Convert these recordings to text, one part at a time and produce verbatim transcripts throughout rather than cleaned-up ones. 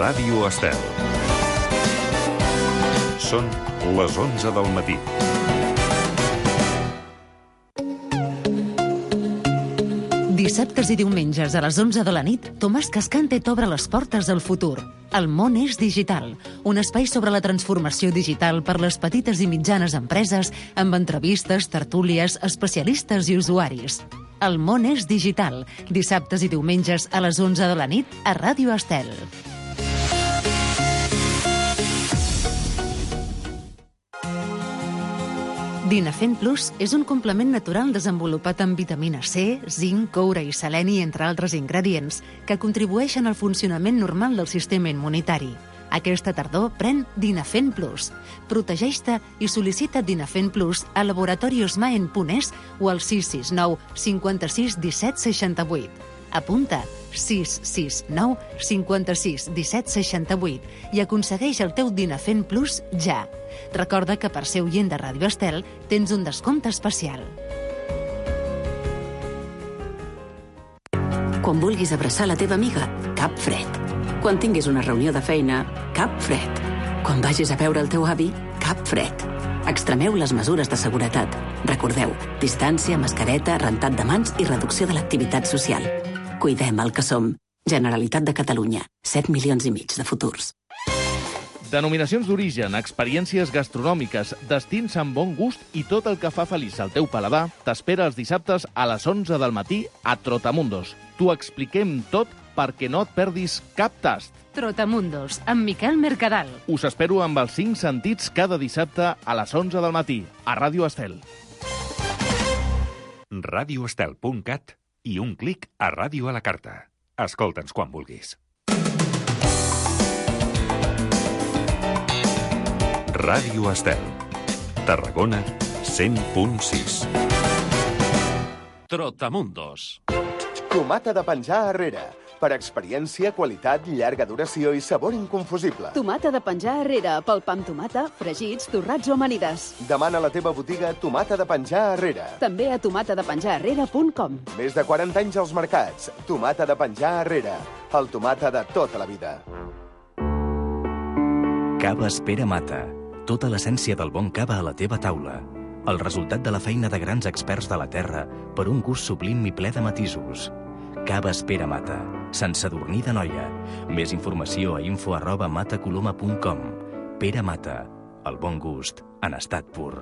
Ràdio Estel. Són les onze del matí. Dissabtes i diumenges a les onze de la nit, Tomàs Cascante t'obre les portes al futur. El món és digital, un espai sobre la transformació digital per les petites i mitjanes empreses amb entrevistes, tertúlies, especialistes i usuaris. El món és digital, dissabtes i diumenges a les onze de la nit a Ràdio Estel. Dinafen Plus és un complement natural desenvolupat amb vitamina C, zinc, coure i seleni, entre altres ingredients, que contribueixen al funcionament normal del sistema immunitari. Aquesta tardor pren Dinafen Plus. Protegeix-te i sol·licita Dinafen Plus a laboratorios maen punt es o al sis sis nou cinquanta-sis disset seixanta-vuit. Apunta sis sis nou cinquanta-sis disset seixanta-vuit i aconsegueix el teu Dinafen Plus ja. Recorda que per ser oient de Ràdio Estel tens un descompte especial. Quan vulguis abraçar la teva amiga, cap fred. Quan tinguis una reunió de feina, cap fred. Quan vagis a veure el teu avi, cap fred. Extremeu les mesures de seguretat. Recordeu, distància, mascareta, rentat de mans i reducció de l'activitat social. Cuidem el que som. Generalitat de Catalunya. set milions i mig de futurs. Denominacions d'origen, experiències gastronòmiques, destins amb bon gust i tot el que fa feliç al teu paladar t'espera els dissabtes a les onze del matí a Trotamundos. T'ho expliquem tot perquè no et perdis cap tast. Trotamundos, amb Miquel Mercadal. Us espero amb els cinc sentits cada dissabte a les onze del matí a Ràdio Estel. radioestel punt cat i un clic a Ràdio a la Carta. Escolta'ns quan vulguis. Ràdio Estel. Tarragona cent punt sis. Trotamundos. Tomata de penjar Herrera. Per experiència, qualitat, llarga duració i sabor inconfusible. Tomata de penjar Herrera, pel pa amb tomata, fregits, torrats o amanides. Demana a la teva botiga Tomata de penjar Herrera. També a tomata de penjar herrera punt com. Més de quaranta anys als mercats. Tomata de penjar Herrera. El tomata de tota la vida. Cava Pere Mata. Tota l'essència del bon cava a la teva taula. El resultat de la feina de grans experts de la terra per un gust sublim i ple de matisos. Cava Pere Mata. Sant Sadurní d'Anoia. Més informació a info arroba matacoloma punt com. Pere Mata. El bon gust en estat pur.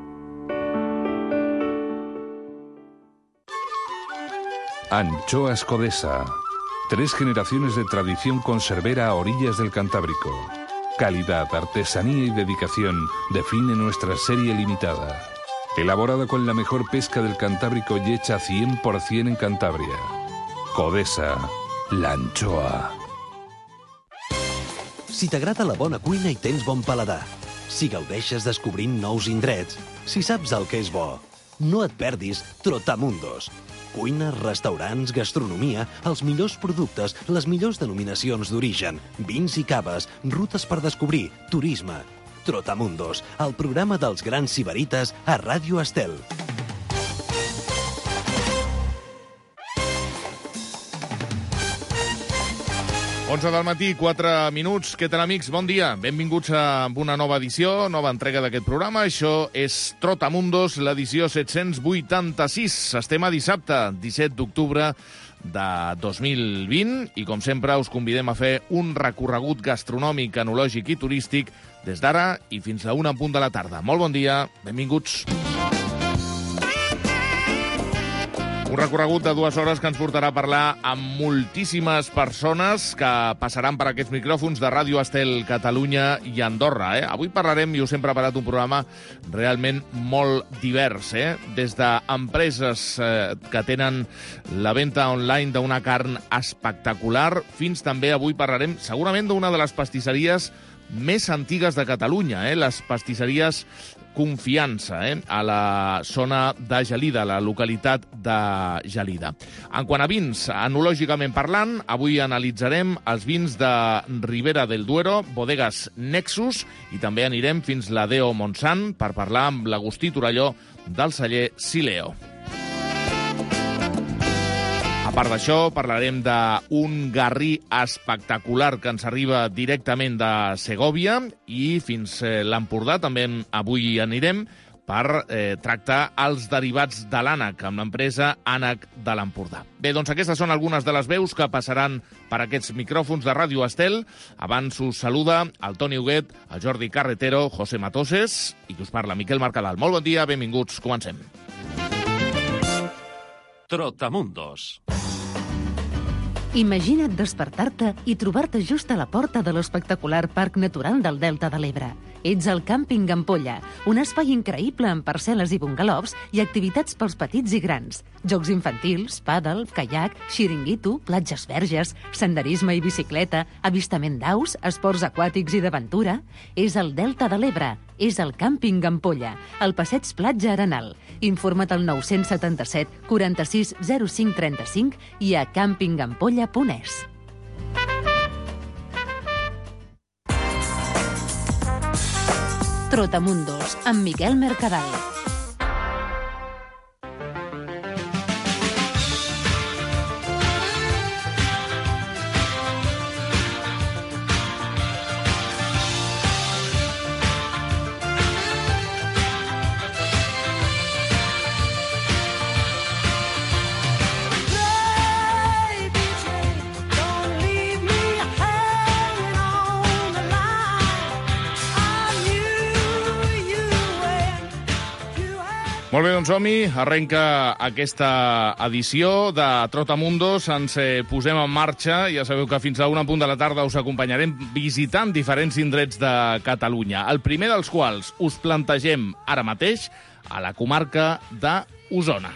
Anchoas Codesa. Tres generaciones de tradición conservera a orillas del Cantábrico. Calidad, artesanía y dedicación define nuestra serie limitada. Elaborada con la mejor pesca del Cantábrico y hecha cien por ciento en Cantabria. Codesa, la anchoa. Si t'agrada la bona cuina i tens bon paladar, si gaudeixes descobrint nous indrets, si saps el que és bo, no et perdis Trotamundos. Cuina, restaurants, gastronomia, els millors productes, les millors denominacions d'origen, vins i caves, rutes per descobrir, turisme. Trotamundos, el programa dels grans sibarites a Ràdio Estel. onze del matí, quatre minuts. Què tal, amics? Bon dia. Benvinguts a una nova edició, nova entrega d'aquest programa. Això és Trotamundos, l'edició set-cents vuitanta-sis. Estem a dissabte, disset d'octubre de dos mil vint, i com sempre us convidem a fer un recorregut gastronòmic, enològic i turístic des d'ara i fins a una en punt de la tarda. Molt bon dia, benvinguts. Un recorregut de dues hores que ens portarà a parlar amb moltíssimes persones que passaran per aquests micròfons de Ràdio Estel Catalunya i Andorra. Eh? Avui parlarem, i us hem preparat un programa realment molt divers, eh? Des d'empreses eh, que tenen la venda online d'una carn espectacular, fins també avui parlarem segurament d'una de les pastisseries més antigues de Catalunya, eh? Les pastisseries Confiança, eh? A la zona de Gelida, la localitat de Gelida. En quant a vins, enològicament parlant, avui analitzarem els vins de Ribera del Duero, bodegues Nexus, i també anirem fins la Deo Montsant per parlar amb l'Agustí Torelló del celler Sileo. A part d'això, parlarem d'un garrí espectacular que ens arriba directament de Segòvia i fins l'Empordà també avui anirem per eh, tractar els derivats de l'ànec amb l'empresa Ànec de l'Empordà. Bé, doncs aquestes són algunes de les veus que passaran per aquests micròfons de Ràdio Estel. Abans us saluda el Toni Huguet, el Jordi Carretero, José Matoses i que us parla Miquel Mercadal. Molt bon dia, benvinguts, comencem. Trotamundos. Imagina't despertar-te i trobar-te just a la porta de l'espectacular Parc Natural del Delta de l'Ebre. Ets al Càmping Ampolla, un espai increïble amb parcel·les i bungalows i activitats pels petits i grans. Jocs infantils, pàdel, caiac, xiringuito, platges verges, senderisme i bicicleta, avistament d'aus, esports aquàtics i d'aventura. És el Delta de l'Ebre, és el Càmping Ampolla, al passeig Platja Arenal. Informa't al nou set set, quaranta-sis, zero cinc, trenta-cinc i a càmping ampolla punt es. Trotamundos, amb Miquel Mercadal. Molt bé, doncs som-hi. Arrenca aquesta edició de Trotamundos. Ens eh, posem en marxa. Ja sabeu que fins a una punt de la tarda us acompanyarem visitant diferents indrets de Catalunya. El primer dels quals us plantegem ara mateix a la comarca d'Osona.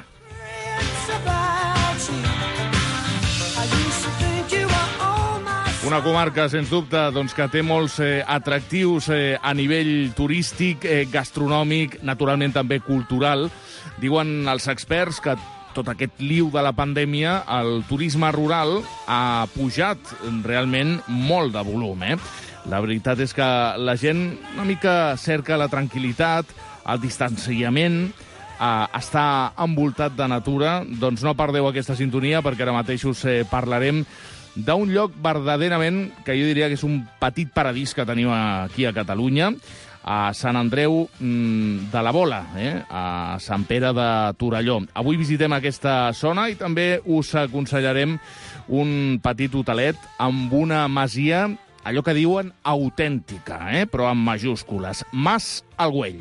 Una comarca, sens dubte, doncs, que té molts eh, atractius eh, a nivell turístic, eh, gastronòmic, naturalment també cultural. Diuen els experts que tot aquest liu de la pandèmia, el turisme rural ha pujat realment molt de volum. Eh? La veritat és que la gent una mica cerca la tranquil·litat, el distanciament, a estar envoltat de natura. Doncs no perdeu aquesta sintonia perquè ara mateix us eh, parlarem d'un lloc verdaderament que jo diria que és un petit paradís que tenim aquí a Catalunya, a Sant Andreu de la Bola, eh? a Sant Pere de Torelló. Avui visitem aquesta zona i també us aconsellarem un petit hotelet amb una masia, allò que diuen autèntica, eh? però amb majúscules, Mas al Güell.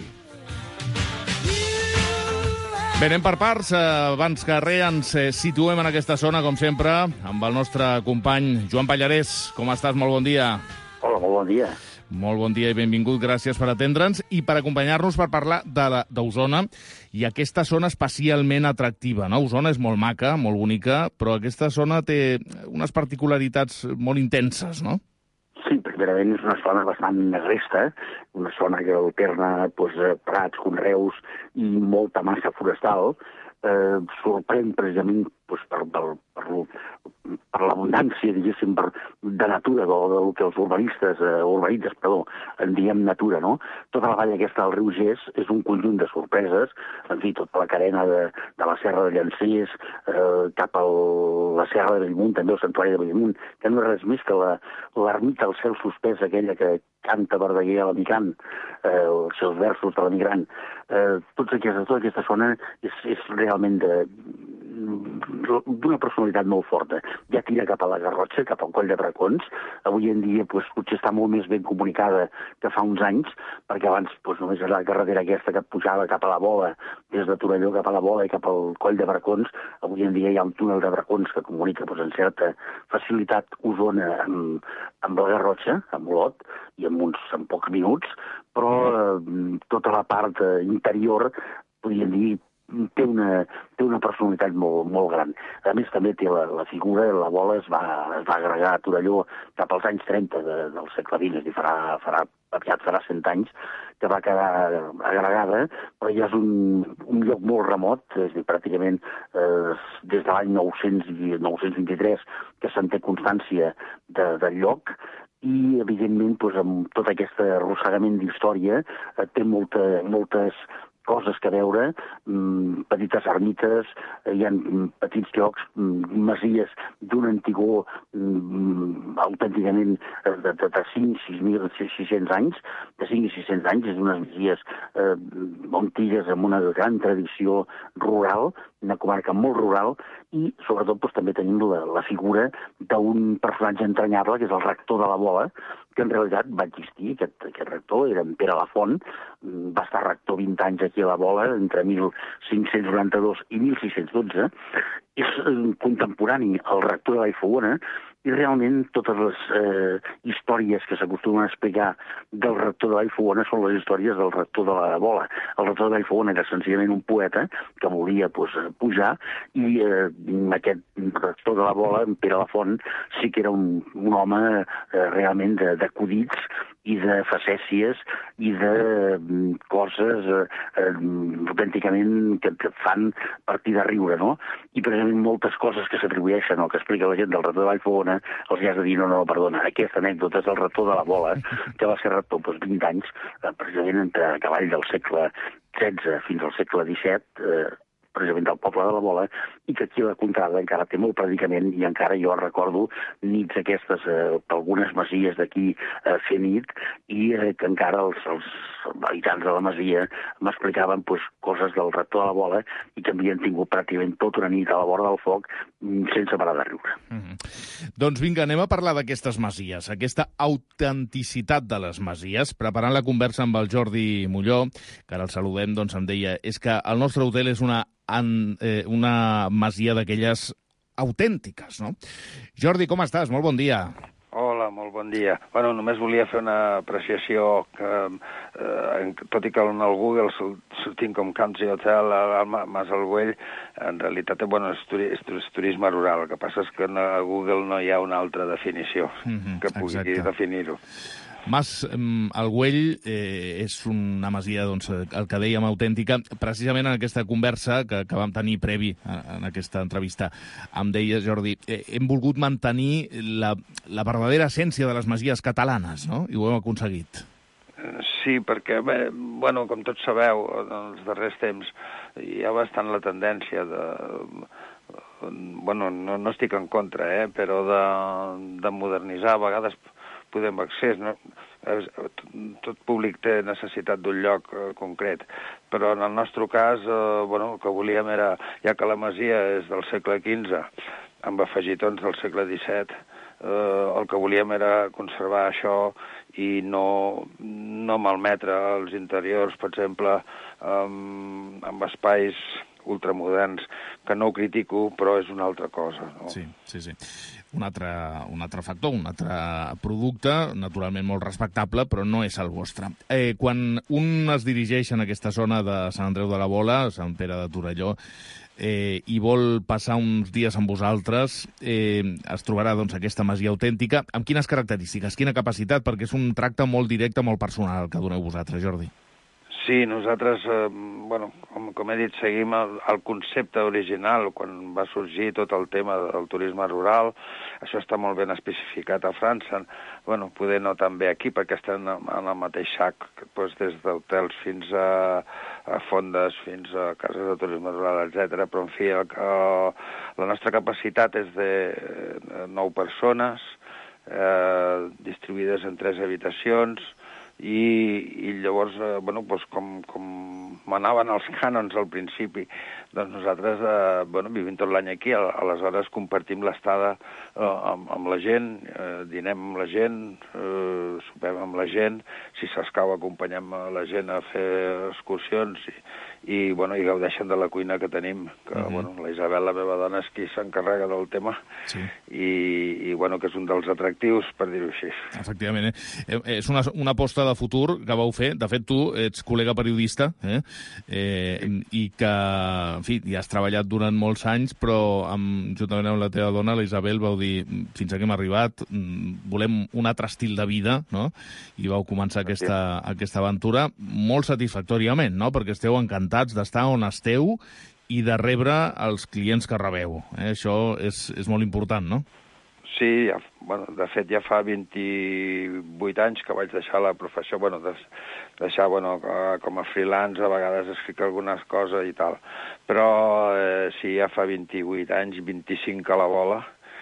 Bé, anem per parts. Abans que res ens situem en aquesta zona, com sempre, amb el nostre company Joan Pallarès. Com estàs? Molt bon dia. Hola, molt bon dia. Molt bon dia i benvingut. Gràcies per atendre'ns i per acompanyar-nos per parlar d'Osona i aquesta zona especialment atractiva. No? Osona és molt maca, molt bonica, però aquesta zona té unes particularitats molt intenses, no? Sí, primerament és una zona bastant agresta, una zona que alterna doncs, prats, conreus i molta massa forestal. Eh, sorprèn precisament doncs, per, per, per, per l'abundància, diguéssim, per, de natura, del, del que els urbanistes, eh, urbanistes, perdó, en diem natura, no? Tota la vall aquesta del riu Gés és un conjunt de sorpreses, en fi, tota la carena de, de la Serra de Llancers, eh, cap a la Serra de Bellmunt, també el Santuari de Bellmunt, que no és res més que l'ermita al cel suspès, aquella que canta Verdaguer a l'emigrant, eh, els seus versos de l'emigrant. Eh, tota, aquesta, tota aquesta zona és, és realment de d'una personalitat molt forta. Ja tira cap a la Garrotxa, cap al Coll de Bracons. Avui en dia doncs, potser està molt més ben comunicada que fa uns anys, perquè abans doncs, només era la carretera aquesta que pujava cap a la Bola, des de Torelló cap a la Bola i cap al Coll de Bracons. Avui en dia hi ha un túnel de Bracons que comunica doncs, amb certa facilitat Osona amb, amb la Garrotxa, amb Olot, i en, uns, en pocs minuts, però eh, tota la part eh, interior, podríem dir, té una, té una personalitat molt, molt gran. A més, també té la, la figura, la Bola es va, es va agregar a Torelló cap als anys trenta de, del segle vint, és a dir, farà, farà, aviat farà cent anys, que va quedar agregada, però ja és un, un lloc molt remot, és a dir, pràcticament eh, des de l'any nou-cents vint-i-tres que se'n té constància de, del lloc, i, evidentment, doncs, amb tot aquest arrossegament d'història, eh, té molta, moltes coses que veure, petites ermites, hi ha petits llocs, masies d'un antigor autènticament de, de, de cinc sis mil sis-cents anys, de cinc i sis-cents anys, és unes masies eh, antigues amb una gran tradició rural, una comarca molt rural, i sobretot doncs, també tenim la, la figura d'un personatge entranyable, que és el rector de la Bola, que en realitat va existir, aquest, aquest rector, era en Pere Lafont, va estar rector vint anys aquí a la Bola, entre mil cinc-cents noranta-dos i mil sis-cents dotze, és contemporani al rector de Vallfogona, i realment totes les eh, històries que s'acostumen a explicar del rector de Vallfogona són les històries del rector de la Bola. El rector de Vallfogona era senzillament un poeta que volia pues, pujar, i eh, aquest rector de la Bola, en Pere Lafont, sí que era un, un home eh, realment d'acudits i de facècies i de mm, coses eh, eh, autènticament que, que et fan partir de riure, no? I precisament moltes coses que s'atribueixen o que explica la gent del rector de Vallfogona els hi has de dir, no, no, perdona, aquesta anècdota és el rector de la Bola, que va ser rector doncs, vint anys, eh, precisament entre a cavall del segle setze fins al segle disset, eh, precisament del poble de la Bola, i que aquí a la Contrada encara té molt predicament, i encara jo recordo nits aquestes, eh, algunes masies d'aquí eh, fer nit, i eh, que encara els, els habitants de la masia m'explicaven pues, coses del rector de la Bola, i que havien tingut pràcticament tota una nit a la vora del foc sense parar de riure. Mm-hmm. Doncs vinga, anem a parlar d'aquestes masies, aquesta autenticitat de les masies. Preparant la conversa amb el Jordi Molló, que ara el saludem, doncs em deia, és que el nostre hotel és una En, eh, una masia d'aquelles autèntiques, no? Jordi, com estàs? Molt bon dia. Hola, molt bon dia. Bueno, només volia fer una apreciació que, eh, tot i que en el Google sortim com Country Hotel al Mas al Güell, en realitat bueno, és, turi és turisme rural. El que passa és que a Google no hi ha una altra definició mm-hmm, que pugui definir-ho. Mas al Güell eh, és una masia, doncs, el que dèiem, autèntica. Precisament en aquesta conversa que, que vam tenir previ en aquesta entrevista, em deia, Jordi, eh, hem volgut mantenir la, la verdadera essència de les masies catalanes, no? I ho hem aconseguit. Sí, perquè, bé, bueno, com tots sabeu, en els darrers temps hi ha bastant la tendència de... Bueno, no, no estic en contra, eh, però de, de modernitzar, a vegades podem accés, no? Tot públic té necessitat d'un lloc eh, concret, però en el nostre cas, eh, bueno, el que volíem era, ja que la masia és del segle quinze, amb afegitons del segle disset, eh, el que volíem era conservar això i no, no malmetre els interiors, per exemple, amb, amb espais ultramoderns, que no ho critico, però és una altra cosa, no? Sí, sí, sí. Un altre, un altre factor, un altre producte, naturalment molt respectable, però no és el vostre. Eh, quan un es dirigeix en aquesta zona de Sant Andreu de la Bola, Sant Pere de Torelló, eh, i vol passar uns dies amb vosaltres, eh, es trobarà doncs, aquesta masia autèntica. Amb quines característiques, quina capacitat? Perquè és un tracte molt directe, molt personal que doneu vosaltres, Jordi. Sí, nosaltres, eh, bueno, com, com he dit, seguim el, el concepte original quan va sorgir tot el tema del turisme rural. Això està molt ben especificat a França. Bueno, poder no tan bé aquí, perquè estan en el mateix sac, doncs, des d'hotels fins a, a fondes, fins a cases de turisme rural, etcètera. Però, en fi, el, el, la nostra capacitat és de nou persones, eh, distribuïdes en tres habitacions, I, i llavors, eh, bueno, doncs com, com manaven els cànons al principi, doncs nosaltres, eh, bueno, vivim tot l'any aquí, aleshores compartim l'estada eh, amb, amb la gent, eh, dinem amb la gent, eh, sopem amb la gent, si s'escau acompanyem la gent a fer excursions i, i, bueno, i gaudeixen de la cuina que tenim, que, mm-hmm. bueno, la Isabel, la meva dona, és qui s'encarrega del tema, sí. I, i, bueno, que és un dels atractius, per dir-ho així. Efectivament, eh? És una, una aposta de futur que vau fer. De fet, tu ets col·lega periodista, eh? Eh, sí. I que, en fi, ja has treballat durant molts anys, però amb, juntament amb la teva dona, la Isabel, vau dir, fins aquí hem arribat, volem un altre estil de vida, no? I vau començar aquesta, aquesta aventura molt satisfactòriament, no? Perquè esteu encantats d'estar on esteu i de rebre els clients que rebeu. Eh? Això és, és molt important, no? Sí, ja, bueno, de fet ja fa vint-i-vuit anys que vaig deixar la professió, bueno, des, deixar, bueno, com a freelance, a vegades escric algunes coses i tal, però eh, sí, ja fa vint-i-vuit anys, vint-i-cinc a la bola,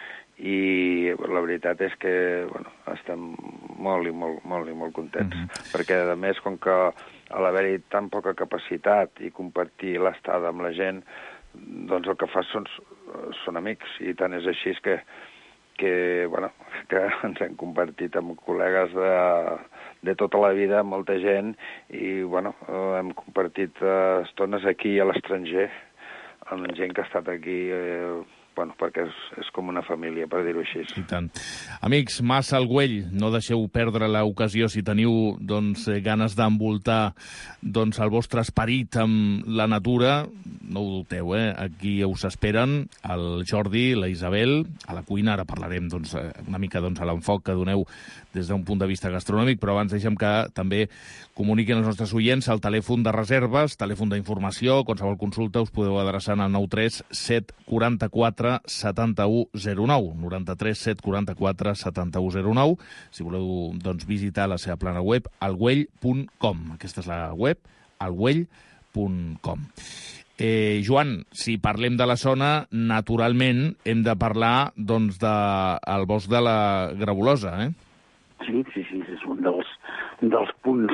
i la veritat és que, bueno, estem molt i molt, molt i molt contents, mm-hmm. perquè, a més, com que a l'haver-hi tan poca capacitat i compartir l'estada amb la gent, doncs el que fas són, són amics, i tant és així que que, bueno, que ens hem compartit amb col·legues de, de tota la vida, molta gent, i bueno, hem compartit eh, estones aquí a l'estranger, amb gent que ha estat aquí, eh, bueno, perquè és, és com una família, per dir-ho així. I tant. Amics, Mas al Güell, no deixeu perdre l'ocasió si teniu doncs, ganes d'envoltar doncs, el vostre esperit amb la natura. No ho dubteu, eh? Aquí us esperen el Jordi, la Isabel, a la cuina. Ara parlarem doncs, una mica doncs, a l'enfoc que doneu des d'un punt de vista gastronòmic, però abans deixem que també comuniquin els nostres oients al telèfon de reserves, telèfon d'informació, qualsevol consulta us podeu adreçar al nou tres set quatre quatre set u zero nou, nou tres set quatre quatre set u zero nou, si voleu doncs, visitar la seva plana web, alguell punt com. Aquesta és la web, alguell punt com. Eh, Joan, si parlem de la zona, naturalment hem de parlar doncs, del bosc de la Grabulosa, eh? Sí, sí, sí, és un dels, dels punts,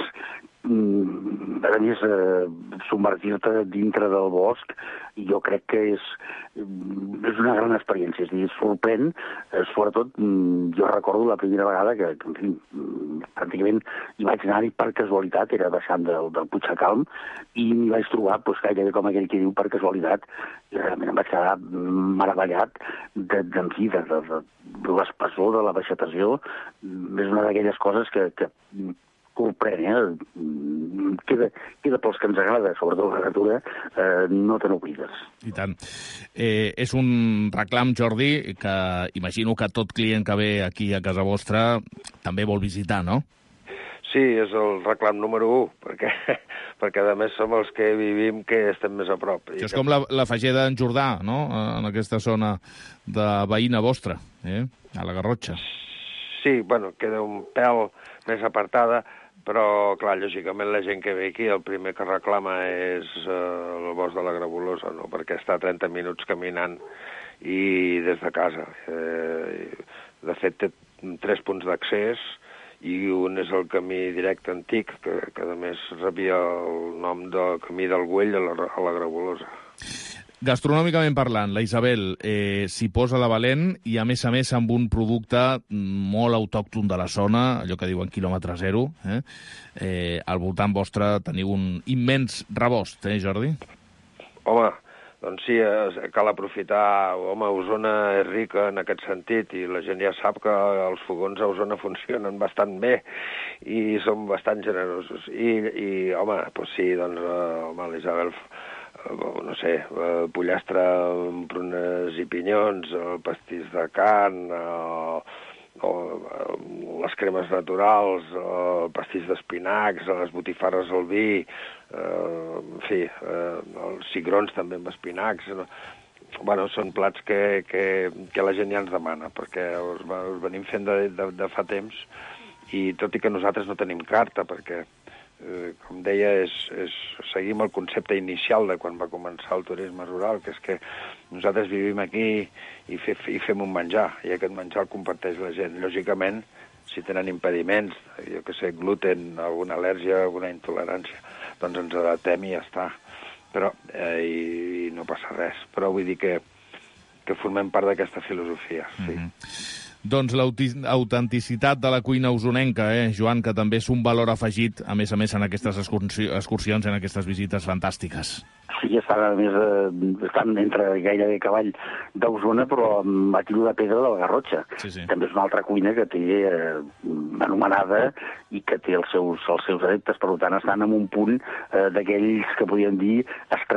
mm, a més, eh, submergir-te dintre del bosc, i jo crec que és, és una gran experiència, és a dir, sorprèn, eh, sobretot, mm, jo recordo la primera vegada que, que en fi, mm, pràcticament hi vaig anar-hi per casualitat, era baixant del, del Puigdecalm, i m'hi vaig trobar doncs, gairebé com aquell que diu per casualitat, i realment em vaig quedar meravellat de, de, de, de, de, de l'espessor de la vegetació. És una d'aquelles coses que, que corprèn, eh? Queda, queda pels que ens agrada, sobretot la natura, eh, no te n'oblides. I tant. Eh, és un reclam, Jordi, que imagino que tot client que ve aquí a casa vostra també vol visitar, no? Sí, és el reclam número u, perquè, perquè a més som els que vivim que estem més a prop. Això és com la, la Fageda d'en Jordà, no?, en aquesta zona de veïna vostra, eh?, a la Garrotxa. Sí, bueno, queda un pèl més apartada, però, clar, lògicament la gent que ve aquí el primer que reclama és eh, el bosc de la Grabulosa, no?, perquè està a trenta minuts caminant i des de casa. Eh, de fet, té tres punts d'accés, i un és el camí directe antic, que, que a més rebia el nom de Camí del Güell a la, a la Grabulosa. Gastronòmicament parlant, la Isabel eh, s'hi posa de valent i, a més a més, amb un producte molt autòcton de la zona, allò que diuen quilòmetre zero. Eh? Eh, al voltant vostre teniu un immens rebost, eh, Jordi? Home, doncs sí, cal aprofitar. Home, Osona és rica en aquest sentit i la gent ja sap que els fogons a Osona funcionen bastant bé i són bastant generosos. I, i home, doncs sí, doncs, home, l'Isabel, no sé, pollastre amb prunes i pinyons, el pastís de carn, el, o les cremes naturals, el pastís d'espinacs, les botifarres al vi, eh, en fi, eh, els cigrons també amb espinacs. No? Bueno, són plats que, que, que la gent ja ens demana, perquè els, els venim fent de, de, de fa temps, i tot i que nosaltres no tenim carta, perquè, eh, com deia, és, és, seguim el concepte inicial de quan va començar el turisme rural, que és que nosaltres vivim aquí i, fe, i fem un menjar, i aquest menjar el comparteix la gent. Lògicament, si tenen impediments, jo que sé, gluten, alguna al·lèrgia, alguna intolerància, doncs ens adaptem i ja està. Però, eh, i, i no passa res. Però vull dir que, que formem part d'aquesta filosofia, sí. Mm-hmm. Doncs l'autenticitat de la cuina usonenca, eh, Joan, que també és un valor afegit, a més a més, en aquestes excursions, en aquestes visites fantàstiques. Sí, estan, a més, eh, estan entre gairebé cavall d'Osona, però amb a tiro de pedra de la Garrotxa. Sí, sí. També és una altra cuina que té eh, anomenada i que té els seus, els seus adeptes, per tant, estan en un punt eh, d'aquells que podríem dir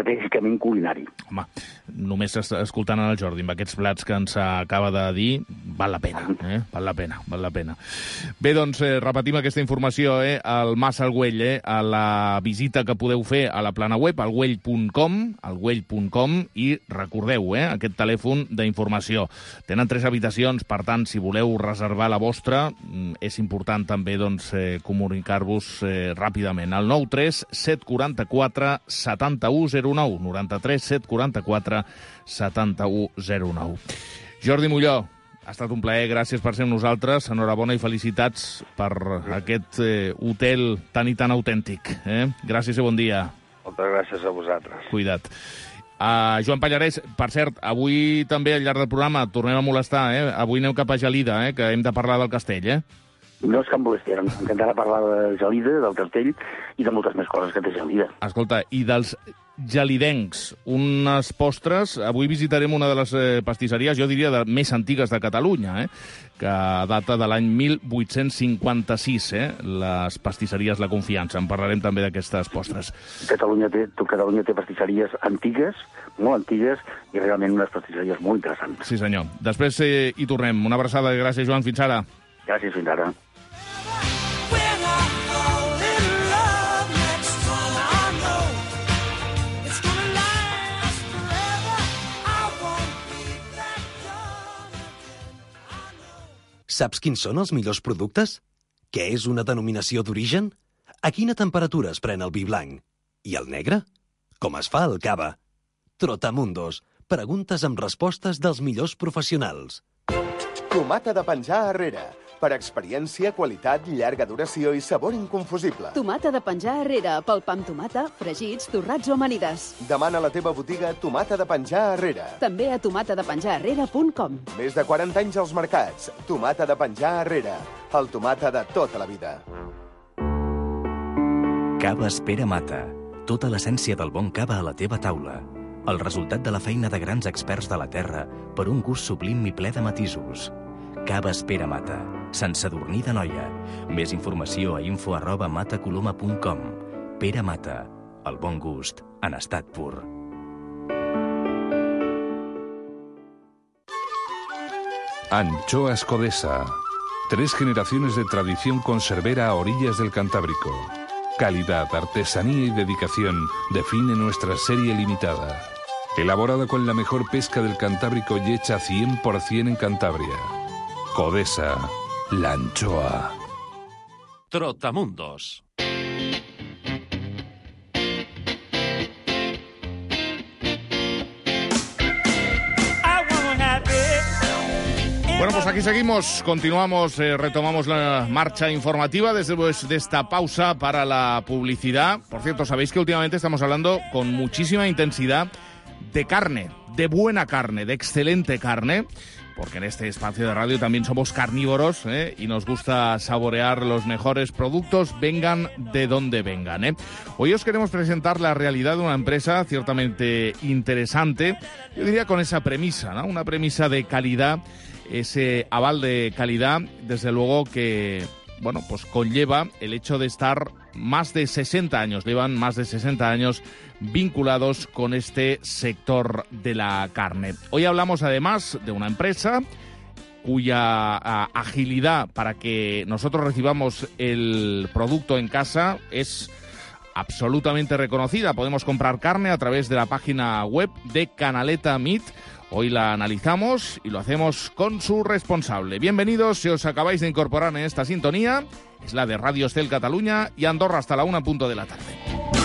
estratègicament culinari. Home, només escoltant el Jordi, amb aquests plats que ens acaba de dir, val la pena, eh? val la pena, val la pena. Bé, doncs, eh, repetim aquesta informació, eh? al Mas al Güell, eh? a la visita que podeu fer a la plana web, al güell punt com, al güell punt com, i recordeu, eh? aquest telèfon d'informació. Tenen tres habitacions, per tant, si voleu reservar la vostra, és important també doncs, eh, comunicar-vos eh, ràpidament al nou tres set quatre quatre set u zero nou, noranta-tres set quaranta-quatre setanta-u zero nou. Jordi Molló, ha estat un plaer, gràcies per ser amb nosaltres, enhorabona i felicitats per aquest eh, hotel tan i tan autèntic. Eh? Gràcies i bon dia. Moltes gràcies a vosaltres. Cuida't. Uh, Joan Pallarès, per cert, avui també al llarg del programa tornem a molestar, eh? Avui aneu cap a Gelida, eh? que hem de parlar del castell, eh? No és que em molesti, ara m'encantarà parlar de Gelida, del castell i de moltes més coses que té Gelida. Escolta, i dels gelidencs, unes postres... Avui visitarem una de les eh, pastisseries, jo diria, de, més antigues de Catalunya, eh? que data de l'any mil vuit-cents cinquanta-sis, eh? les pastisseries La Confiança. En parlarem també d'aquestes postres. Catalunya té, Catalunya té pastisseries antigues, molt antigues, i realment unes pastisseries molt interessants. Sí, senyor. Després eh, hi tornem. Una abraçada. Gràcies, Joan. Fins ara. Gràcies, fins ara. Saps quins són els millors productes? Què és una denominació d'origen? A quina temperatura es pren el vi blanc? I el negre? Com es fa el cava? Trotamundos. Preguntes amb respostes dels millors professionals. Tomata de penjar arrere. Per experiència, qualitat, llarga duració i sabor inconfusible. Tomata de penjar arrere, pel pa amb tomata, fregits, torrats o amanides. Demana a la teva botiga Tomata de penjar arrere. També a tomata de penjar arrere punt com. Més de quaranta anys als mercats. Tomata de penjar arrere. El tomata de tota la vida. Cava Espera Mata. Tota l'essència del bon cava a la teva taula. El resultat de la feina de grans experts de la terra per un gust sublim i ple de matisos. Cava Espera Mata. Sant Sadurní d'Anoia. Més informació a info arroba matacoloma punt com. Pere Mata. El bon gust en estat pur. Anchoas Codesa. Tres generaciones de tradición conservera a orillas del Cantábrico. Calidad, artesanía y dedicación define nuestra serie limitada. Elaborada con la mejor pesca del Cantábrico y hecha cien por cien en Cantabria. Codesa, la anchoa. Trotamundos. Bueno, pues aquí seguimos, continuamos, eh, retomamos la marcha informativa después de esta pausa para la publicidad. Por cierto, sabéis que últimamente estamos hablando con muchísima intensidad de carne, de buena carne, de excelente carne, porque en este espacio de radio también somos carnívoros, ¿eh? y nos gusta saborear los mejores productos, vengan de donde vengan, ¿eh? Hoy os queremos presentar la realidad de una empresa ciertamente interesante, yo diría con esa premisa, ¿no? Una premisa de calidad, ese aval de calidad, desde luego que, bueno, pues conlleva el hecho de estar más de sesenta años, llevan más de sesenta años vinculados con este sector de la carne. Hoy hablamos además de una empresa cuya a, agilidad para que nosotros recibamos el producto en casa es absolutamente reconocida. Podemos comprar carne a través de la página web de Canaleta Meat. Hoy la analizamos y lo hacemos con su responsable. Bienvenidos, si os acabáis de incorporar en esta sintonía, es la de Radio Estel Cataluña y Andorra hasta la una punto de la tarde.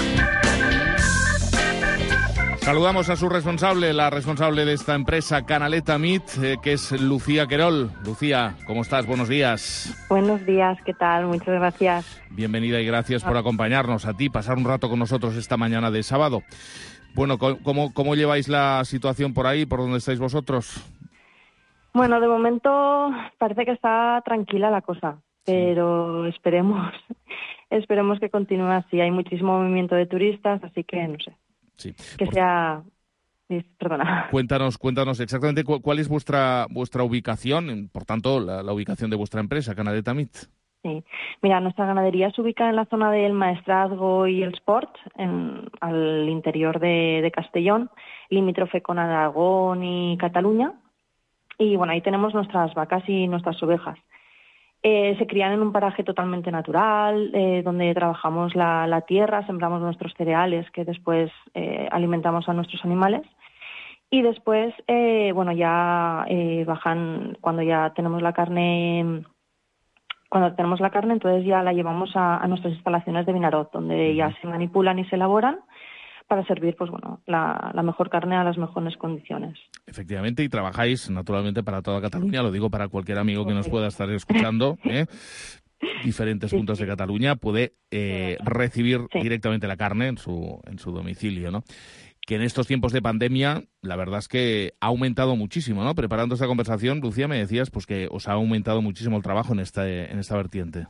Saludamos a su responsable, la responsable de esta empresa Canaleta Meat, eh, que es Lucía Querol. Lucía, ¿cómo estás? Buenos días. Buenos días, ¿qué tal? Muchas gracias. Bienvenida y gracias por acompañarnos, a ti, pasar un rato con nosotros esta mañana de sábado. Bueno, ¿cómo, cómo lleváis la situación por ahí, por donde estáis vosotros? Bueno, de momento parece que está tranquila la cosa, pero sí. esperemos, esperemos que continúe así. Hay muchísimo movimiento de turistas, así que no sé. Sí. Que por... sea... Perdona. Cuéntanos, cuéntanos exactamente cu cuál es vuestra vuestra ubicación, por tanto, la, la ubicación de vuestra empresa, Canaleta Meat. Sí. Mira, nuestra ganadería se ubica en la zona del Maestrazgo y el Sport, en, al interior de, de Castellón, limítrofe con Aragón y Cataluña. Y bueno, ahí tenemos nuestras vacas y nuestras ovejas. Eh, se crían en un paraje totalmente natural, eh, donde trabajamos la, la tierra, sembramos nuestros cereales que después eh, alimentamos a nuestros animales. Y después, eh, bueno, ya eh, bajan, cuando ya tenemos la carne, cuando tenemos la carne, entonces ya la llevamos a, a nuestras instalaciones de Vinaròs, donde ya se manipulan y se elaboran para servir, pues bueno, la, la mejor carne a las mejores condiciones. Efectivamente, y trabajáis naturalmente para toda Cataluña, lo digo para cualquier amigo que nos pueda estar escuchando, ¿eh? Diferentes sí, puntos sí. de Cataluña, puede eh, recibir sí. directamente la carne en su, en su domicilio, ¿no? Que en estos tiempos de pandemia, la verdad es que ha aumentado muchísimo, ¿no? Preparando esta conversación, Lucía, me decías pues que os ha aumentado muchísimo el trabajo en esta, en esta vertiente.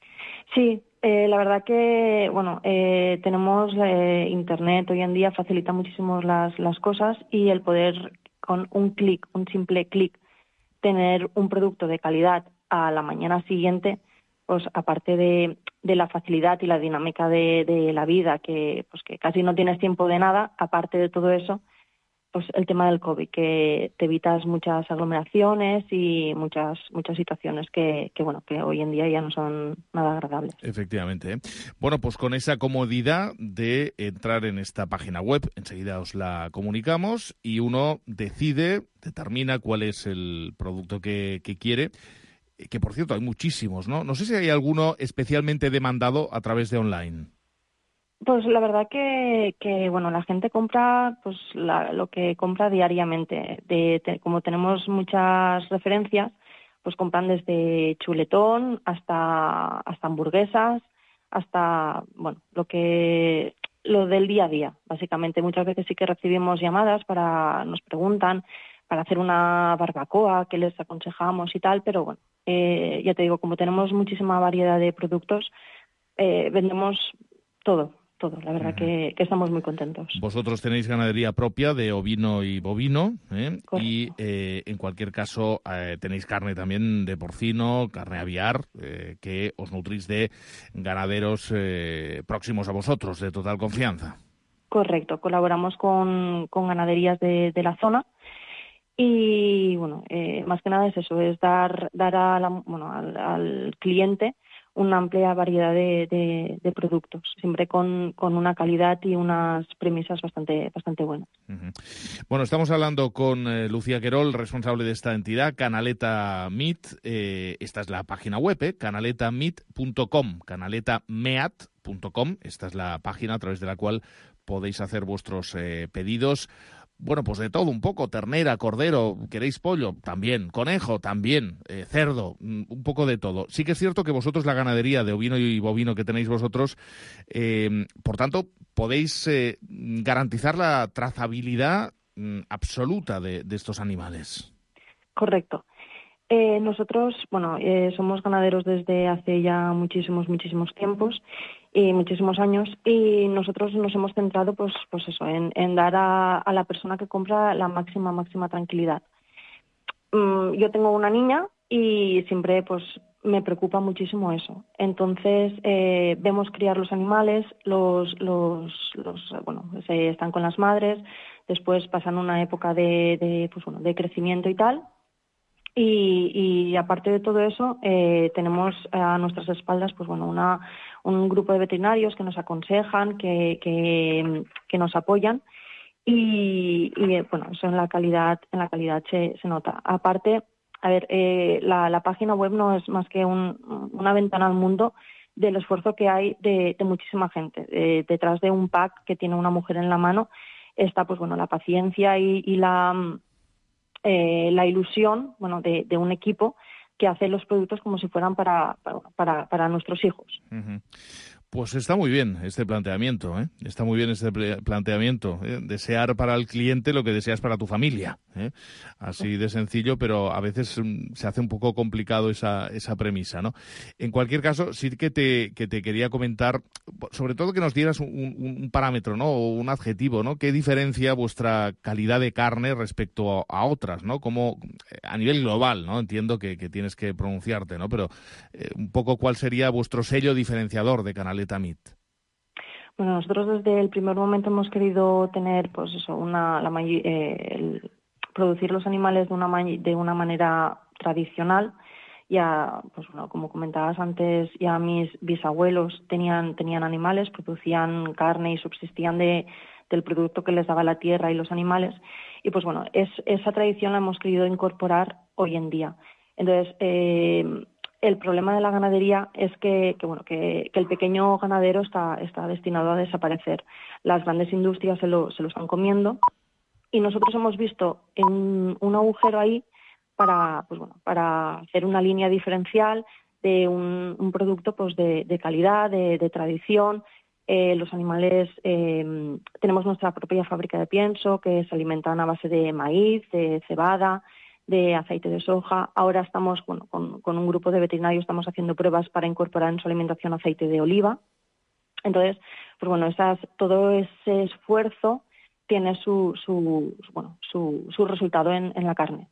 Sí, eh, la verdad que, bueno, eh, tenemos eh, Internet hoy en día, facilita muchísimo las, las cosas, y el poder, con un clic, un simple clic, tener un producto de calidad a la mañana siguiente, pues aparte de, de la facilidad y la dinámica de, de la vida, que pues que casi no tienes tiempo de nada, aparte de todo eso, pues el tema del COVID, que te evitas muchas aglomeraciones y muchas muchas situaciones que, que bueno que hoy en día ya no son nada agradables. Efectivamente. Bueno, pues con esa comodidad de entrar en esta página web, enseguida os la comunicamos, y uno decide, determina cuál es el producto que, que quiere, que por cierto hay muchísimos, ¿no? No sé si hay alguno especialmente demandado a través de online. Pues la verdad que, que bueno, la gente compra pues la, lo que compra diariamente. De, de, como tenemos muchas referencias, pues compran desde chuletón hasta hasta hamburguesas, hasta bueno lo que lo del día a día, básicamente. Muchas veces sí que recibimos llamadas para nos preguntan para hacer una barbacoa, qué les aconsejamos y tal, pero bueno, eh, ya te digo, como tenemos muchísima variedad de productos, eh, vendemos todo. Todo. La verdad uh-huh. que, que estamos muy contentos. Vosotros tenéis ganadería propia de ovino y bovino, ¿eh? y eh, en cualquier caso eh, tenéis carne también de porcino, carne aviar, eh, que os nutrís de ganaderos eh, próximos a vosotros, de total confianza. Correcto, colaboramos con, con ganaderías de, de la zona. Y bueno, eh, más que nada es eso, es dar dar a la, bueno, al, al cliente una amplia variedad de, de, de productos, siempre con, con una calidad y unas premisas bastante bastante buenas. Uh-huh. Bueno, estamos hablando con eh, Lucía Querol, responsable de esta entidad, Canaleta Meat. Eh, esta es la página web, eh, canaleta meat punto com, canaleta meat punto com. Esta es la página a través de la cual podéis hacer vuestros eh, pedidos. Bueno, pues de todo un poco, ternera, cordero, queréis pollo, también, conejo, también, eh, cerdo, un poco de todo. Sí que es cierto que vosotros, la ganadería de ovino y bovino que tenéis vosotros, eh, por tanto, podéis eh, garantizar la trazabilidad mm, absoluta de, de estos animales. Correcto. Eh, nosotros, bueno, eh, somos ganaderos desde hace ya muchísimos, muchísimos tiempos y muchísimos años, y nosotros nos hemos centrado, pues, pues eso, en, en dar a, a la persona que compra la máxima, máxima tranquilidad. Mm, yo tengo una niña y siempre, pues, me preocupa muchísimo eso. Entonces, eh, vemos criar los animales, los, los, los, bueno, se están con las madres, después pasan una época de, de, pues, bueno, de crecimiento y tal. Y, y aparte de todo eso, eh, tenemos a nuestras espaldas, pues bueno, una, un grupo de veterinarios que nos aconsejan, que, que, que nos apoyan, y, y bueno, eso en la calidad, en la calidad se, se nota. Aparte, a ver, eh, la, la página web no es más que un, una ventana al mundo del esfuerzo que hay de, de muchísima gente. Eh, detrás de un pack que tiene una mujer en la mano está, pues bueno, la paciencia y, y la Eh, la ilusión, bueno, de, de un equipo que hace los productos como si fueran para, para, para, para nuestros hijos. Uh-huh. Pues está muy bien este planteamiento, ¿eh? Está muy bien este planteamiento. ¿eh? Desear para el cliente lo que deseas para tu familia. ¿eh? Así de sencillo, pero a veces um, se hace un poco complicado esa, esa premisa, ¿no? En cualquier caso, sí que te, que te quería comentar, sobre todo que nos dieras un, un, un parámetro, ¿no? O un adjetivo, ¿no? ¿Qué diferencia vuestra calidad de carne respecto a, a otras, ¿no? Como a nivel global, ¿no? Entiendo que, que tienes que pronunciarte, ¿no? Pero eh, un poco cuál sería vuestro sello diferenciador de Canaleta Meat. Bueno, nosotros desde el primer momento hemos querido tener, pues eso, una, la may- eh, el, producir los animales de una, de una manera tradicional. Ya, pues bueno, como comentabas antes, ya mis bisabuelos tenían, tenían animales, producían carne y subsistían de, del producto que les daba la tierra y los animales. Y pues bueno, es, esa tradición la hemos querido incorporar hoy en día. Entonces, eh, el problema de la ganadería es que, que bueno, que, que el pequeño ganadero está, está destinado a desaparecer. Las grandes industrias se lo, se lo están comiendo y nosotros hemos visto un, un agujero ahí para, pues bueno, para hacer una línea diferencial de un, un producto pues de, de calidad, de, de tradición. Eh, los animales, eh, tenemos nuestra propia fábrica de pienso que se alimentan a base de maíz, de cebada, de aceite de soja. Ahora estamos, bueno, con, con un grupo de veterinarios estamos haciendo pruebas para incorporar en su alimentación aceite de oliva. Entonces, pues bueno, esas, todo ese esfuerzo tiene su, su, bueno, su, su resultado en, en la carne.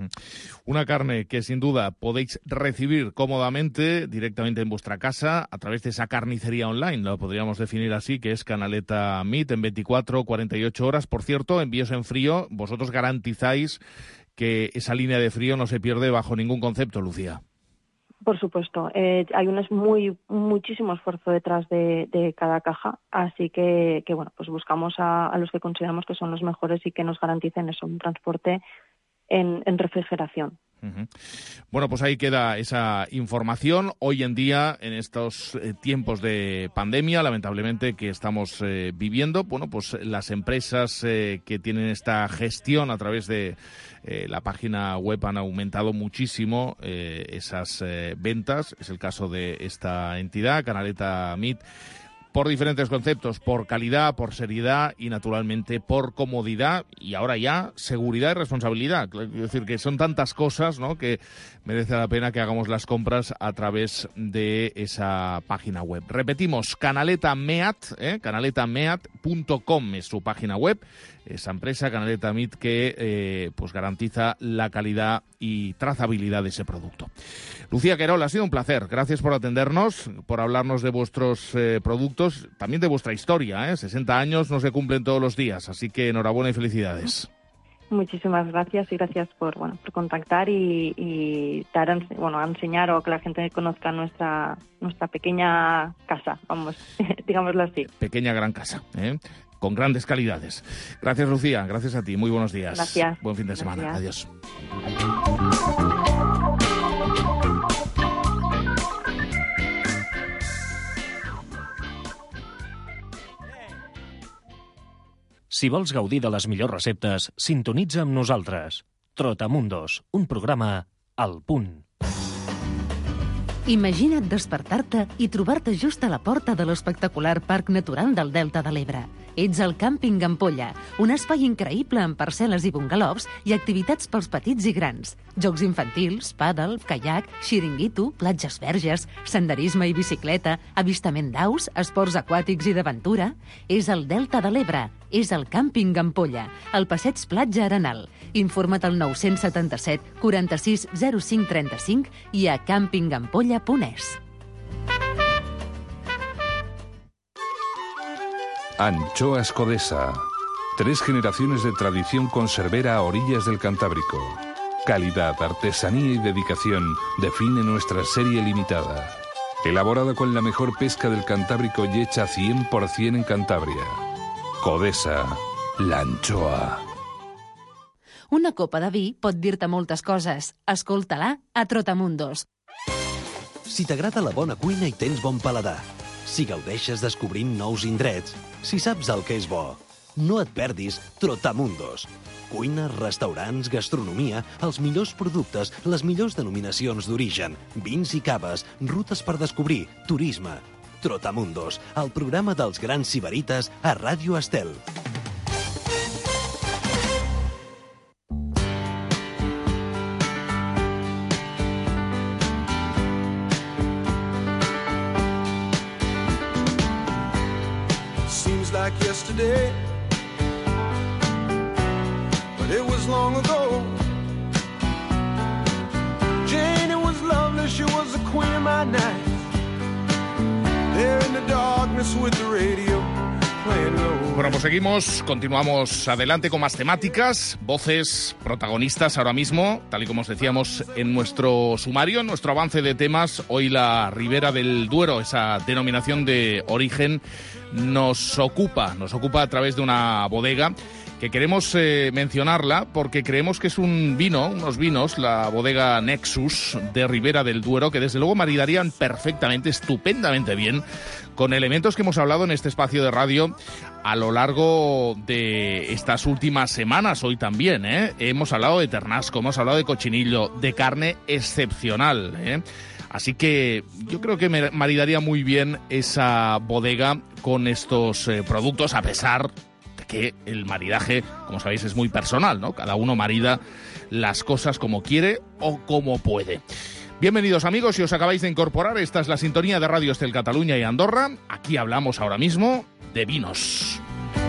Una carne que sin duda podéis recibir cómodamente directamente en vuestra casa a través de esa carnicería online, lo podríamos definir así, que es Canaleta Meat, en veinticuatro, cuarenta y ocho horas. Por cierto, envíos en frío, vosotros garantizáis que esa línea de frío no se pierde bajo ningún concepto, Lucía. Por supuesto, eh, hay un muy muchísimo esfuerzo detrás de, de cada caja, así que, que bueno, pues buscamos a, a los que consideramos que son los mejores y que nos garanticen eso, un transporte en, en refrigeración. Uh-huh. Bueno, pues ahí queda esa información. Hoy en día, en estos eh, tiempos de pandemia, lamentablemente, que estamos eh, viviendo, bueno, pues las empresas eh, que tienen esta gestión a través de eh, la página web han aumentado muchísimo eh, esas eh, ventas. Es el caso de esta entidad, Canaleta Meat, por diferentes conceptos, por calidad, por seriedad y, naturalmente, por comodidad y ahora ya seguridad y responsabilidad. Es decir, que son tantas cosas, ¿no?, que merece la pena que hagamos las compras a través de esa página web. Repetimos, Canaleta Meat, ¿eh? canaleta meat punto com es su página web. Esa empresa, Canaleta Meat, que eh, pues garantiza la calidad y trazabilidad de ese producto. Lucía Querol, ha sido un placer. Gracias por atendernos, por hablarnos de vuestros eh, productos, también de vuestra historia. ¿eh? sesenta años no se cumplen todos los días, así que enhorabuena y felicidades. Muchísimas gracias y gracias por bueno por contactar y, y dar bueno a enseñar o que la gente conozca nuestra nuestra pequeña casa, vamos, digámoslo así. Pequeña gran casa, ¿eh? Con grandes calidades. Gracias, Lucía. Gracias a ti. Muy buenos días. Gracias. Buen fin de Gracias. semana. Adiós. Si vols gaudir de les millors receptes, sintonitza amb nosaltres. Trotamundos, un programa al punt. Imagina't despertar-te i trobar-te just a la porta de l'espectacular Parc Natural del Delta de l'Ebre. Ets al Càmping Ampolla, un espai increïble amb parcel·les i bungalows i activitats pels petits i grans. Jocs infantils, pàdel, caiac, xiringuito, platges verges, senderisme i bicicleta, avistament d'aus, esports aquàtics i d'aventura. És el Delta de l'Ebre, és el Càmping Ampolla, al passeig Platja Arenal. Informa't al nou setanta set quaranta-sis zero cinc trenta-cinc i a campingampolla punt es. Anchoas Codesa. Tres generaciones de tradición conservera a orillas del Cantábrico. Calidad, artesanía y dedicación define nuestra serie limitada. Elaborada con la mejor pesca del Cantábrico y hecha cien por cien en Cantabria. Codesa, la anchoa. Una copa de vi pot dir-te moltes coses. Escolta-la a Trotamundos. Si t'agrada la bona cuina i tens bon paladar, si gaudeixes descobrint nous indrets, si saps el que és bo, no et perdis Trotamundos. Cuina, restaurants, gastronomia, els millors productes, les millors denominacions d'origen, vins i caves, rutes per descobrir, turisme. Trotamundos, el programa dels grans sibarites a Ràdio Estel. Like yesterday, but it was long ago. Jane, it was lovely, she was the queen of my night. There in the darkness with the radio, playing road. Bueno, pues seguimos, continuamos adelante con más temáticas, voces, protagonistas ahora mismo, tal y como os decíamos en nuestro sumario, en nuestro avance de temas. Hoy la Ribera del Duero, esa denominación de origen, nos ocupa, nos ocupa a través de una bodega que queremos eh, mencionarla porque creemos que es un vino, unos vinos, la bodega Nexus de Ribera del Duero, que desde luego maridarían perfectamente, estupendamente bien con elementos que hemos hablado en este espacio de radio a lo largo de estas últimas semanas, hoy también, ¿eh? Hemos hablado de ternasco, hemos hablado de cochinillo, de carne excepcional, ¿eh? Así que yo creo que me maridaría muy bien esa bodega con estos eh, productos, a pesar de que el maridaje, como sabéis, es muy personal, ¿no? Cada uno marida las cosas como quiere o como puede. Bienvenidos amigos, si os acabáis de incorporar, esta es la sintonía de Radio Estel Cataluña y Andorra. Aquí hablamos ahora mismo de vinos.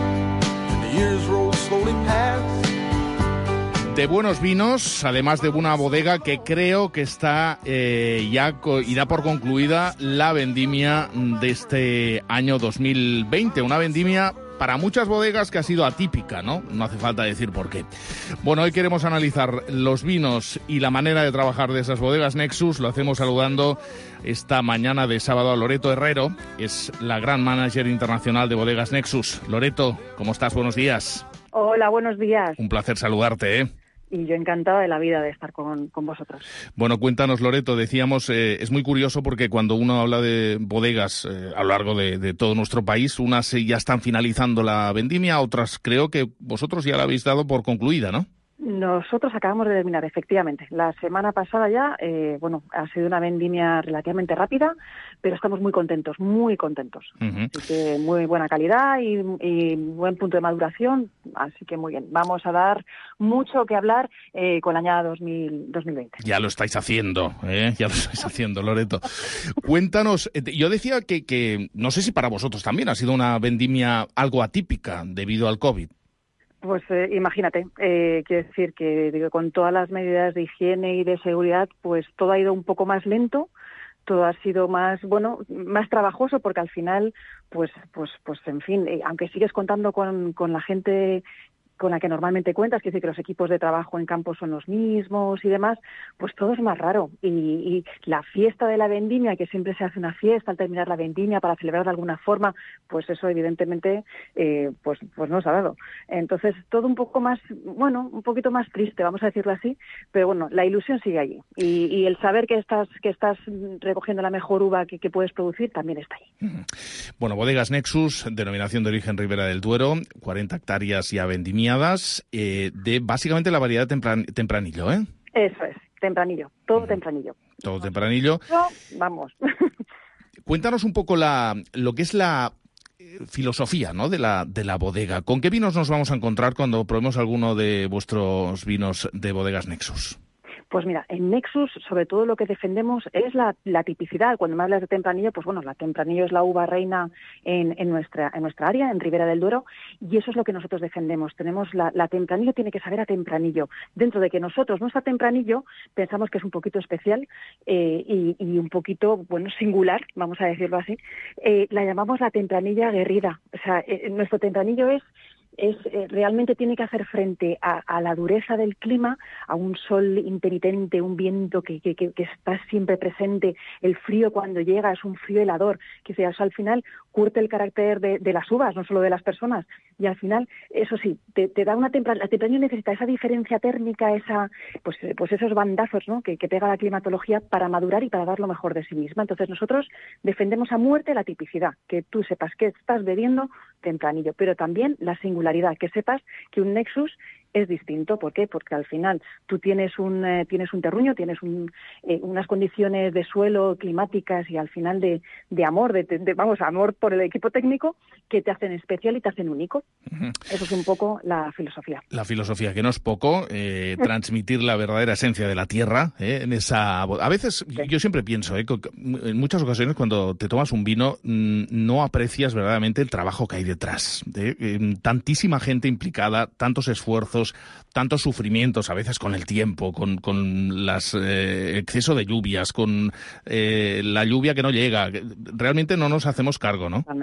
De buenos vinos, además de una bodega que creo que está eh, ya co- irá por concluida la vendimia de este año dos mil veinte. Una vendimia para muchas bodegas que ha sido atípica, ¿no? No hace falta decir por qué. Bueno, hoy queremos analizar los vinos y la manera de trabajar de esas bodegas Nexus. Lo hacemos saludando esta mañana de sábado a Loreto Herrero, es la gran manager internacional de bodegas Nexus. Loreto, ¿cómo estás? Buenos días. Hola, buenos días. Un placer saludarte, ¿eh? Y yo encantada de la vida de estar con, con vosotros. Bueno, cuéntanos, Loreto. Decíamos, eh, es muy curioso porque cuando uno habla de bodegas eh, a lo largo de, de todo nuestro país, unas ya están finalizando la vendimia, otras creo que vosotros ya la habéis dado por concluida, ¿no? Nosotros acabamos de terminar, efectivamente. La semana pasada ya, eh, bueno, ha sido una vendimia relativamente rápida, pero estamos muy contentos, muy contentos. Uh-huh. Así que muy buena calidad y, y buen punto de maduración, así que muy bien. Vamos a dar mucho que hablar eh, con la añada dos mil veinte. Ya lo estáis haciendo, ¿eh? Ya lo estáis haciendo, Loreto. Cuéntanos, yo decía que, que no sé si para vosotros también ha sido una vendimia algo atípica debido al COVID. Pues eh, imagínate, eh, quiero decir que digo, con todas las medidas de higiene y de seguridad, pues todo ha ido un poco más lento, todo ha sido más, bueno, más trabajoso, porque al final, pues, pues, pues, en fin, eh, aunque sigues contando con, con la gente con la que normalmente cuentas, que decir que los equipos de trabajo en campo son los mismos y demás, pues todo es más raro. Y, y la fiesta de la vendimia, que siempre se hace una fiesta al terminar la vendimia para celebrar de alguna forma, pues eso evidentemente eh, pues, pues no se ha dado. Entonces todo un poco más, bueno, un poquito más triste, vamos a decirlo así, pero bueno, la ilusión sigue allí. Y, y el saber que estás, que estás recogiendo la mejor uva que, que puedes producir también está ahí. Bueno, bodegas Nexus, denominación de origen Ribera del Duero, cuarenta hectáreas ya vendimiadas, eh, de básicamente la variedad tempran, tempranillo, ¿eh? Eso es, tempranillo, todo tempranillo. Todo tempranillo. No, vamos. Cuéntanos un poco la, lo que es la filosofía, ¿no?, de la, de la bodega. ¿Con qué vinos nos vamos a encontrar cuando probemos alguno de vuestros vinos de bodegas Nexus? Pues mira, en Nexus, sobre todo lo que defendemos es la, la tipicidad. Cuando me hablas de tempranillo, pues bueno, la tempranillo es la uva reina en, en, nuestra, en nuestra área, en Ribera del Duero, y eso es lo que nosotros defendemos. Tenemos la, la tempranillo tiene que saber a tempranillo. Dentro de que nosotros, nuestra tempranillo, pensamos que es un poquito especial eh, y, y un poquito, bueno, singular, vamos a decirlo así, eh, la llamamos la tempranilla aguerrida. O sea, eh, nuestro tempranillo es... Es, eh, realmente tiene que hacer frente a, a la dureza del clima, a un sol intermitente, un viento que, que, que, que está siempre presente, el frío cuando llega es un frío helador, que sea, eso al final curte el carácter de, de las uvas, no solo de las personas, y al final, eso sí, te, te da una temperatura, la temperatura necesita esa diferencia térmica, esa, pues, pues esos bandazos, ¿no?, que, que pega la climatología para madurar y para dar lo mejor de sí misma. Entonces nosotros defendemos a muerte la tipicidad, que tú sepas que estás bebiendo tempranillo, pero también la singularidad, que sepas que un Nexus es distinto. ¿Por qué? Porque al final tú tienes un eh, tienes un terruño, tienes un, eh, unas condiciones de suelo climáticas y al final de, de amor, de, de vamos, amor por el equipo técnico que te hacen especial y te hacen único. Uh-huh. Eso es un poco la filosofía. La filosofía, que no es poco, eh, transmitir la verdadera esencia de la tierra, eh, en esa... A veces, sí. Yo siempre pienso, eh, en muchas ocasiones cuando te tomas un vino no aprecias verdaderamente el trabajo que hay detrás. Eh, eh, tantísima gente implicada, tantos esfuerzos, tantos sufrimientos, a veces con el tiempo, con, con las eh, exceso de lluvias, con eh, la lluvia que no llega. Realmente no nos hacemos cargo, ¿no? Totalmente.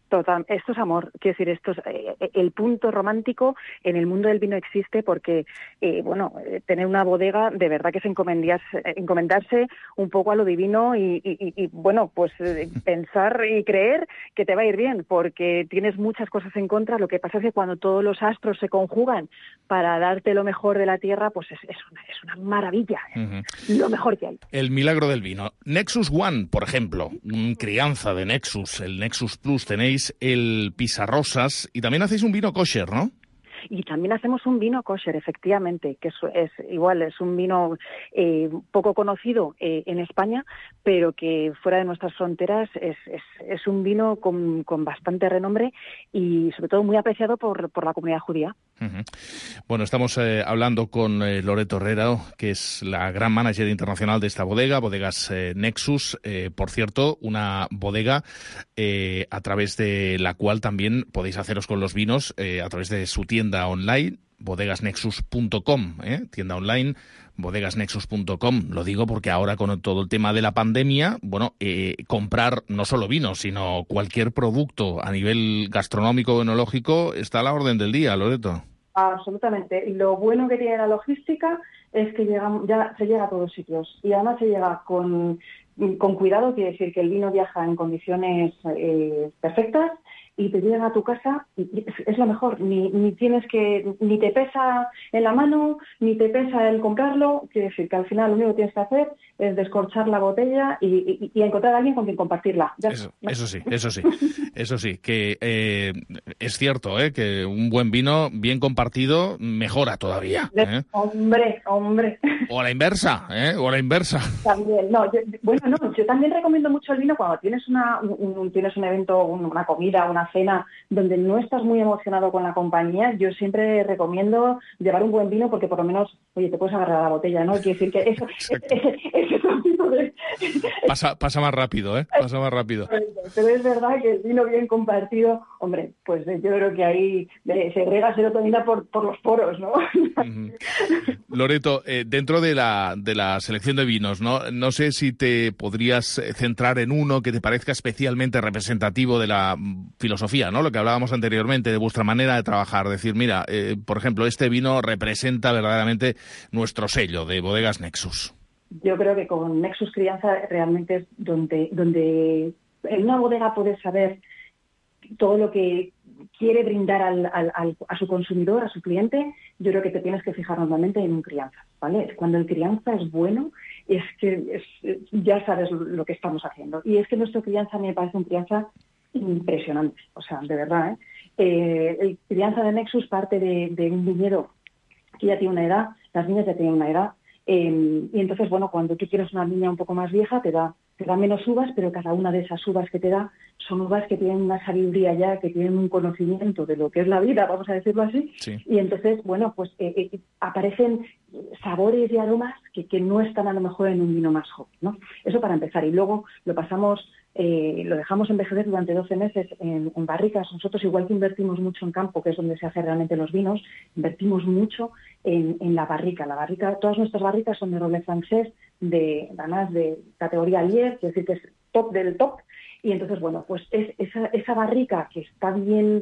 Total, esto es amor, quiero decir, esto es, eh, el punto romántico en el mundo del vino existe porque, eh, bueno, eh, tener una bodega de verdad que es encomendarse, encomendarse un poco a lo divino y, y, y bueno, pues eh, pensar y creer que te va a ir bien, porque tienes muchas cosas en contra. Lo que pasa es que cuando todos los astros se conjugan para darte lo mejor de la tierra, pues es, es, una, es una maravilla, uh-huh. Lo mejor que hay. El milagro del vino. Nexus One, por ejemplo, crianza de Nexus, el Nexus Plus, tenéis el Pisarrosas y también hacéis un vino kosher, ¿no? Y también hacemos un vino kosher, efectivamente, que es, es igual, es un vino eh, poco conocido eh, en España, pero que fuera de nuestras fronteras es, es, es un vino con, con bastante renombre y sobre todo muy apreciado por, por la comunidad judía. Uh-huh. Bueno, estamos eh, hablando con eh, Loreto Herrera, que es la gran manager internacional de esta bodega, Bodegas eh, Nexus, eh, por cierto, una bodega eh, a través de la cual también podéis haceros con los vinos eh, a través de su tienda online, bodegas nexus punto com, ¿eh? tienda online, bodegas nexus punto com. Lo digo porque ahora con todo el tema de la pandemia, bueno, eh, comprar no solo vino, sino cualquier producto a nivel gastronómico o enológico está a la orden del día, Loreto. Absolutamente. Lo bueno que tiene la logística es que llega, ya se llega a todos sitios y además se llega con, con cuidado, quiere decir que el vino viaja en condiciones eh, perfectas y te llega a tu casa y es, es lo mejor, ni, ni tienes que, ni te pesa en la mano, ni te pesa el comprarlo, quiere decir que al final lo único que tienes que hacer es descorchar la botella y, y, y encontrar a alguien con quien compartirla. Ya eso, eso sí, eso sí, eso sí, que eh, es cierto, ¿eh? que un buen vino bien compartido mejora todavía. ¿eh? Hombre, hombre. O a la inversa, ¿eh? o a la inversa. También, no, yo, bueno, no, yo también recomiendo mucho el vino cuando tienes una, un, tienes un evento, una comida, una cena donde no estás muy emocionado con la compañía. Yo siempre recomiendo llevar un buen vino porque por lo menos, oye, te puedes agarrar a la botella, ¿no? Quiere decir que eso, ese, ese sentido de... Pasa, pasa más rápido, ¿eh? Pasa más rápido. Pero es verdad que el vino bien compartido, hombre, pues yo creo que ahí se riega serotonina por, por los poros, ¿no? Uh-huh. Loreto, eh, dentro de la, de la selección de vinos, ¿no? No sé si te podrías centrar en uno que te parezca especialmente representativo de la filosofía, ¿no? Lo que hablábamos anteriormente, de vuestra manera de trabajar. Decir, mira, eh, por ejemplo, este vino representa verdaderamente nuestro sello de Bodegas Nexus. Yo creo que con Nexus Crianza realmente es donde, donde en una bodega puedes saber todo lo que quiere brindar al, al, al, a su consumidor, a su cliente. Yo creo que te tienes que fijar normalmente en un crianza, ¿vale? Cuando el crianza es bueno, es que es, ya sabes lo que estamos haciendo. Y es que nuestro crianza me parece un crianza impresionante, o sea, de verdad, ¿eh? Eh, el crianza de Nexus parte de, de un viñedo que ya tiene una edad, las viñas ya tienen una edad, eh, y entonces, bueno, cuando tú quieres una viña un poco más vieja, te da, te da menos uvas, pero cada una de esas uvas que te da son uvas que tienen una sabiduría ya, que tienen un conocimiento de lo que es la vida, vamos a decirlo así, sí. Y entonces, bueno, pues eh, eh, aparecen sabores y aromas que, que no están a lo mejor en un vino más joven, ¿no? Eso para empezar, y luego lo pasamos... Eh, lo dejamos envejecer durante doce meses en, en barricas. Nosotros, igual que invertimos mucho en campo, que es donde se hacen realmente los vinos, invertimos mucho en, en la barrica. La barrica, todas nuestras barricas son de roble francés, de, además de categoría Lier, es decir, que es top del top. Y entonces, bueno, pues es esa, esa barrica que está bien,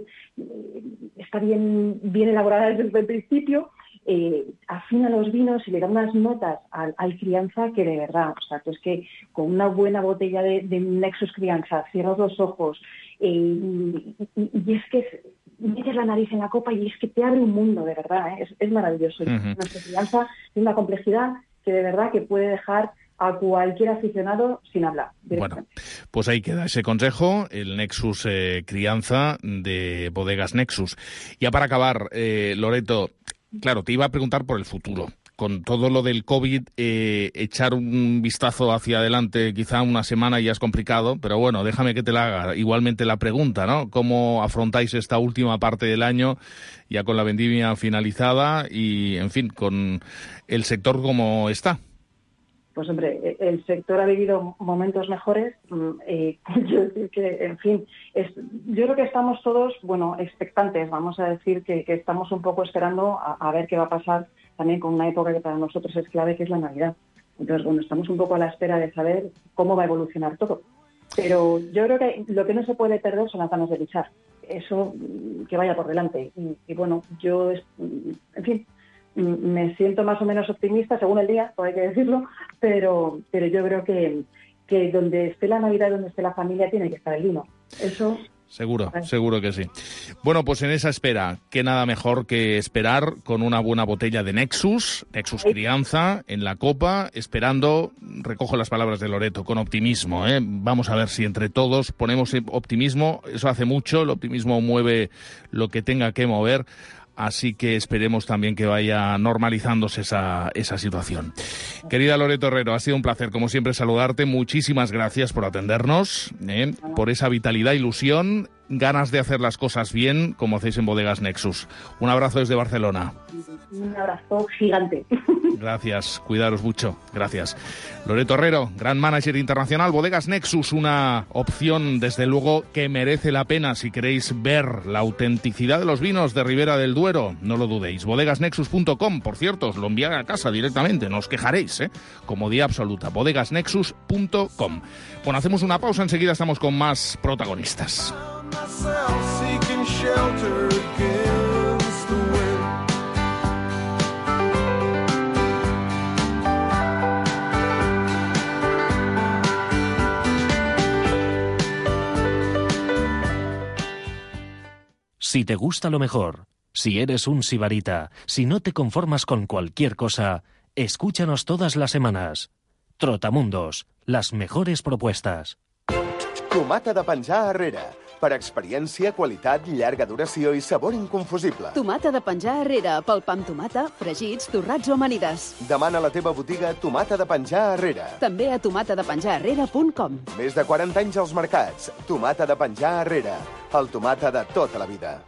está bien, bien elaborada desde el principio, eh, afina los vinos y le da unas notas al, al crianza que de verdad, o sea, pues que con una buena botella de, de Nexus Crianza cierras los ojos eh, y, y, y es que es, metes la nariz en la copa y es que te abre un mundo, de verdad, ¿eh? es, es maravilloso. Uh-huh. Nuestra crianza tiene una complejidad que de verdad que puede dejar a cualquier aficionado sin hablar. Bueno, pues ahí queda ese consejo, el Nexus eh, Crianza de Bodegas Nexus. Ya para acabar, eh, Loreto, claro, te iba a preguntar por el futuro. Con todo lo del COVID, eh, echar un vistazo hacia adelante, quizá una semana ya es complicado, pero bueno, déjame que te la haga igualmente la pregunta, ¿no? ¿Cómo afrontáis esta última parte del año, ya con la vendimia finalizada y, en fin, con el sector como está? Pues hombre, el sector ha vivido momentos mejores. Eh, quiero decir que, en fin, es, yo creo que estamos todos, bueno, expectantes. Vamos a decir que, que estamos un poco esperando a, a ver qué va a pasar también con una época que para nosotros es clave, que es la Navidad. Entonces, bueno, estamos un poco a la espera de saber cómo va a evolucionar todo. Pero yo creo que lo que no se puede perder son las ganas de luchar. Eso que vaya por delante. Y, y bueno, yo, en fin, me siento más o menos optimista, según el día, hay que decirlo, pero, pero yo creo que, que donde esté la Navidad, donde esté la familia, tiene que estar el vino. Eso... Seguro, seguro que sí. Bueno, pues en esa espera, qué nada mejor que esperar con una buena botella de Nexus, Nexus Crianza, en la copa, esperando, recojo las palabras de Loreto, con optimismo, ¿eh? Vamos a ver si entre todos ponemos optimismo, eso hace mucho, el optimismo mueve lo que tenga que mover. Así que esperemos también que vaya normalizándose esa, esa situación. Querida Loreto Herrero, ha sido un placer, como siempre, saludarte. Muchísimas gracias por atendernos, ¿eh? por esa vitalidad, ilusión, ganas de hacer las cosas bien, como hacéis en Bodegas Nexus. Un abrazo desde Barcelona. Un abrazo gigante. Gracias, cuidaros mucho. Gracias. Loreto Herrero, gran manager internacional, Bodegas Nexus, una opción, desde luego, que merece la pena si queréis ver la autenticidad de los vinos de Ribera del Duero. No lo dudéis. bodegas nexus punto com, por cierto, os lo envían a casa directamente, no os quejaréis, ¿eh? Comodidad absoluta. bodegas nexus punto com. Bueno, hacemos una pausa, enseguida estamos con más protagonistas. Si te gusta lo mejor, si eres un sibarita, si no te conformas con cualquier cosa, escúchanos todas las semanas. Trotamundos, las mejores propuestas. Tomata de penjar Herrera. Per experiència, qualitat, llarga duració i sabor inconfusible. Tomata de penjar Herrera, pel pa amb tomata, fregits, torrats o amanides. Demana a la teva botiga Tomata de penjar Herrera. També a tomata de penjar herrera punt com. Més de quaranta anys als mercats. Tomata de penjar Herrera. El tomata de tota la vida.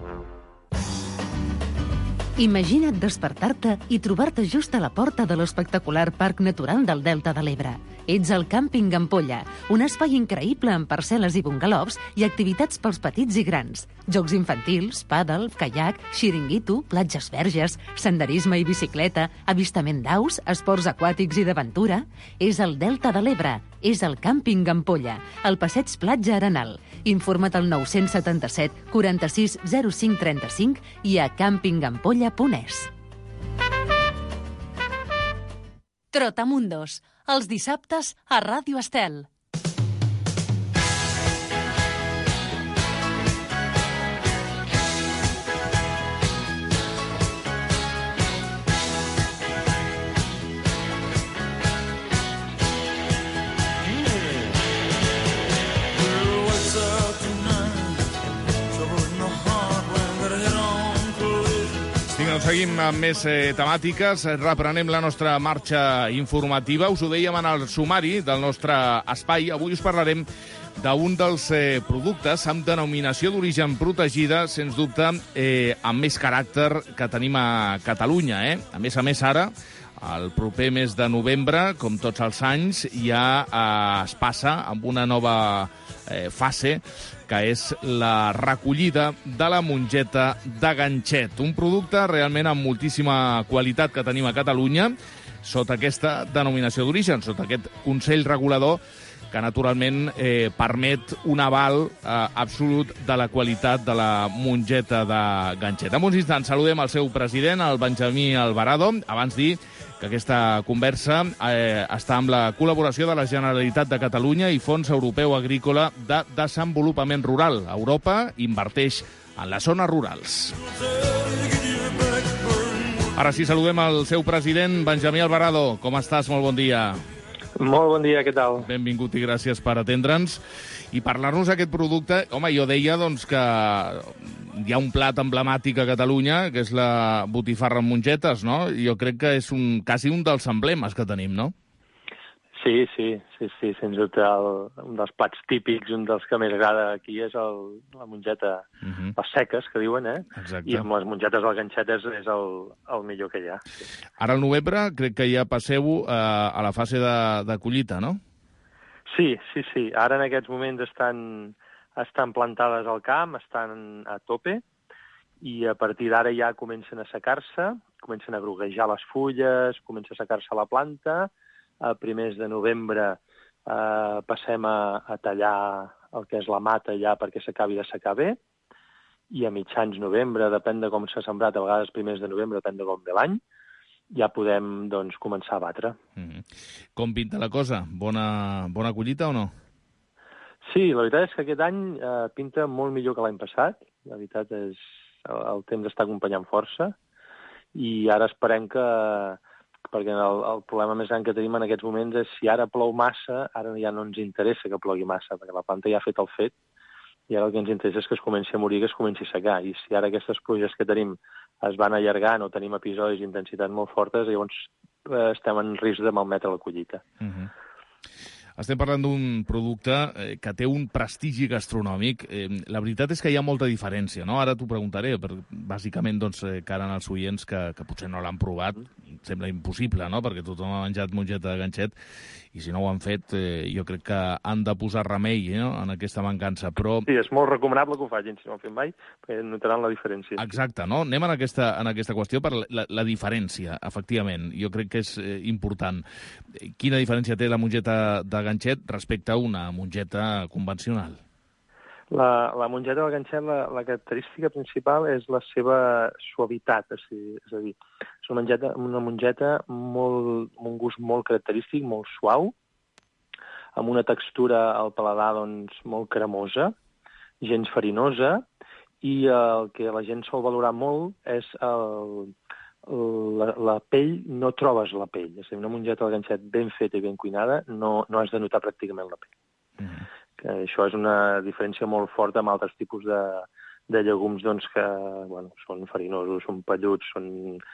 Imagina't despertar-te i trobar-te just a la porta de l'espectacular Parc Natural del Delta de l'Ebre. Ets al Càmping Ampolla, un espai increïble amb parcel·les i bungalows i activitats pels petits i grans. Jocs infantils, pàdel, caiac, xiringuito, platges verges, senderisme i bicicleta, avistament d'aus, esports aquàtics i d'aventura. És el Delta de l'Ebre, és el Càmping Ampolla, al passeig Platja Arenal. Informa't al nou set set, quaranta-sis, zero cinc, trenta-cinc i a càmping ampolla punt es. Trotamundos, els dissabtes a Ràdio Estel. Seguim amb més eh, temàtiques, reprenem la nostra marxa informativa. Us ho dèiem en el sumari del nostre espai. Avui us parlarem d'un dels eh, productes amb denominació d'origen protegida, sens dubte, eh, amb més caràcter que tenim a Catalunya. Eh? A més a més, ara, el proper mes de novembre, com tots els anys, ja eh, es passa amb una nova eh, fase, que és la recollida de la mongeta de ganxet. Un producte realment amb moltíssima qualitat que tenim a Catalunya, sota aquesta denominació d'origen, sota aquest Consell Regulador, que naturalment eh, permet un aval eh, absolut de la qualitat de la mongeta de ganxet. En uns instants saludem el seu president, el Benjamí Alvarado. Abans dir que aquesta conversa eh, està amb la col·laboració de la Generalitat de Catalunya i Fons Europeu Agrícola de Desenvolupament Rural. Europa inverteix en les zones rurals. Ara sí, saludem el seu president, Benjamí Alvarado. Com estàs? Molt bon dia. Molt bon dia, què tal? Benvingut i gràcies per atendre'ns. I parlar-nos d'aquest producte, home, jo deia doncs, que hi ha un plat emblemàtic a Catalunya, que és la botifarra amb mongetes, no? Jo crec que és un, quasi un dels emblemes que tenim, no? Sí, sí, sí, sí, sens dubte. El, un dels plats típics, un dels que més agrada aquí és el, la mongeta, uh -huh. les seques, que diuen, eh? Exacte. I amb les mongetes del ganxet és, és el, el millor que hi ha. Sí. Ara al novembre crec que ja passeu eh, a la fase de, de collita, no? Sí, sí, sí. Ara en aquests moments estan, estan plantades al camp, estan a tope, i a partir d'ara ja comencen a secar-se, comencen a groguejar les fulles, comença a secar-se la planta. A primers de novembre eh, passem a, a tallar el que és la mata ja perquè s'acabi de secar bé, i a mitjans novembre, depèn de com s'ha sembrat, a vegades primers de novembre, depèn de com ve l'any, ja podem doncs, començar a batre. Mm-hmm. Com pinta la cosa? Bona, bona collita o no? Sí, la veritat és que aquest any eh, pinta molt millor que l'any passat. La veritat és el, el temps està acompanyant força i ara esperem que... perquè el, el problema més gran que tenim en aquests moments és si ara plou massa, ara ja no ens interessa que plogui massa, perquè la planta ja ha fet el fet i ara el que ens interessa és que es comenci a morir, que es comenci a secar. I si ara aquestes pluges que tenim es van allargant o tenim episodis d'intensitat molt fortes, llavors eh, estem en risc de malmetre la collita. Mm-hmm. Estem parlant d'un producte eh, que té un prestigi gastronòmic. Eh, la veritat és que hi ha molta diferència, no? Ara t'ho preguntaré, però bàsicament, doncs, eh, cara als oients que, que potser no l'han provat, sembla impossible, no? Perquè tothom ha menjat mongeta de ganxet i si no ho han fet, eh, jo crec que han de posar remei, eh, no? En aquesta mancança. Però... Sí, és molt recomanable que ho facin, si no ho han fet mai, perquè notaran la diferència. Exacte, no? Anem en aquesta, en aquesta qüestió per la, la diferència, efectivament. Jo crec que és eh, important. Quina diferència té la mongeta de ganxet respecte a una mongeta convencional? La, la mongeta de ganxet, la, la característica principal és la seva suavitat, és, és a dir, és una mongeta, una mongeta molt, amb un gust molt característic, molt suau, amb una textura al paladar doncs, molt cremosa, gens farinosa, i el que la gent sol valorar molt és el, la, la pell, no trobes la pell. És a dir, una mongeta de ganxet ben feta i ben cuinada no, no has de notar pràcticament la pell. Mm-hmm. Que això és una diferència molt forta amb altres tipus de, de llegums doncs, que bueno, són farinosos, són pelluts, són...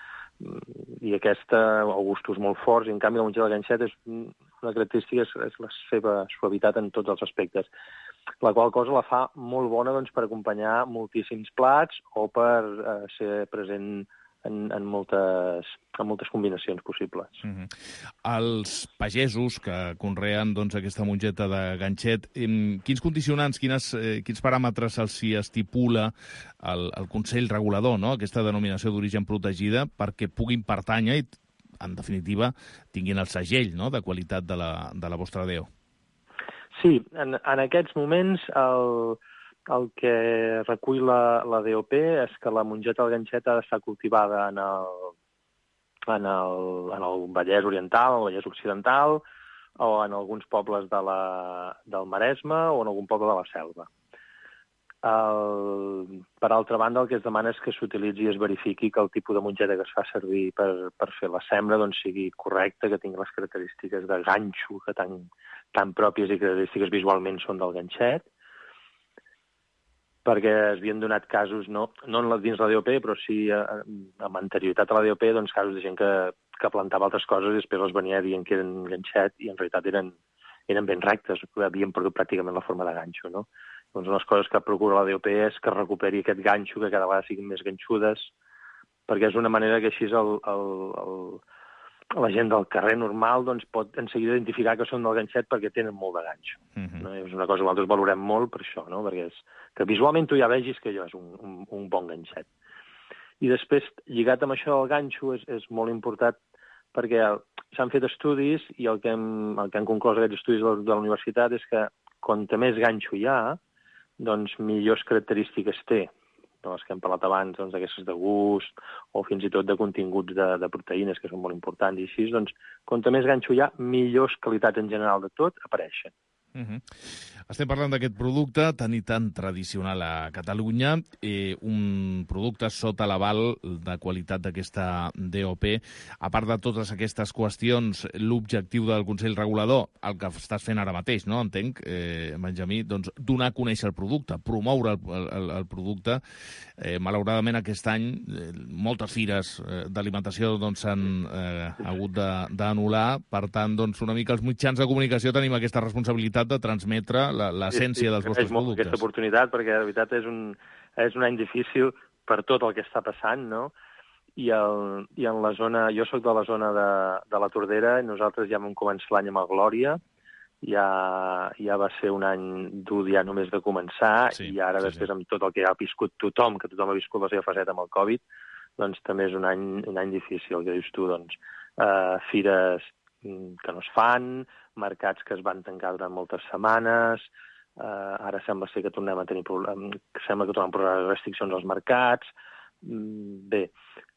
i aquesta, o gustos molt forts, i en canvi la mongeta de ganxet és una característica, és, és la seva suavitat en tots els aspectes, la qual cosa la fa molt bona doncs, per acompanyar moltíssims plats o per eh, ser present en, en, moltes, en moltes combinacions possibles. Mm-hmm. Els pagesos que conreen doncs, aquesta mongeta de ganxet, eh, quins condicionants, quines, eh, quins paràmetres els hi estipula el, el Consell Regulador, no? Aquesta denominació d'origen protegida, perquè puguin pertànyer i, en definitiva, tinguin el segell, no?, de qualitat de la, de la vostra D O? Sí, en, en aquests moments el... El que recull la, la D O P és que la mongeta del ganxet ha d'estar cultivada en el, en, el, en el Vallès Oriental, el Vallès Occidental, o en alguns pobles de la, del Maresme o en algun poble de la Selva. El, per altra banda, el que es demana és que s'utilitzi i es verifiqui que el tipus de mongeta que es fa servir per, per fer la sembra doncs, sigui correcte, que tingui les característiques de ganxo, que tan, tan pròpies i característiques visualment són del ganxet, perquè es havien donat casos, no, no dins la D O P, però sí eh, amb anterioritat a la D O P, doncs casos de gent que, que plantava altres coses i després els venia dient que eren ganxet i en realitat eren, eren ben rectes, havien perdut pràcticament la forma de ganxo, no? Doncs una de les coses que procura la D O P és que recuperi aquest ganxo, que cada vegada siguin més ganxudes, perquè és una manera que així el, el, el, la gent del carrer normal doncs, pot en seguida identificar que són del ganxet perquè tenen molt de ganxo. Mm-hmm. No? És una cosa que nosaltres valorem molt per això, no? Perquè és, que visualment tu ja vegis que allò és un, un, un bon ganxet. I després, lligat amb això del ganxo, és, és molt important perquè s'han fet estudis i el que hem, el que han conclòs aquests estudis de la, de la universitat és que com més ganxo hi ha, doncs millors característiques té. De les que hem parlat abans, doncs, d'aquestes de gust o fins i tot de continguts de, de proteïnes, que són molt importants, i així, doncs, com més ganxo hi ha, millors qualitats en general de tot apareixen. Uh-huh. Estem parlant d'aquest producte tan i tan tradicional a Catalunya, eh, un producte sota l'aval de qualitat d'aquesta D O P. A part de totes aquestes qüestions, l'objectiu del Consell Regulador, el que estàs fent ara mateix, no? Entenc, eh, Benjamí, doncs donar a conèixer el producte, promoure el, el, el producte. Eh, malauradament aquest any eh, moltes fires eh, d'alimentació doncs, s'han eh, hagut d'anul·lar, per tant, doncs, una mica els mitjans de comunicació tenim aquesta responsabilitat de transmetre l'essència sí, sí, dels vostres productes. Aquesta oportunitat, perquè de veritat és un, és un any difícil per tot el que està passant, no? I, el, i en la zona, jo sóc de la zona de, de la Tordera, i nosaltres ja vam començar l'any amb el Glòria, ja, ja va ser un any dur ja només de començar, sí, i ara sí, després sí. Amb tot el que ha viscut tothom, que tothom ha viscut la seva faceta amb el Covid, doncs també és un any, un any difícil, el que dius tu, doncs, uh, fires que no es fan, mercats que es van tancar durant moltes setmanes, eh, ara sembla ser que tornem a tenir problemes, sembla que tornem a posar restriccions als mercats. Bé,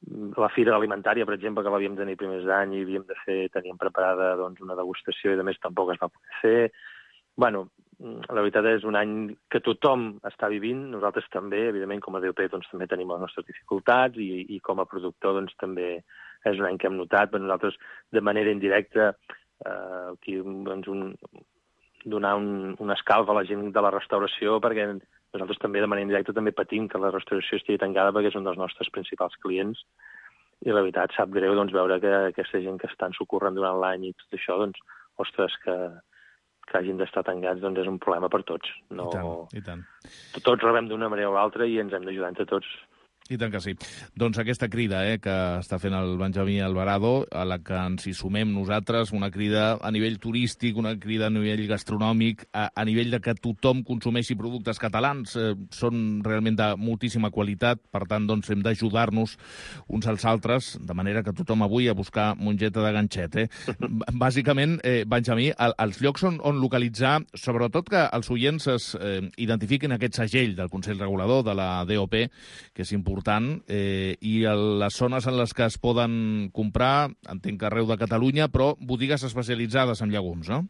la fira alimentària, per exemple, que l'havíem de tenir primers d'any i havíem de fer, teníem preparada doncs, una degustació i, a més, tampoc es va poder fer. Bueno, la veritat és un any que tothom està vivint, nosaltres també, evidentment, com a D O P, doncs, també tenim les nostres dificultats i, i com a productor, doncs, també és un any que hem notat, però nosaltres, de manera indirecta, eh, aquí, doncs, un, donar un, un escalf a la gent de la restauració, perquè nosaltres també, de manera indirecta, també patim que la restauració estigui tancada perquè és un dels nostres principals clients i, la veritat, sap greu doncs, veure que aquesta gent que estan socorrent durant l'any i tot això, doncs, ostres, que, que hagin d'estar tancats doncs, és un problema per tots. No... I tant, i tant. Tots rebem d'una manera o l'altra i ens hem d'ajudar entre tots. I tant que sí. Doncs aquesta crida eh, que està fent el Benjamí Alvarado, a la que ens hi sumem nosaltres, una crida a nivell turístic, una crida a nivell gastronòmic, a, a nivell de que tothom consumeixi productes catalans, eh, són realment de moltíssima qualitat, per tant, doncs, hem d'ajudar-nos uns als altres, de manera que tothom avui a buscar mongeta de ganxet. Eh? Bàsicament, eh, Benjamí, el, els llocs on, on localitzar, sobretot que els oients es eh, identifiquin aquest segell del Consell Regulador de la D O P, que és important, important, eh, i les zones en les que es poden comprar, entenc que arreu de Catalunya, però botigues especialitzades en llegums, no?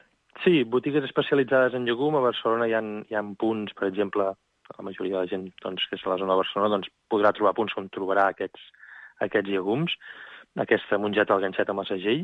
Sí, botigues especialitzades en llegum. A Barcelona hi ha, hi ha punts, per exemple, la majoria de la gent doncs, que és a la zona de Barcelona doncs, podrà trobar punts on trobarà aquests, aquests llegums, aquesta mongeta al ganxet amb el segell,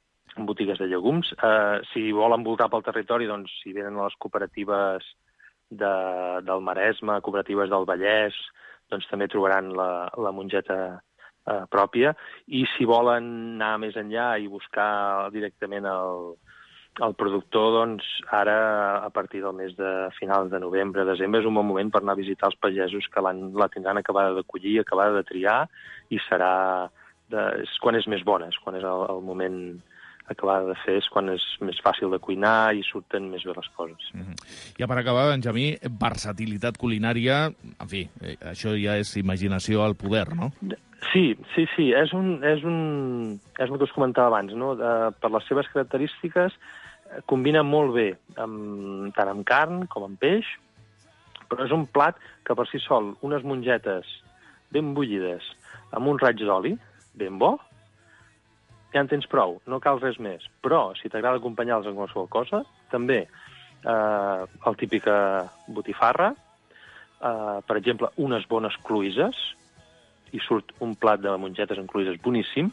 en botigues de llegums. Eh, si volen voltar pel territori, doncs, si venen a les cooperatives de, del Maresme, cooperatives del Vallès, doncs també trobaran la, la mongeta eh, pròpia. I si volen anar més enllà i buscar directament el, el productor, doncs ara, a partir del mes de finals de novembre, desembre, és un bon moment per anar a visitar els pagesos que la tindran acabada de collir, acabada de triar, i serà de, és quan és més bona, és quan és el, el moment acabada de fer, és quan és més fàcil de cuinar i surten més bé les coses. Mm-hmm. Ja per acabar, Benjamí, versatilitat culinària, en fi, eh, això ja és imaginació al poder, no? Sí, sí, sí, és, un, és, un, és el que us comentava abans, no? De, per les seves característiques, combina molt bé amb, tant amb carn com amb peix, però és un plat que per si sol, unes mongetes ben bullides, amb un raig d'oli ben bo, ja en tens prou, no cal res més. Però, si t'agrada acompanyar-los amb qualsevol cosa, també eh, el típica botifarra, eh, per exemple, unes bones cloïsses, i surt un plat de mongetes amb cloïsses boníssim,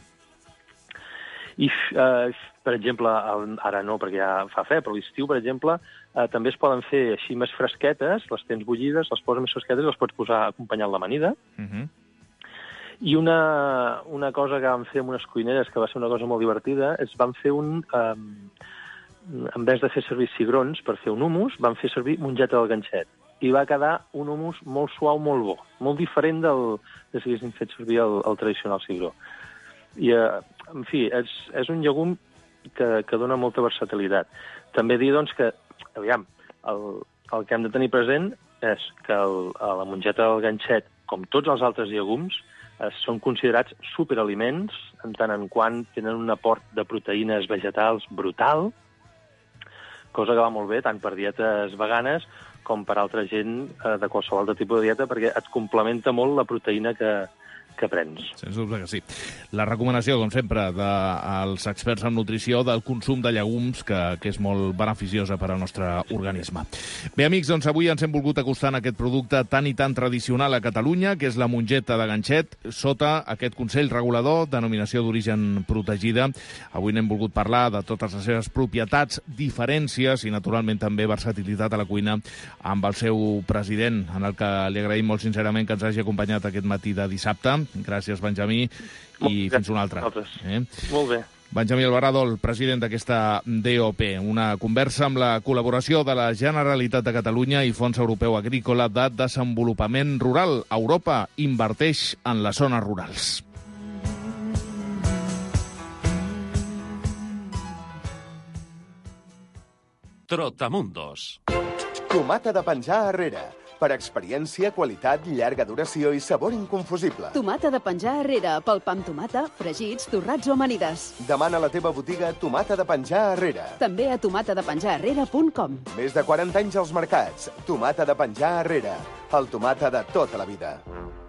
i, eh, per exemple, ara no perquè ja fa fred, però a l'estiu, per exemple, eh, també es poden fer així més fresquetes, les tens bullides, les poses més fresquetes i les pots posar acompanyant l'amanida. Mhm. I una, una cosa que vam fer amb unes cuineres, que va ser una cosa molt divertida, és vam fer un... Eh, en vez de fer servir cigrons per fer un hummus, vam fer servir mongeta del ganxet. I va quedar un hummus molt suau, molt bo, molt diferent del de si haguéssim fet servir el, el tradicional cigró. I, eh, en fi, és, és un llegum que, que dona molta versatilitat. També dir, doncs, que, aviam, el, el que hem de tenir present és que el, la mongeta del ganxet, com tots els altres llegums, eh, són considerats superaliments, en tant en quant tenen un aport de proteïnes vegetals brutal, cosa que va molt bé tant per dietes veganes com per altra gent eh, de qualsevol altre tipus de dieta, perquè et complementa molt la proteïna que, que prens. Sens dubte que sí. La recomanació, com sempre, dels experts en nutrició del consum de llegums, que, que és molt beneficiosa per al nostre organisme. Bé, amics, doncs avui ens hem volgut acostar a aquest producte tan i tan tradicional a Catalunya, que és la mongeta de ganxet, sota aquest Consell Regulador, denominació d'origen protegida. Avui n'hem volgut parlar de totes les seves propietats, diferències i, naturalment, també versatilitat a la cuina amb el seu president, en el que li agraïm molt sincerament que ens hagi acompanyat aquest matí de dissabte. Gràcies, Benjamí, i fins una altra. Eh? Molt bé. Benjamí Alvarado, el president d'aquesta D O P. Una conversa amb la col·laboració de la Generalitat de Catalunya i Fons Europeu Agrícola de Desenvolupament Rural. Europa inverteix en les zones rurals. Trotamundos. Tomata de penjar arrere, Per experiència, qualitat, llarga duració i sabor inconfusible. Tomata de penjar Herrera, pel pa amb tomata, fregits, torrats o amanides. Demana a la teva botiga Tomata de penjar Herrera. També a tomata de penjar herrera punt com. Més de quaranta anys als mercats. Tomata de penjar Herrera. El tomata de tota la vida.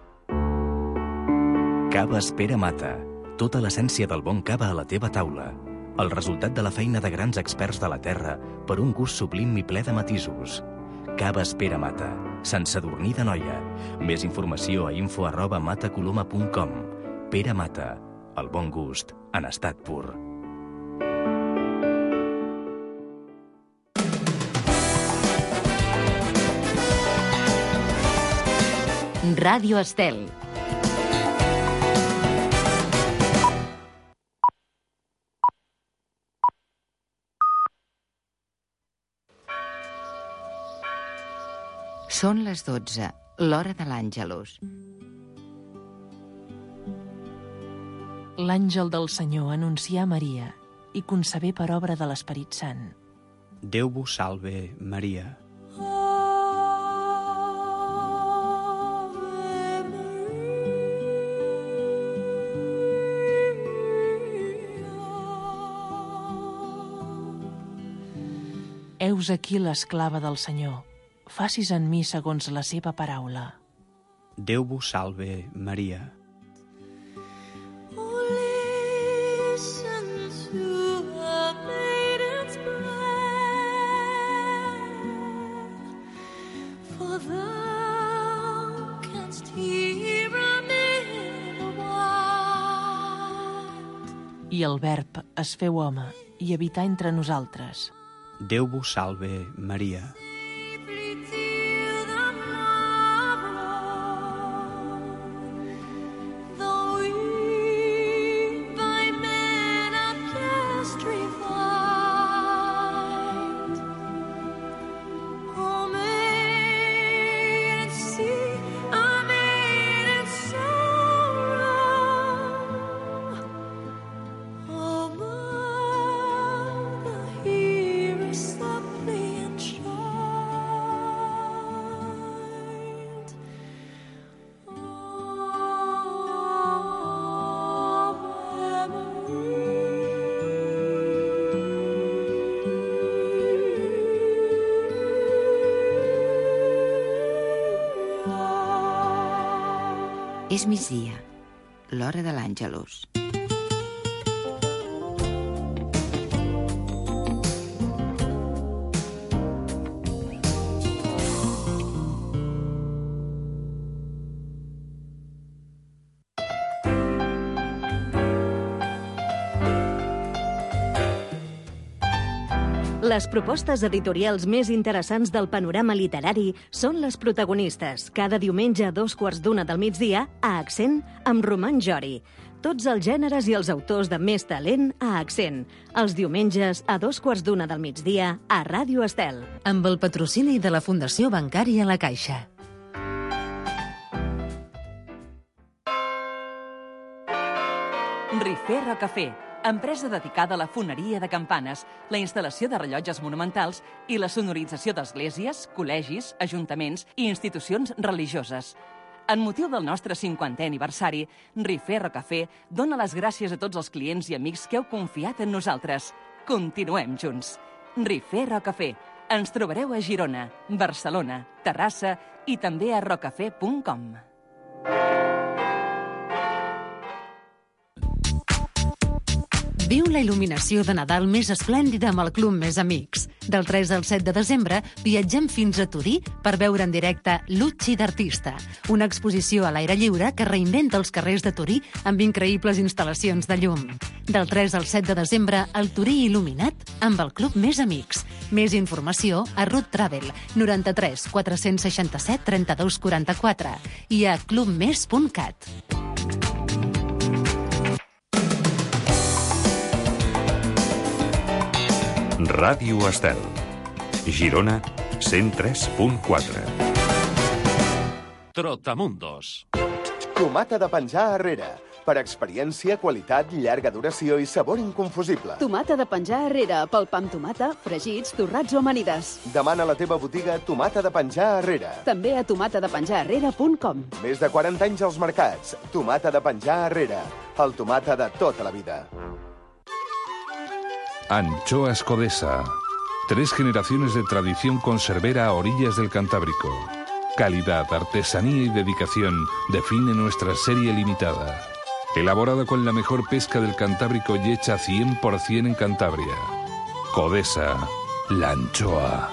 Cava Espera Mata. Tota l'essència del bon cava a la teva taula. El resultat de la feina de grans experts de la terra per un gust sublim i ple de matisos. Cava Espera Mata. Sant Sadurní d'Anoia. Més informació a info arroba matacoloma punt com. Pere Mata. El bon gust en estat pur. Ràdio Estel. Són les dotze, l'hora de l'Àngelus. L'àngel del Senyor anuncià a Maria i concebé per obra de l'Esperit Sant. Déu vos salve, Maria. Heus aquí l'esclava del Senyor. Facis en mi segons la seva paraula. Déu vos salve, Maria. I el Verb es feu home i habità entre nosaltres. Déu vos salve, Maria. És migdia, l'hora de l'Àngelus. Les propostes editorials més interessants del panorama literari són les protagonistes, cada diumenge a dos quarts d'una del migdia, a Accent, amb Roman Jori. Tots els gèneres i els autors de més talent a Accent. Els diumenges a dos quarts d'una del migdia, a Ràdio Estel. Amb el patrocini de la Fundació Bancària La Caixa. Rifera Café, empresa dedicada a la foneria de campanes, la instal·lació de rellotges monumentals i la sonorització d'esglésies, col·legis, ajuntaments i institucions religioses. En motiu del nostre cinquantè aniversari, Rifera Café dona les gràcies a tots els clients i amics que heu confiat en nosaltres. Continuem junts. Rifera Café. Ens trobareu a Girona, Barcelona, Terrassa i també a rocafé punt com. Viu la il·luminació de Nadal més esplèndida amb el Club Més Amics. Del tres al set de desembre viatgem fins a Torí per veure en directe Lucci d'Artista, una exposició a l'aire lliure que reinventa els carrers de Torí amb increïbles instal·lacions de llum. Del tres al set de desembre, el Torí il·luminat amb el Club Més Amics. Més informació a Root Travel, noranta-tres quatre-cents seixanta-set trenta-dos quaranta-quatre i a club més punt cat. Ràdio Estel. Girona, cent tres punt quatre. Trotamundos. Tomata de penjar Herrera. Per experiència, qualitat, llarga duració i sabor inconfusible. Tomata de penjar Herrera, pel pa amb tomata, fregits, torrats o amanides. Demana a la teva botiga Tomata de penjar Herrera. També a tomata de penjar herrera punt com. Més de quaranta anys als mercats. Tomata de penjar Herrera. El tomata de tota la vida. Anchoas Codesa. Tres generaciones de tradición conservera a orillas del Cantábrico. Calidad, artesanía y dedicación define nuestra serie limitada. Elaborada con la mejor pesca del Cantábrico y hecha cien por cien en Cantabria. Codesa, la anchoa.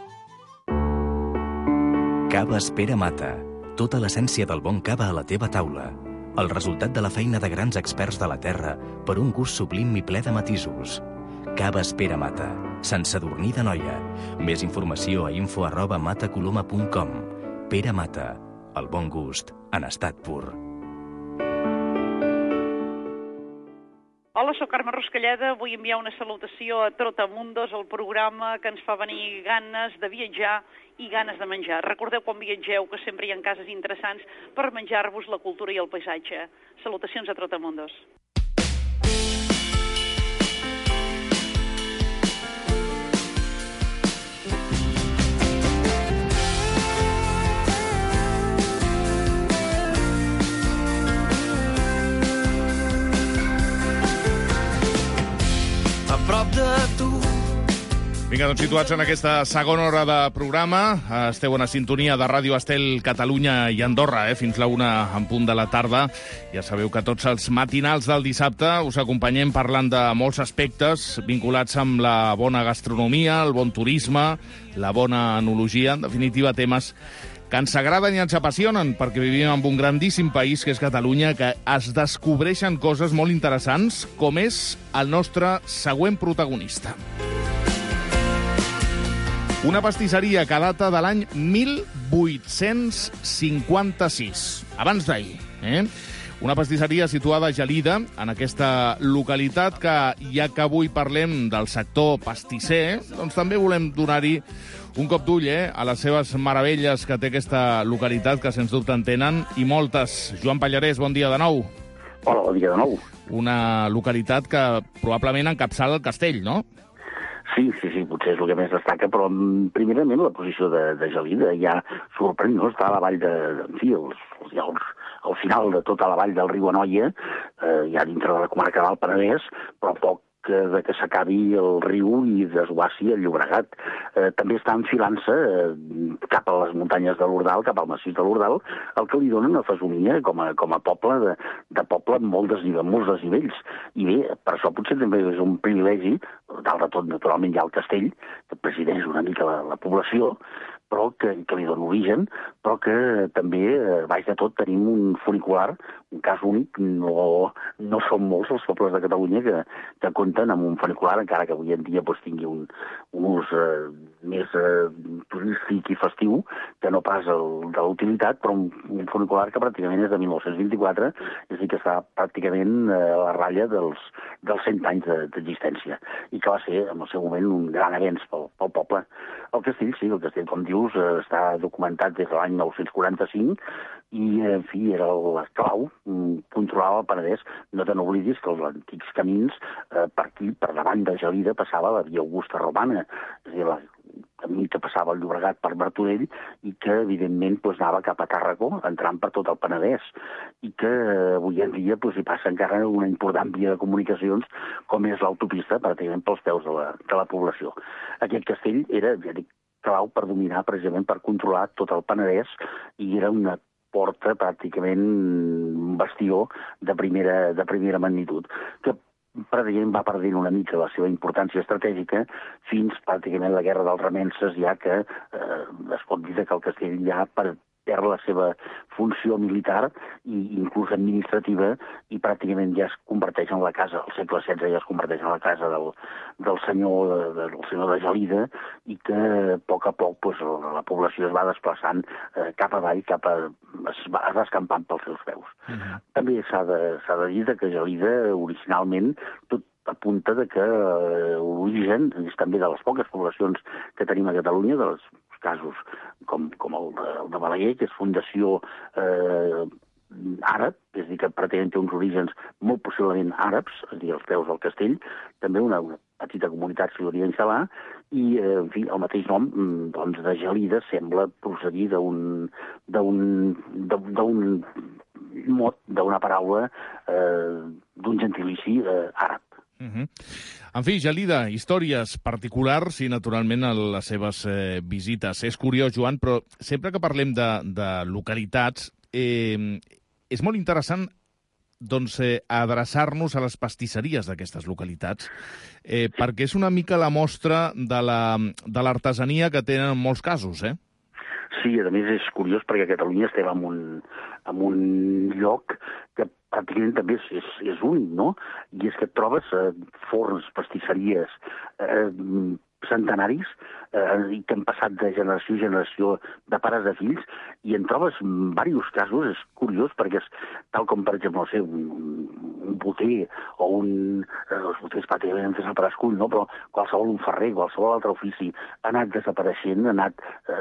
Cava Espera Mata. Tota l'essència del bon cava a la teva taula. El resultat de la feina de grans experts de la terra per un gust sublim i ple de matisos. Cava Espera Mata. Sant Sadurní d'Anoia. Més informació a info arroba matacoloma punt com. Pere Mata. El bon gust en estat pur. Hola, soc Carme Ruscalleda. Vull enviar una salutació a Trotamundos, el programa que ens fa venir ganes de viatjar i ganes de menjar. Recordeu quan viatgeu que sempre hi ha cases interessants per menjar-vos la cultura i el paisatge. Salutacions a Trotamundos. Prop de tu. Vinga, doncs situats en aquesta segona hora de programa. Esteu en la sintonia de Ràdio Estel Catalunya i Andorra, eh? Fins la una en punt de la tarda. Ja sabeu que tots els matinals del dissabte us acompanyem parlant de molts aspectes vinculats amb la bona gastronomia, el bon turisme, la bona enologia, en definitiva temes que ens agraden i ens apassionen, perquè vivim en un grandíssim país, que és Catalunya, que es descobreixen coses molt interessants, com és el nostre següent protagonista. Una pastisseria que data de l'any mil vuit-cents cinquanta-sis, abans d'ahir, eh? Una pastisseria situada a Gelida, en aquesta localitat que, ja que avui parlem del sector pastisser, doncs també volem donar-hi un cop d'ull eh, a les seves meravelles que té aquesta localitat, que sens dubte en tenen, i moltes. Joan Pallarès, bon dia de nou. Hola, bon dia de nou. Una localitat que probablement encapçala el castell, no? Sí, sí, sí, potser és el que més destaca, però primerament la posició de, de Gelida ja sorprèn, no? Està a la vall de... En fi, els, els, els, al final de tota la vall del riu Anoia, eh, ja dintre de la comarca del Penedès, però poc de que s'acabi el riu i desguassi el Llobregat. Eh, també està enfilant-se eh, cap a les muntanyes de l'Ordal, cap al massís de l'Ordal, el que li dona una fesomia com a, com a poble, de, de poble amb molt desnivell, molts desnivells. I bé, per això potser també és un privilegi, dalt de tot, naturalment, hi ha el castell, que presideix una mica la, la població, però que, que li dona origen, però que també, eh, baix de tot, tenim un funicular, un cas únic. No, no són molts els pobles de Catalunya que, que compten amb un funicular, encara que avui en dia doncs, tingui un, un ús eh, més eh, turístic i festiu que no pas el de l'utilitat, però un, un funicular que pràcticament és de mil nou-cents vint-i-quatre, és a dir, que està pràcticament eh, a la ratlla dels, dels cent anys d'existència, i que va ser, en el seu moment, un gran avenç pel, pel poble. El castell, sí, el castell, com dius, està documentat des de l'any nou-cents quaranta-cinc i, en fi, era la clau, controlava el Penedès. No te n'oblidis que els antics camins, eh, per aquí, per davant de Gelida, passava la via Augusta Romana, és a dir, la camí que passava el Llobregat per Martorell i que, evidentment, doncs, anava cap a Tàrraco, entrant per tot el Penedès, i que avui en dia doncs, hi passa encara una important via de comunicacions com és l'autopista, pràcticament pels peus de la, de la població. Aquest castell era, ja dic, clau per dominar, precisament per controlar tot el Penedès, i era una porta pràcticament un bastió de primera, de primera magnitud, que pràcticament va perdent una mica la seva importància estratègica fins pràcticament la Guerra dels Remences, ja que eh, es pot dir que el castell ja per perd la seva funció militar i inclús administrativa, i pràcticament ja es converteix en la casa, al segle setze ja es converteix en la casa del, del, senyor, de, del senyor de Gelida, i que a poc a poc pues, la població es va desplaçant eh, cap avall, cap a, es va, es va escampant pels seus peus. Uh-huh. També s'ha de, s'ha de dir que Gelida originalment tot apunta de que eh, l'origen és també de les poques poblacions que tenim a Catalunya, dels casos com, com el, de, el de Balaguer, que és fundació eh, àrab, és a dir, que pretenen té uns orígens molt possiblement àrabs, és a dir, als peus del castell, també una, una petita comunitat s'hi hauria d'instal·lar, i, eh, en fi, el mateix nom, doncs, de Gelida sembla procedir d'un d'un mot, d'una paraula, eh, d'un gentilici eh, àrab. Uh -huh. En fi, Gelida, històries particulars i, naturalment, a les seves eh, visites. És curiós, Joan, però sempre que parlem de, de localitats, eh, és molt interessant doncs, eh, adreçar-nos a les pastisseries d'aquestes localitats, eh, perquè és una mica la mostra de l'artesania la, de que tenen en molts casos, eh? Sí, a més és curiós perquè a Catalunya estem en un, en un lloc que pràcticament també és, és, és únic, no? I és que et trobes eh, forns, pastisseries, eh, centenaris, eh, i que han passat de generació en generació, de pares a fills, i en trobes diversos casos, és curiós, perquè és tal com, per exemple, no sé, un, un boter o un... Eh, els boters pràcticament fes el per escull, no? Però qualsevol un ferrer, qualsevol altre ofici ha anat desapareixent, ha anat eh,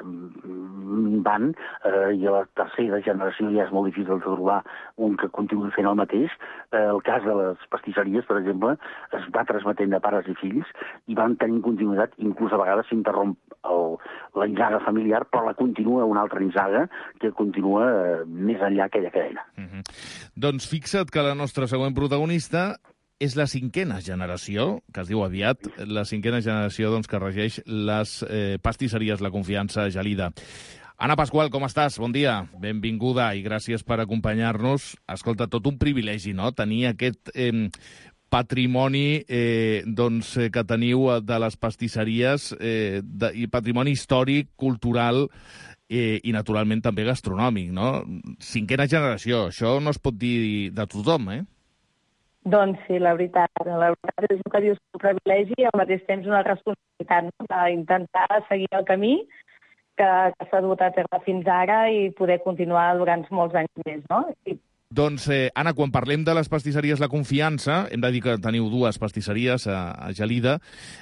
van, eh, i a la tercera generació ja és molt difícil de trobar un que continuï fent el mateix. Eh, el cas de les pastisseries, per exemple, es va transmetent de pares i fills i van tenir continuïtat, inclús a vegades s'interromp la inzaga familiar, però la continua una altra inzaga que continua eh, més enllà aquella que ella. Uh -huh. Doncs fixa't que la nostra següent protagonista és la cinquena generació, que es diu aviat, la cinquena generació doncs, que regeix les eh, pastisseries La Confiança, Gelida. Anna Pasqual, com estàs? Bon dia, benvinguda i gràcies per acompanyar-nos. Escolta, tot un privilegi, no?, tenir aquest eh, patrimoni eh, doncs, eh, que teniu de les pastisseries eh, de, i patrimoni històric, cultural eh, i, naturalment, també gastronòmic, no? Cinquena generació, això no es pot dir de tothom, eh? Doncs sí, la veritat. La veritat és que dius un privilegi i al mateix temps una responsabilitat, no?, d'intentar seguir el camí que, que s'ha dut a terme fins ara i poder continuar durant molts anys més, no? I... Doncs, eh, Anna, quan parlem de les pastisseries La Confiança, hem de dir que teniu dues pastisseries a, a Gelida,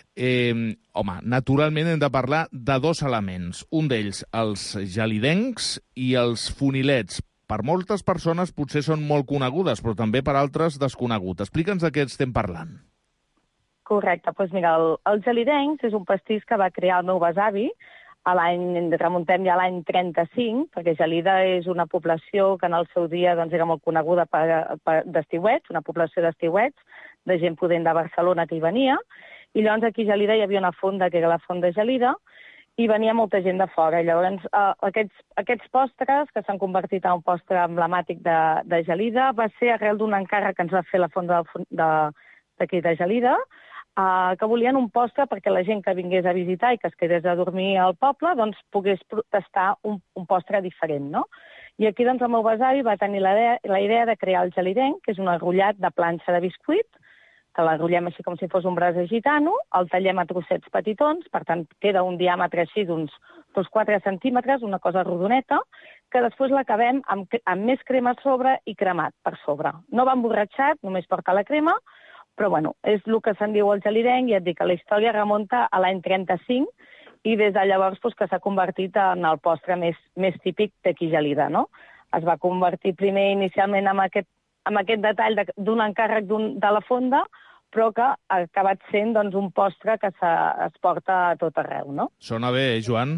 eh, home, naturalment hem de parlar de dos elements. Un d'ells, els gelidencs i els fonilets. Per moltes persones potser són molt conegudes, però també per altres desconegut. Explica'ns de què estem parlant. Correcte. Doncs mira, el, el gelidencs és un pastís que va crear el meu besavi a l'any, remuntem ja a l'any trenta-cinc, perquè Gelida és una població que en el seu dia doncs, era molt coneguda per, per, d'estiuets, una població d'estiuets, de gent pudent de Barcelona que hi venia, i llavors aquí a Gelida hi havia una fonda, que era la Font de Gelida, i venia molta gent de fora. Llavors, eh, aquests, aquests postres, que s'han convertit en un postre emblemàtic de, de Gelida, va ser arrel d'un encàrrec que ens va fer la Font d'aquí de, de, de Gelida, Uh, que volien un postre perquè la gent que vingués a visitar i que es quedés a dormir al poble doncs pogués tastar un, un postre diferent, no? I aquí doncs el meu besavi va tenir la idea, la idea de crear el gelidenc, que és un enrotllat de planxa de biscuit, que l'enrotllem així com si fos un braç de gitano, el tallem a trossets petitons, per tant queda un diàmetre així d'uns quatre centímetres, una cosa rodoneta, que després l'acabem amb, amb més crema a sobre i cremat per sobre. No va emborratxat, només porta la crema, però bueno, és el que se'n diu el gelidenc, i et dic que la història remunta a l'any trenta-cinc i des de llavors doncs, que s'ha convertit en el postre més, més típic d'aquí Gelida, no? Es va convertir primer inicialment amb aquest, amb aquest detall d'un encàrrec de la fonda, però que ha acabat sent doncs, un postre que es porta a tot arreu, no? Sona bé, eh, Joan?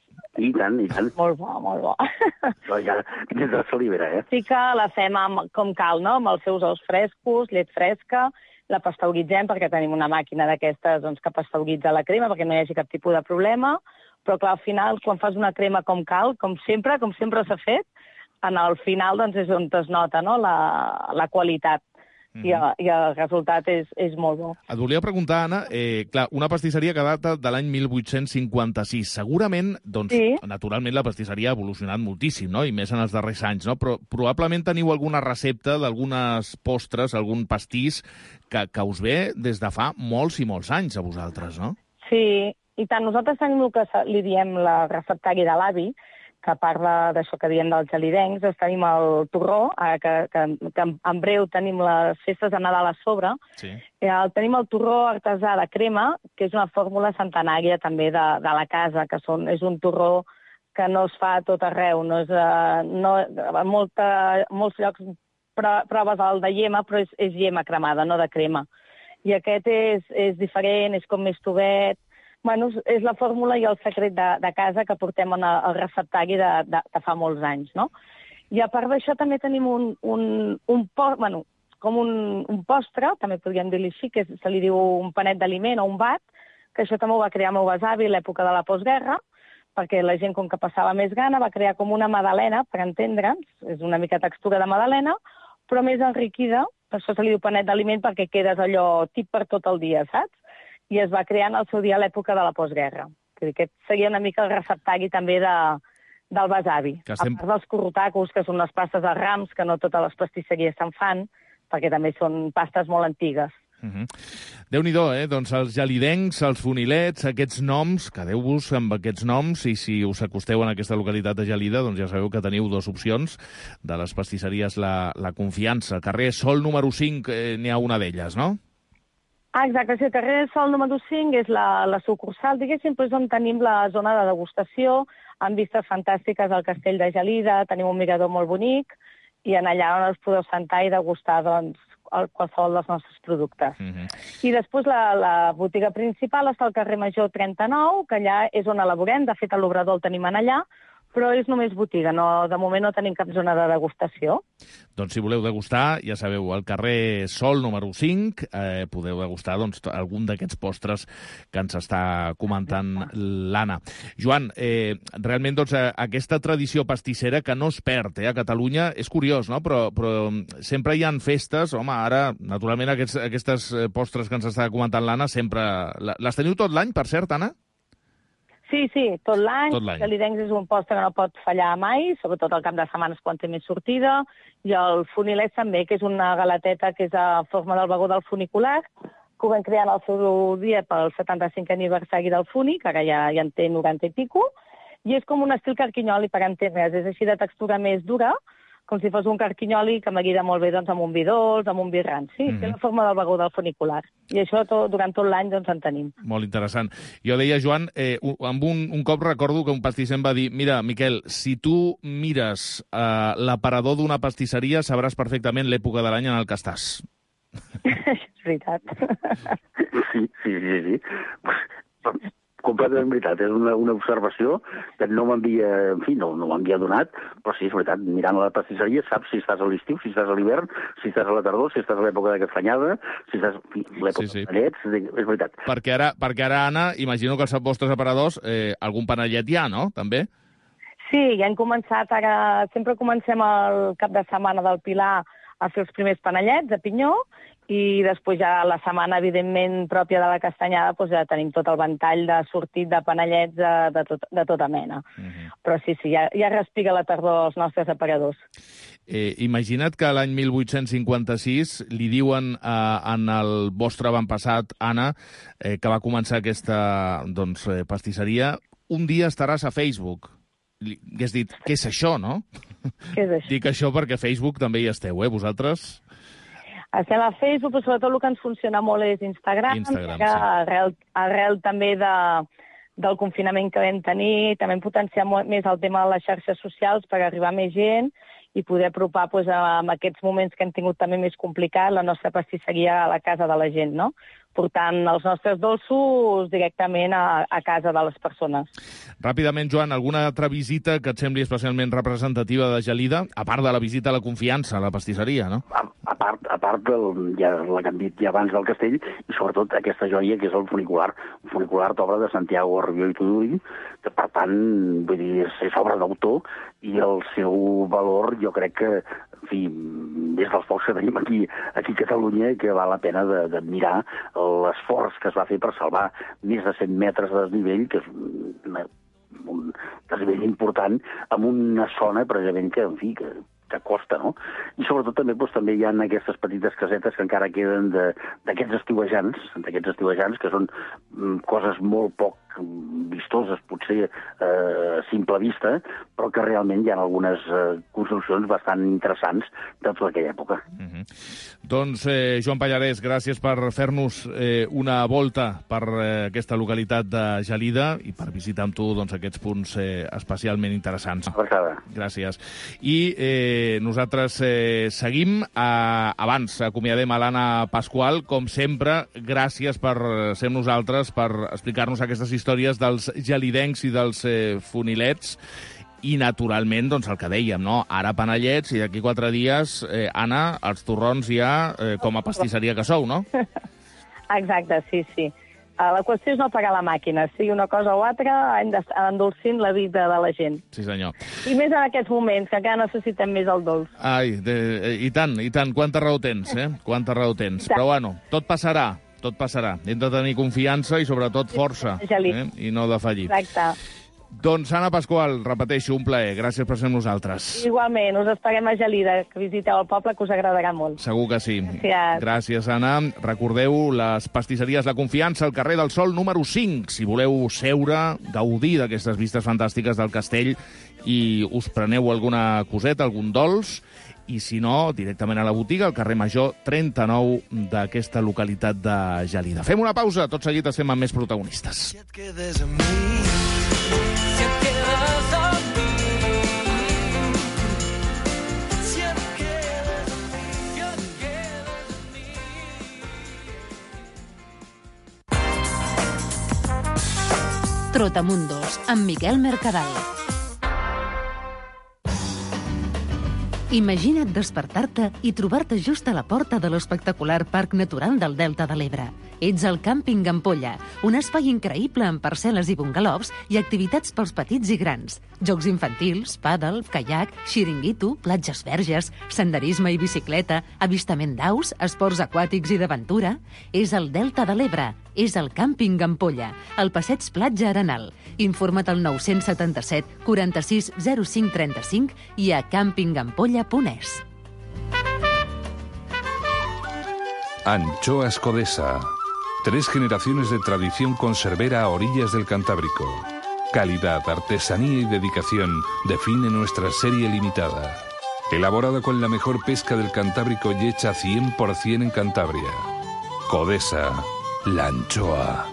I tant, i tant. Molt bo, molt bo. Però ja des de salivera, eh? Sí que la fem amb, com cal, no? Amb els seus ous frescos, llet fresca, la pasteuritzem perquè tenim una màquina d'aquestes doncs, que pasteuritza la crema perquè no hi hagi cap tipus de problema, però clar, al final, quan fas una crema com cal, com sempre, com sempre s'ha fet, en el final doncs, és on es nota, no?, la, la qualitat. I, el, i el resultat és, és molt bo. Et volia preguntar, Anna, eh, clar, una pastisseria que data de l'any mil vuit-cents cinquanta-sis. Segurament, doncs, sí. naturalment, la pastisseria ha evolucionat moltíssim, no?, i més en els darrers anys, no? Però probablement teniu alguna recepta d'algunes postres, algun pastís, que, que us ve des de fa molts i molts anys a vosaltres, no? Sí, i tant. Nosaltres tenim el que li diem la receptari de l'avi, que a part d'això que diem dels gelidencs, doncs tenim el torró, que, que, que en breu tenim les festes de Nadal a sobre. Sí. Eh, tenim el torró artesà de crema, que és una fórmula centenària també de, de la casa, que són, és un torró que no es fa a tot arreu. No és, uh, no, a molta, molts llocs pro, proves el de llema, però és, és llema cremada, no de crema. I aquest és, és diferent, és com més tubet. Bueno, és la fórmula i el secret de, de casa que portem en el, el receptari de, de, de fa molts anys, no? I a part d'això també tenim un, un, un, bueno, com un, un postre, també podríem dir-li així, que se li diu un panet d'aliment o un bat, que això també ho va crear el meu besavi a l'època de la postguerra, perquè la gent, com que passava més gana, va crear com una magdalena, per entendre'ns, és una mica textura de magdalena, però més enriquida, per això se li diu panet d'aliment, perquè quedes allò tip per tot el dia, saps? I es va crear en el seu dia a l'època de la postguerra. Aquest seria una mica el receptari també de, del besavi. Estem... A part dels corrotacos, que són les pastes de rams, que no totes les pastisseries se'n fan, perquè també són pastes molt antigues. Uh-huh. Déu-n'hi-do, eh? Doncs els gelidencs, els fonilets, aquests noms, quedeu-vos amb aquests noms, i si us acosteu en aquesta localitat de Gelida, doncs ja sabeu que teniu dues opcions de les pastisseries La, la Confiança. Carrer Sol número cinc, eh, n'hi ha una d'elles, no? Ah, exacte, sí, el carrer Sol número cinc és la, la sucursal, diguéssim, però és on tenim la zona de degustació, amb vistes fantàstiques al castell de Gelida, tenim un mirador molt bonic, i en allà on us podeu sentar i degustar, doncs, el, qualsevol dels nostres productes. Uh-huh. I després la, la botiga principal està al carrer Major trenta-nou, que allà és on elaborem, de fet l'obrador el tenim en allà, però és només botiga, no, de moment no tenim cap zona de degustació. Doncs si voleu degustar, ja sabeu, al carrer Sol número cinc, eh, podeu degustar doncs, algun d'aquests postres que ens està comentant l'Anna. Joan, eh, realment doncs, aquesta tradició pastissera que no es perd eh, a Catalunya, és curiós, no? Però, però sempre hi ha festes, home, ara, naturalment, aquests, aquestes postres que ens està comentant l'Anna, sempre... Les teniu tot l'any, per cert, Anna? Sí, sí, tot l'any. Tot l'any. El gelidencs és un postre que no pot fallar mai, sobretot al cap de setmanes quan té més sortida. I el funilet també, que és una galeteta que és a forma del vagó del funicular, que ho vam crear en el seu dia pel setanta-cinquè aniversari del funi, que ara ja, ja en té noranta i pico, i és com un estil carquinyoli, per entendre's. És així de textura més dura, com si fos un carquinyoli que m'agrada molt bé doncs, amb un vi dolç, amb un vi ranci. Mm-hmm. Té la forma del vagó del funicular. I això tot, durant tot l'any doncs, en tenim. Molt interessant. Jo deia, Joan, eh, amb un, un cop recordo que un pastisser em va dir mira, Miquel, si tu mires eh, l'aparador d'una pastisseria sabràs perfectament l'època de l'any en el que estàs. És veritat. Sí, sí, sí. sí. Completament veritat, és una, una observació que no m'havia, en fi, no, no m'havia donat, però sí, és veritat, mirant la pastisseria saps si estàs a l'estiu, si estàs a l'hivern, si estàs a la tardor, si estàs a l'època de castanyada, si estàs a l'època sí, sí. de panellets, és veritat. Perquè ara, perquè ara, Anna, imagino que els vostres aparadors, eh, algun panellet hi ha, no?, també? Sí, ja hem començat, ara sempre comencem el cap de setmana del Pilar a fer els primers panellets de pinyó, i després ja la setmana, evidentment, pròpia de la castanyada, doncs ja tenim tot el ventall de sortit de panellets de, de, tot, de tota mena. Uh-huh. Però sí, sí, ja, ja respira la tardor als nostres aparadors. Eh, imagina't que l'any mil vuit-cents cinquanta-sis li diuen eh, en el vostre avantpassat, Anna, eh, que va començar aquesta doncs, eh, pastisseria, un dia estaràs a Facebook. Li hagués dit, què és això, no? Què és això? Dic això perquè Facebook també hi esteu, eh, vosaltres? Estem a Facebook, però sobretot el que ens funciona molt és Instagram, Instagram que sí. arrel, arrel també de, del confinament que vam tenir, també hem potenciat molt més el tema de les xarxes socials per arribar a més gent i poder apropar doncs, en aquests moments que hem tingut també més complicat la nostra pastisseria a la casa de la gent, no? Portant els nostres dolços directament a, a casa de les persones. Ràpidament, Joan, alguna altra visita que et sembli especialment representativa de Gelida, a part de la visita a la Confiança, a la pastisseria, no? A, a part, a part del, ja, la que hem dit ja abans del castell, i sobretot aquesta joia que és el funicular, un funicular d'obra de Santiago Rubió i Tudurí, que per tant, vull dir, és obra d'autor, i el seu valor jo crec que, en fi, és dels pocs que tenim aquí, aquí a Catalunya i que val la pena d'admirar l'esforç que es va fer per salvar més de cent metres de desnivell, que és una, un desnivell important, en una zona, precisament, que, en fi, que, que costa, no? I sobretot també, doncs, també hi ha aquestes petites casetes que encara queden d'aquests estiuejants, d'aquests estiuejants, que són mm, coses molt poc vistoses, potser eh, a simple vista, però que realment hi ha algunes eh, construccions bastant interessants de tota aquella època. Mm-hmm. Doncs, eh, Joan Pallarès, gràcies per fer-nos eh, una volta per eh, aquesta localitat de Gelida i per visitar amb tu doncs, aquests punts eh, especialment interessants. Passada. Gràcies. I eh, nosaltres eh, seguim. Eh, abans acomiadem a l'Anna Pasqual. Com sempre, gràcies per ser amb nosaltres, per explicar-nos aquestes històries dels gelidencs i dels eh, funilets. I, naturalment, doncs el que dèiem, no? Ara panellets i d'aquí quatre dies, eh, Anna, els torrons ja eh, com a pastisseria que sou, no? Exacte, sí, sí. Uh, la qüestió és no pagar la màquina. Si una cosa o altra, hem d'estar endolcint la vida de la gent. Sí, senyor. I més en aquests moments, que encara necessitem més el dolç. Ai, de, i tant, i tant. Quanta raó tens, eh? Quanta raó tens. Però, bueno, tot passarà. Tot passarà. Hem de tenir confiança i, sobretot, força. Eh? I no defallir. Exacte. Doncs, Anna Pasqual, repeteixo, un plaer. Gràcies per ser amb nosaltres. Igualment, us esperem a Gelida, que visiteu el poble, que us agradarà molt. Segur que sí. Gràcies. Gràcies, Anna. Recordeu les pastisseries La Confiança, al carrer del Sol, número cinc. Si voleu seure, gaudir d'aquestes vistes fantàstiques del castell i us preneu alguna coseta, algun dolç, i si no, directament a la botiga, al carrer Major trenta-nou d'aquesta localitat de Gelida. Fem una pausa, tot seguit estem amb més protagonistes. Si et quedes amb mi, si et quedes amb mi, si et quedes amb mi, si et quedes amb mi. Trotamundos, amb Miquel Mercadal. Imagina't despertar-te i trobar-te just a la porta de l'espectacular Parc Natural del Delta de l'Ebre. Ets al Càmping Ampolla, un espai increïble amb parcel·les i bungalows i activitats pels petits i grans. Jocs infantils, pàdel, caiac, xiringuito, platges verges, senderisme i bicicleta, avistament d'aus, esports aquàtics i d'aventura. És el Delta de l'Ebre, és el Càmping Ampolla, al passeig Platja Arenal. Informa't al nou set set quaranta-sis zero cinc trenta-cinc i a campingampolla punt es. Anchoas Codesa. Tres generaciones de tradición conservera a orillas del Cantábrico. Calidad, artesanía y dedicación define nuestra serie limitada. Elaborada con la mejor pesca del Cantábrico y hecha cien por cien en Cantabria. Codesa, la anchoa.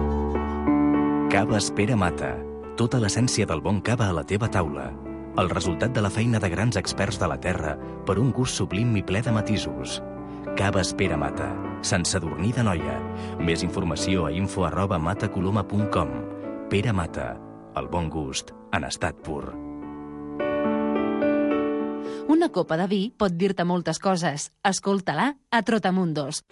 Cava Espera Mata. Tota l'essència del bon cava a la teva taula. El resultat de la feina de grans experts de la terra per un gust sublim i ple de matisos. Cava Espera Mata. Sant Sadurní d'Anoia. Més informació a info arroba matacoloma punt com. Pere Mata. El bon gust en estat pur. Una copa de vi pot dir-te moltes coses. Escolta-la a Trotamundos.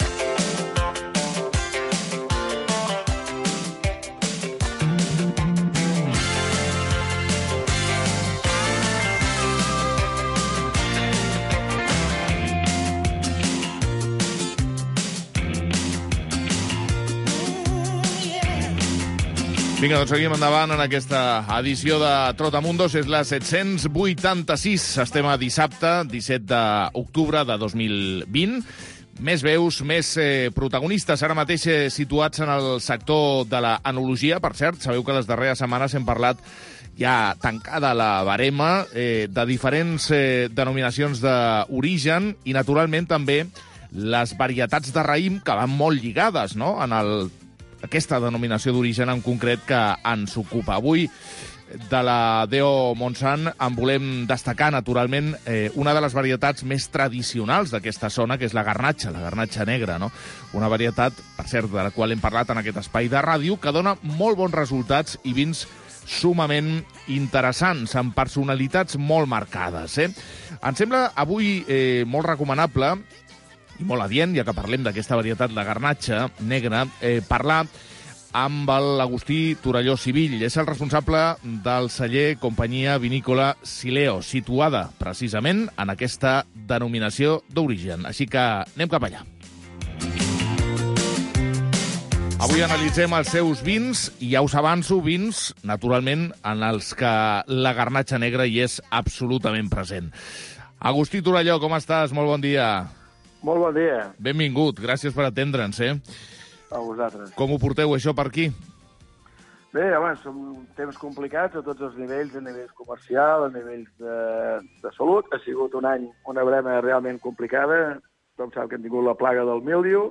Vinga, doncs seguim endavant en aquesta edició de Trotamundos. És la set-cents vuitanta-sis. Estem a dissabte, disset d'octubre de dos mil vint. Més veus, més eh, protagonistes, ara mateix eh, situats en el sector de l'enologia. Per cert, sabeu que les darreres setmanes hem parlat ja tancada la barema eh, de diferents eh, denominacions d'origen i, naturalment, també les varietats de raïm que van molt lligades, no?, en el aquesta denominació d'origen en concret que ens ocupa. Avui, de la D O Montsant, en volem destacar, naturalment, eh, una de les varietats més tradicionals d'aquesta zona, que és la garnatxa, la garnatxa negra, no? Una varietat, per cert, de la qual hem parlat en aquest espai de ràdio, que dona molt bons resultats i vins sumament interessants, amb personalitats molt marcades. Eh? Em sembla avui eh, molt recomanable i molt adient, ja que parlem d'aquesta varietat, la garnatxa negra, eh, parlar amb l'Agustí Torelló Sivill. És el responsable del celler Companyia Vinícola Sileo, situada precisament en aquesta denominació d'origen. Així que anem cap allà. Avui analitzem els seus vins i ja us avanço, vins, naturalment, en els que la garnatxa negra hi és absolutament present. Agustí Torelló, com estàs? Molt bon dia. Molt bon dia. Benvingut, gràcies per atendre'ns, eh? A vosaltres. Com ho porteu, això, per aquí? Bé, home, són temps complicats a tots els nivells, a nivells comercial, a nivells de, de salut. Ha sigut un any, una brema realment complicada. Tothom sap que hem tingut la plaga del míldiu,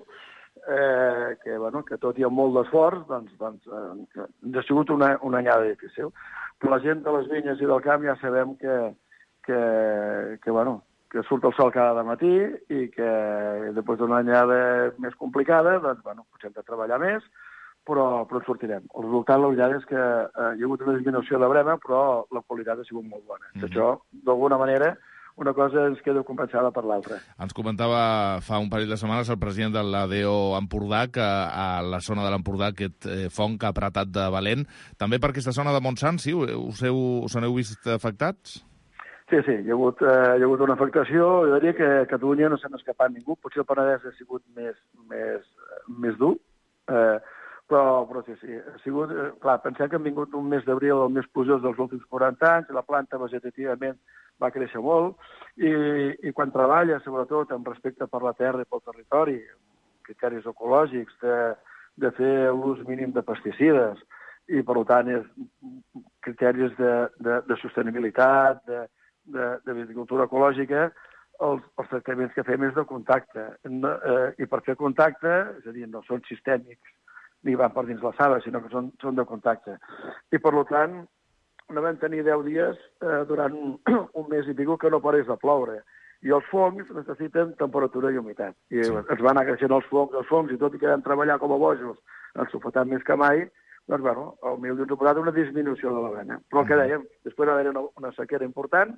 eh, que, bueno, que tot i amb molt d'esforç, doncs, doncs eh, ha sigut una, una anyada difícil. Però la gent de les vinyes i del camp ja sabem que, que, que, bueno, que surt el sol cada matí i que després d'una anyada més complicada, doncs, bueno, potser hem de treballar més, però, però en sortirem. El resultat, la veritat, és que eh, hi ha hagut una disminució de brema, però la qualitat ha sigut molt bona. Mm -hmm. Això, d'alguna manera, una cosa ens queda compensada per l'altra. Ens comentava fa un parell de setmanes el president de l'A D O Empordà que a la zona de l'Empordà aquest eh, fong que ha apretat de valent. També per aquesta zona de Montsant, sí? Us, heu, us n'heu vist afectats? Sí, sí, hi ha hagut, eh, hi ha hagut una afectació. Jo diria que a Catalunya no se n'ha escapat ningú. Potser el Penedès ha sigut més, més, més dur, eh, però, però sí, sí. Ha sigut, eh, clar, pensem que hem vingut un mes d'abril, el més plujós dels últims quaranta anys, la planta vegetativament va créixer molt, i, i quan treballa, sobretot, amb respecte per la terra i pel territori, criteris ecològics, de, de fer l'ús mínim de pesticides, i, per tant, és, criteris de, de, de sostenibilitat, de, de, de viticultura ecològica, els, els tractaments que fem és de contacte. No, eh, I per fer contacte, és a dir, no són sistèmics ni van per dins la sala, sinó que són, són de contacte. I, per tant, no vam tenir deu dies eh, durant un, un mes i pico que no parés de ploure. I els fongs necessiten temperatura i humitat. I sí. Ens van anar creixent els fongs, els fongs, i tot i que vam treballar com a bojos, ens sofetant més que mai, doncs, bueno, el míldiu ens ha portat una disminució de la vena. Però el que dèiem, després va haver una, una sequera important,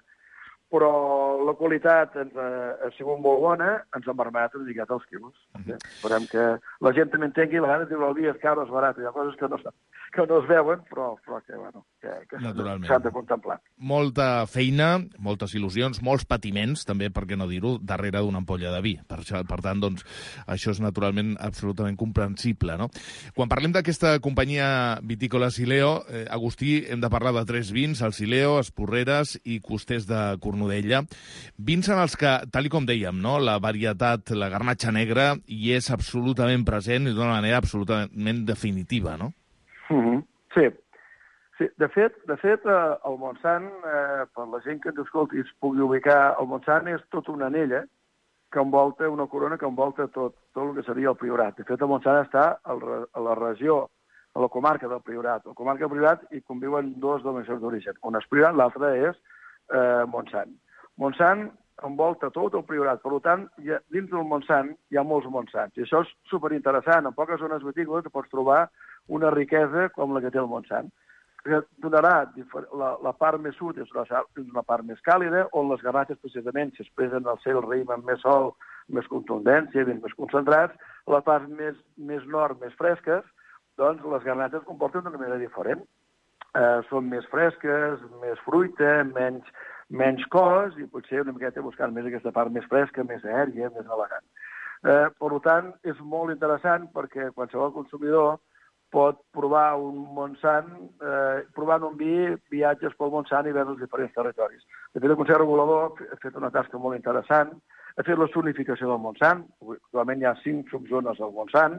però la qualitat ens ha, ha sigut molt bona, ens ha permet una miqueta els quilos. Uh-huh. Esperem que la gent també entengui, a vegades diu el vi és caro, és barat, hi ha coses que no, que no es veuen, però, però que, bueno, que, que s'han de contemplar. Molta feina, moltes il·lusions, molts patiments, també, per què no dir-ho, darrere d'una ampolla de vi. Per, per tant, doncs, això és naturalment absolutament comprensible, no? Quan parlem d'aquesta companyia vitícola Sileo, eh, Agustí, hem de parlar de tres vins, el Sileo, Esporreres i Costers de Cornudella. Vins en els que, tal com dèiem, no?, la varietat, la garnatxa negra, hi és absolutament present i d'una manera absolutament definitiva, no? Mm-hmm. Sí. Sí. De fet, de fet eh, el Montsant, eh, per la gent que ens escolti i es pugui ubicar, el Montsant és tota una anella que envolta, una corona que envolta tot, tot el que seria el Priorat. De fet, el Montsant està a la regió, a la comarca del Priorat. A la comarca del Priorat hi conviuen dos denominacions d'origen. Una és Priorat, l'altra és eh, Montsant. Montsant envolta tot el Priorat. Per tant, ha, dins del Montsant hi ha molts Montsants. I això és superinteressant. En poques zones vitícoles pots trobar una riquesa com la que té el Montsant. Que donarà la, la part més sud, és una, una part més càlida, on les garnatxes precisament s'expressen al seu raïm amb més sol, més contundència, ben més concentrats. La part més, més nord, més fresques, doncs les garnatxes comporten d'una manera diferent. Eh, són més fresques, més fruita, menys, menys cos, i potser una miqueta buscant més aquesta part més fresca, més aèria, més elegant. Eh, per tant, és molt interessant perquè qualsevol consumidor pot provar un Montsant, eh, provant un vi, viatges pel Montsant i veure els diferents territoris. De fet, el Consell Regulador ha fet una tasca molt interessant, ha fet la zonificació del Montsant, actualment hi ha cinc subzones al Montsant,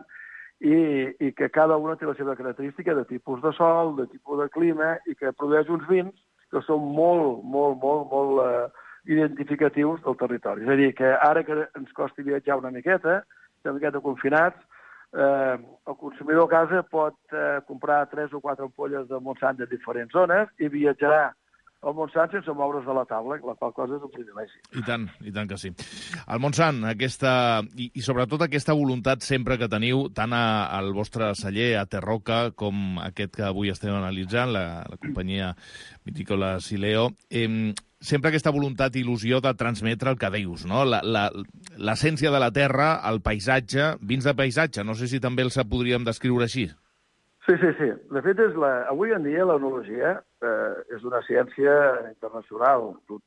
i, i que cada una té la seva característica de tipus de sol, de tipus de clima, i que produeix uns vins que són molt, molt, molt, molt eh, identificatius del territori. És a dir, que ara que ens costi viatjar una miqueta, una miqueta confinats, Eh, el consumidor a casa pot eh, comprar tres o quatre ampolles de Montsant de diferents zones i viatjarà al Montsant sense moure's de la taula, la qual cosa és un privilegi. I tant, i tant que sí. El Montsant, aquesta, i, i sobretot aquesta voluntat sempre que teniu, tant a, al vostre celler, a Terroca, com aquest que avui estem analitzant, la, la companyia vitícola Sileo, eh, sempre aquesta voluntat i il·lusió de transmetre el que dius, no? L'essència de la terra, el paisatge, vins de paisatge. No sé si també els podríem descriure així. Sí, sí, sí. De fet, és la, avui en dia l'enologia eh, és una ciència internacional.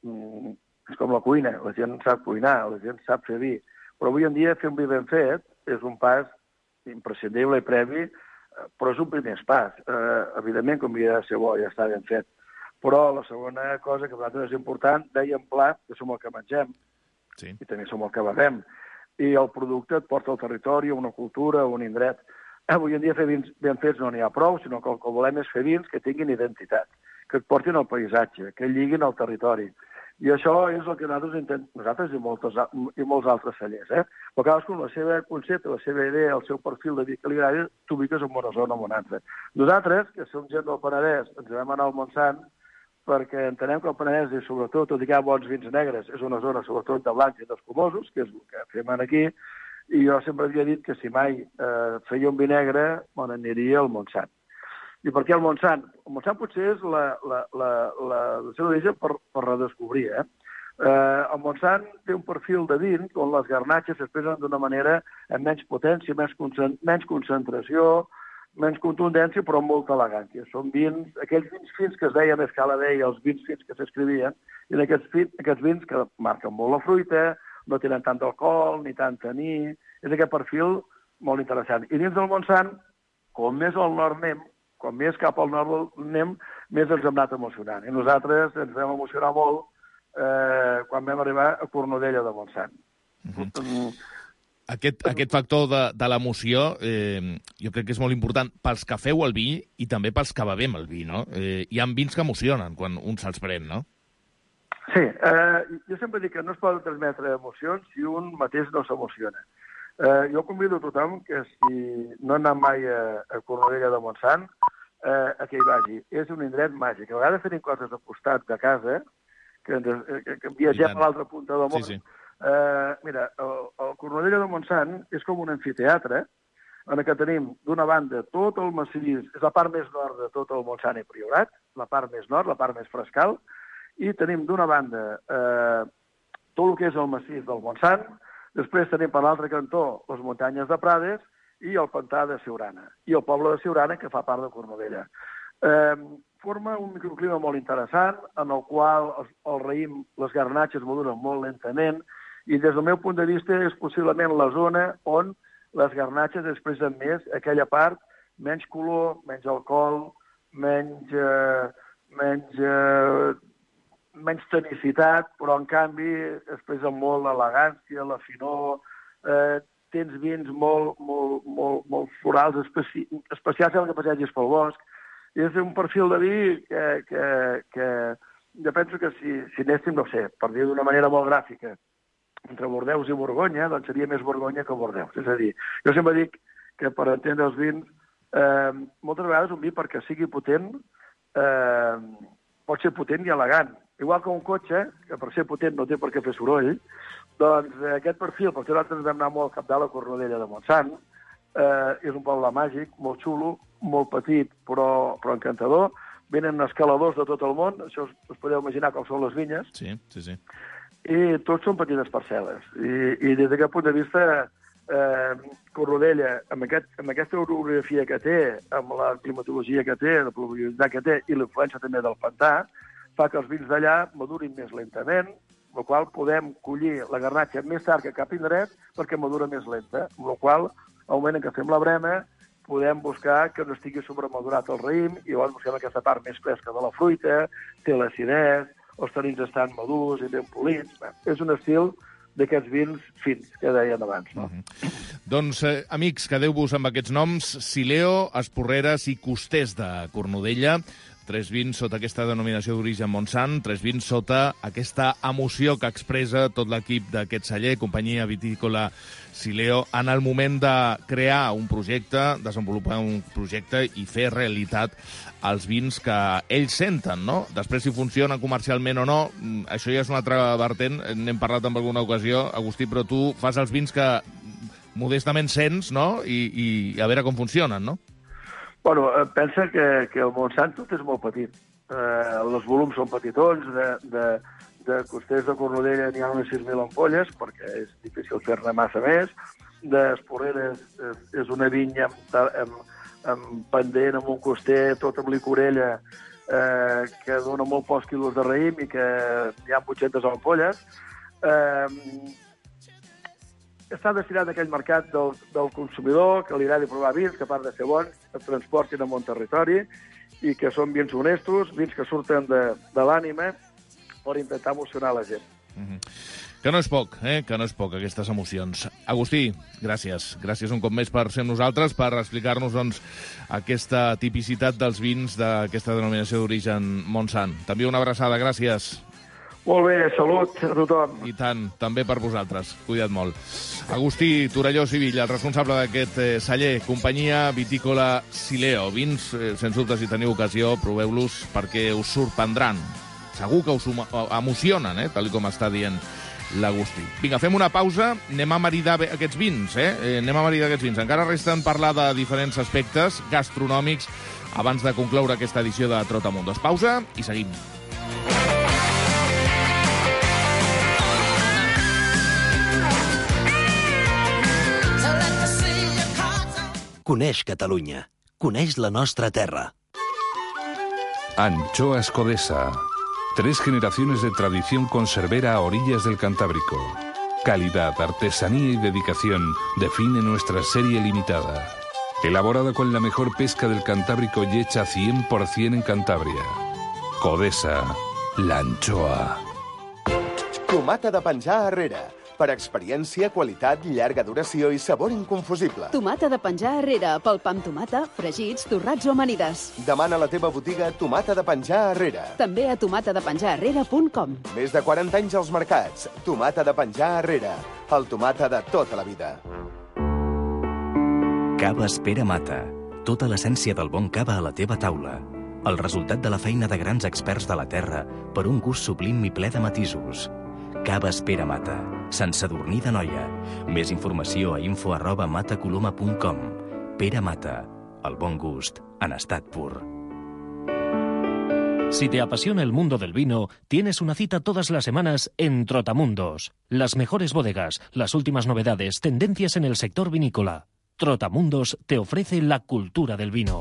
És com la cuina. La gent sap cuinar, la gent sap fer vi. Però avui en dia fer un vi ben fet és un pas imprescindible i previ, però és un primer pas. Eh, evidentment, com havia de ser bo, ja està ben fet. Però la segona cosa que per nosaltres és important, dèiem plat, que som el que mengem, sí. I també som el que bevem, i el producte et porta al territori, a una cultura, a un indret. avui en dia fer vins ben fets no n'hi ha prou, sinó que el que volem és fer vins que tinguin identitat, que et portin al paisatge, que lliguin al territori. I això és el que nosaltres intentem, nosaltres i, moltes, i molts altres cellers, eh? Però cadascú amb la seva concepte, la seva idea, el seu perfil de vi que li agrada, t'ubiques en una zona o en una altra. Nosaltres, que som gent del Penedès, ens vam anar al Montsant perquè entenem que el Penedès, i sobretot, tot i que hi ha bons vins negres, és una zona sobretot de blancs i d'escumosos, que és el que fem aquí, i jo sempre havia dit que si mai eh, feia un vi negre, me n'aniria al Montsant. I per què el Montsant? El Montsant potser és la, la, la, la, la seva origen per, per redescobrir. Eh? Eh, el Montsant té un perfil de vin on les garnatxes s'expressen d'una manera amb menys potència, menys, concent, menys concentració, menys contundència, però amb molta elegància. Són vins, aquells vins fins que es deia més que la deia, els vins fins que s'escrivien, i aquests, fins, aquests vins que marquen molt la fruita, no tenen tant d'alcohol, ni tant taní, és aquest perfil molt interessant. I dins del Montsant, com més al nord anem, com més cap al nord anem, més ens hem anat emocionant. I nosaltres ens vam emocionar molt eh, quan vam arribar a Cornudella de Montsant. Uh-huh. Aquest, aquest factor de, de l'emoció eh, jo crec que és molt important pels que feu el vi i també pels que bevem el vi, no? Eh, hi ha vins que emocionen quan un se'ls pren, no? Sí, eh, jo sempre dic que no es poden transmetre emocions si un mateix no s'emociona. Eh, jo convido a tothom que si no ha anat mai a, a Cornudella de Montsant, eh, a que hi vagi. És un indret màgic. A vegades tenim coses de costat de casa, que, que, que viatgem a l'altra punta del món. Sí, sí. Eh, mira, el, el Cornudella de Montsant és com un amfiteatre, en què tenim, d'una banda, tot el massís, és la part més nord de tot el Montsant i Priorat, la part més nord, la part més frescal, i tenim d'una banda eh, tot el que és el massís del Montsant, després tenim per l'altre cantó les muntanyes de Prades i el pantà de Siurana, i el poble de Siurana, que fa part de Cornudella. Eh, forma un microclima molt interessant, en el qual el, el raïm, les garnatxes maduren molt lentament, i des del meu punt de vista és possiblement la zona on les garnatxes expressen més aquella part, menys color, menys alcohol, menys... Eh, menys eh, menys tenicitat, però en canvi expressa molt l'elegància, la finor, eh, tens vins molt, molt, molt, molt florals, especi especials que passegis pel bosc. I és un perfil de vi que, que, que jo penso que si, si anéssim, no sé, per dir d'una manera molt gràfica, entre Bordeus i Borgonya, doncs seria més Borgonya que Bordeus. És a dir, jo sempre dic que per entendre els vins, eh, moltes vegades un vi perquè sigui potent, eh, pot ser potent i elegant. Igual que un cotxe, que per ser potent no té per què fer soroll, doncs eh, aquest perfil, perquè nosaltres vam anar molt al capdalt a Cornudella de Montsant, eh, és un poble màgic, molt xulo, molt petit, però, però encantador. Venen escaladors de tot el món, això us, us podeu imaginar com són les vinyes. Sí, sí, sí. I tots són petites parcel·les. I, i des d'aquest punt de vista, eh, Cornudella, amb, aquest, amb aquesta orografia que té, amb la climatologia que té, la pluviositat que té, i l'influència també del pantà, fa que els vins d'allà madurin més lentament, amb la qual podem collir la garnatxa més tard que cap indret perquè madura més lenta, amb la qual, al moment en què fem la brema, podem buscar que no estigui sobremadurat el raïm i llavors busquem aquesta part més fresca de la fruita, té l'acidesa, els tanins estan madurs i ben polits. Bé, és un estil d'aquests vins fins, que deien abans. No? Mm-hmm. Doncs, eh, amics, quedeu-vos amb aquests noms: Sileo, Esporreres i Costers de Cornudella. Tres vins sota aquesta denominació d'origen Montsant, tres vins sota aquesta emoció que expressa tot l'equip d'aquest celler, companyia vitícola Sileo, en el moment de crear un projecte, desenvolupar un projecte i fer realitat els vins que ells senten, no? Després, si funcionen comercialment o no, això ja és una altra vertent, n'hem parlat en alguna ocasió, Agustí, però tu fas els vins que modestament sents, no?, i, i a veure com funcionen, no? Bueno, pensa que, que el Montsant tot és molt petit. Eh, els volums són petitons, de, de, de Costers de Cornudella n'hi ha unes sis mil ampolles, perquè és difícil fer-ne massa més. D'Esporreres és, és una vinya amb, amb, amb pendent, amb un coster, tot amb licorella, eh, que dona molt pocs quilos de raïm i que hi ha vuit-centes ampolles. Eh, està destinat a aquell mercat del, del consumidor que li agradi provar vins, que a part de ser bons, es transportin a un territori i que són vins honestos, vins que surten de, de l'ànima per intentar emocionar la gent. Mm-hmm. Que no és poc, eh? Que no és poc, aquestes emocions. Agustí, gràcies. Gràcies un cop més per ser amb nosaltres, per explicar-nos doncs, aquesta tipicitat dels vins d'aquesta denominació d'origen Montsant. També una abraçada, gràcies. Molt bé, salut a tothom. I tant, també per vosaltres. Cuida't molt. Agustí Torelló Sivilla, el responsable d'aquest eh, celler, companyia vitícola Sileo. Vins, eh, sens dubte, si teniu ocasió, proveu-los perquè us sorprendran. Segur que us emocionen, eh, tal com està dient l'Agustí. Vinga, fem una pausa, anem a maridar aquests vins, eh? eh anem a maridar aquests vins. Encara resten parlar de diferents aspectes gastronòmics abans de concloure aquesta edició de Trotamundos. Pausa i seguim. Coneix Catalunya. Coneix la nostra terra. Anchoas Codesa. Tres generaciones de tradición conservera a orillas del Cantábrico. Calidad, artesanía y dedicación define nuestra serie limitada. Elaborada con la mejor pesca del Cantábrico y hecha cien por cien en Cantabria. Codesa, la anchoa. Tomata de penjar arrere. Per experiència, qualitat, llarga duració i sabor inconfusible. Tomata de penjar arrere, pel pa amb tomata, fregits, torrats o amanides. Demana a la teva botiga Tomata de penjar arrere. També a tomata de penjar arrere punt com. Més de quaranta anys als mercats. Tomata de penjar arrere. El tomata de tota la vida. Cava Espera Mata. Tota l'essència del bon cava a la teva taula. El resultat de la feina de grans experts de la terra per un gust sublim i ple de matisos. Cava Espera Mata. Sant Sadurní d'Anoia. Més informació a info arroba matacoloma punt com. Pere Mata. El bon gust en estat pur. Si te apasiona el mundo del vino, tienes una cita todas las semanas en Trotamundos. Las mejores bodegas, las últimas novedades, tendencias en el sector vinícola. Trotamundos te ofrece la cultura del vino.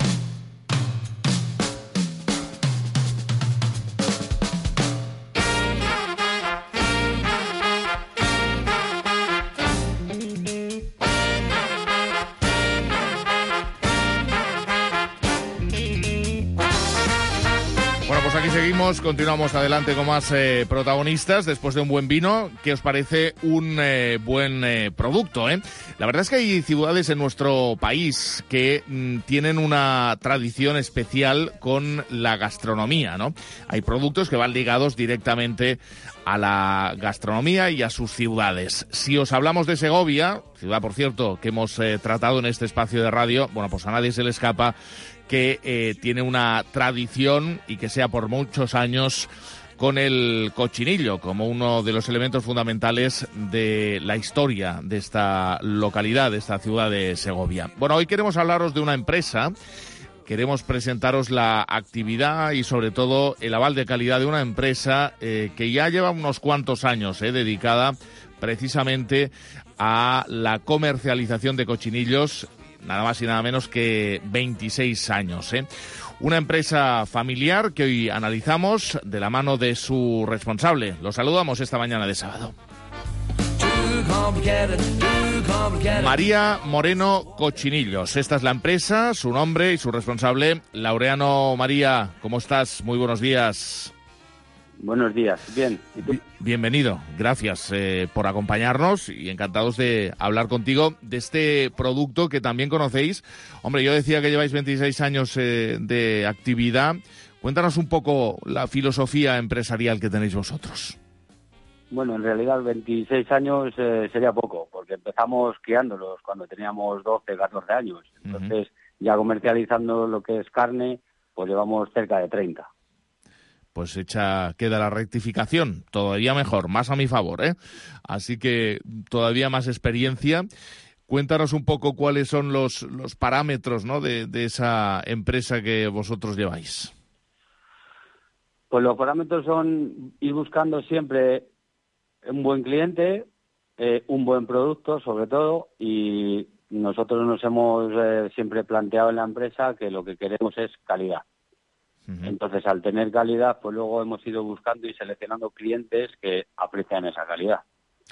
Aquí seguimos, continuamos adelante con más eh, protagonistas después de un buen vino. ¿Qué os parece un eh, buen eh, producto? Eh? La verdad es que hay ciudades en nuestro país que mm, tienen una tradición especial con la gastronomía, ¿no? Hay productos que van ligados directamente a la gastronomía y a sus ciudades. Si os hablamos de Segovia, ciudad, por cierto, que hemos eh, tratado en este espacio de radio, bueno, pues a nadie se le escapa que eh, tiene una tradición y que sea por muchos años con el cochinillo como uno de los elementos fundamentales de la historia de esta localidad, de esta ciudad de Segovia. Bueno, hoy queremos hablaros de una empresa, queremos presentaros la actividad y sobre todo el aval de calidad de una empresa eh, que ya lleva unos cuantos años eh, dedicada precisamente a la comercialización de cochinillos, nada más y nada menos que veintiséis años. ¿eh? Una empresa familiar que hoy analizamos de la mano de su responsable. Lo saludamos esta mañana de sábado. María Moreno Cochinillos. Esta es la empresa, su nombre y su responsable. Laureano María, ¿cómo estás? Muy buenos días. Buenos días, bien. ¿Y tú? Bienvenido, gracias eh, por acompañarnos y encantados de hablar contigo de este producto que también conocéis. Hombre, yo decía que lleváis veintiséis años eh, de actividad. Cuéntanos un poco la filosofía empresarial que tenéis vosotros. Bueno, en realidad veintiséis años eh, sería poco, porque empezamos criándolos cuando teníamos doce, catorce años. Entonces, uh-huh. ya comercializando lo que es carne, pues llevamos cerca de treinta. Pues hecha queda la rectificación, todavía mejor, más a mi favor, ¿eh? Así que todavía más experiencia. Cuéntanos un poco cuáles son los, los parámetros, ¿no?, de, de esa empresa que vosotros lleváis. Pues los parámetros son ir buscando siempre un buen cliente, eh, un buen producto sobre todo, y nosotros nos hemos eh, siempre planteado en la empresa que lo que queremos es calidad. Entonces, al tener calidad, pues luego hemos ido buscando y seleccionando clientes que aprecian esa calidad.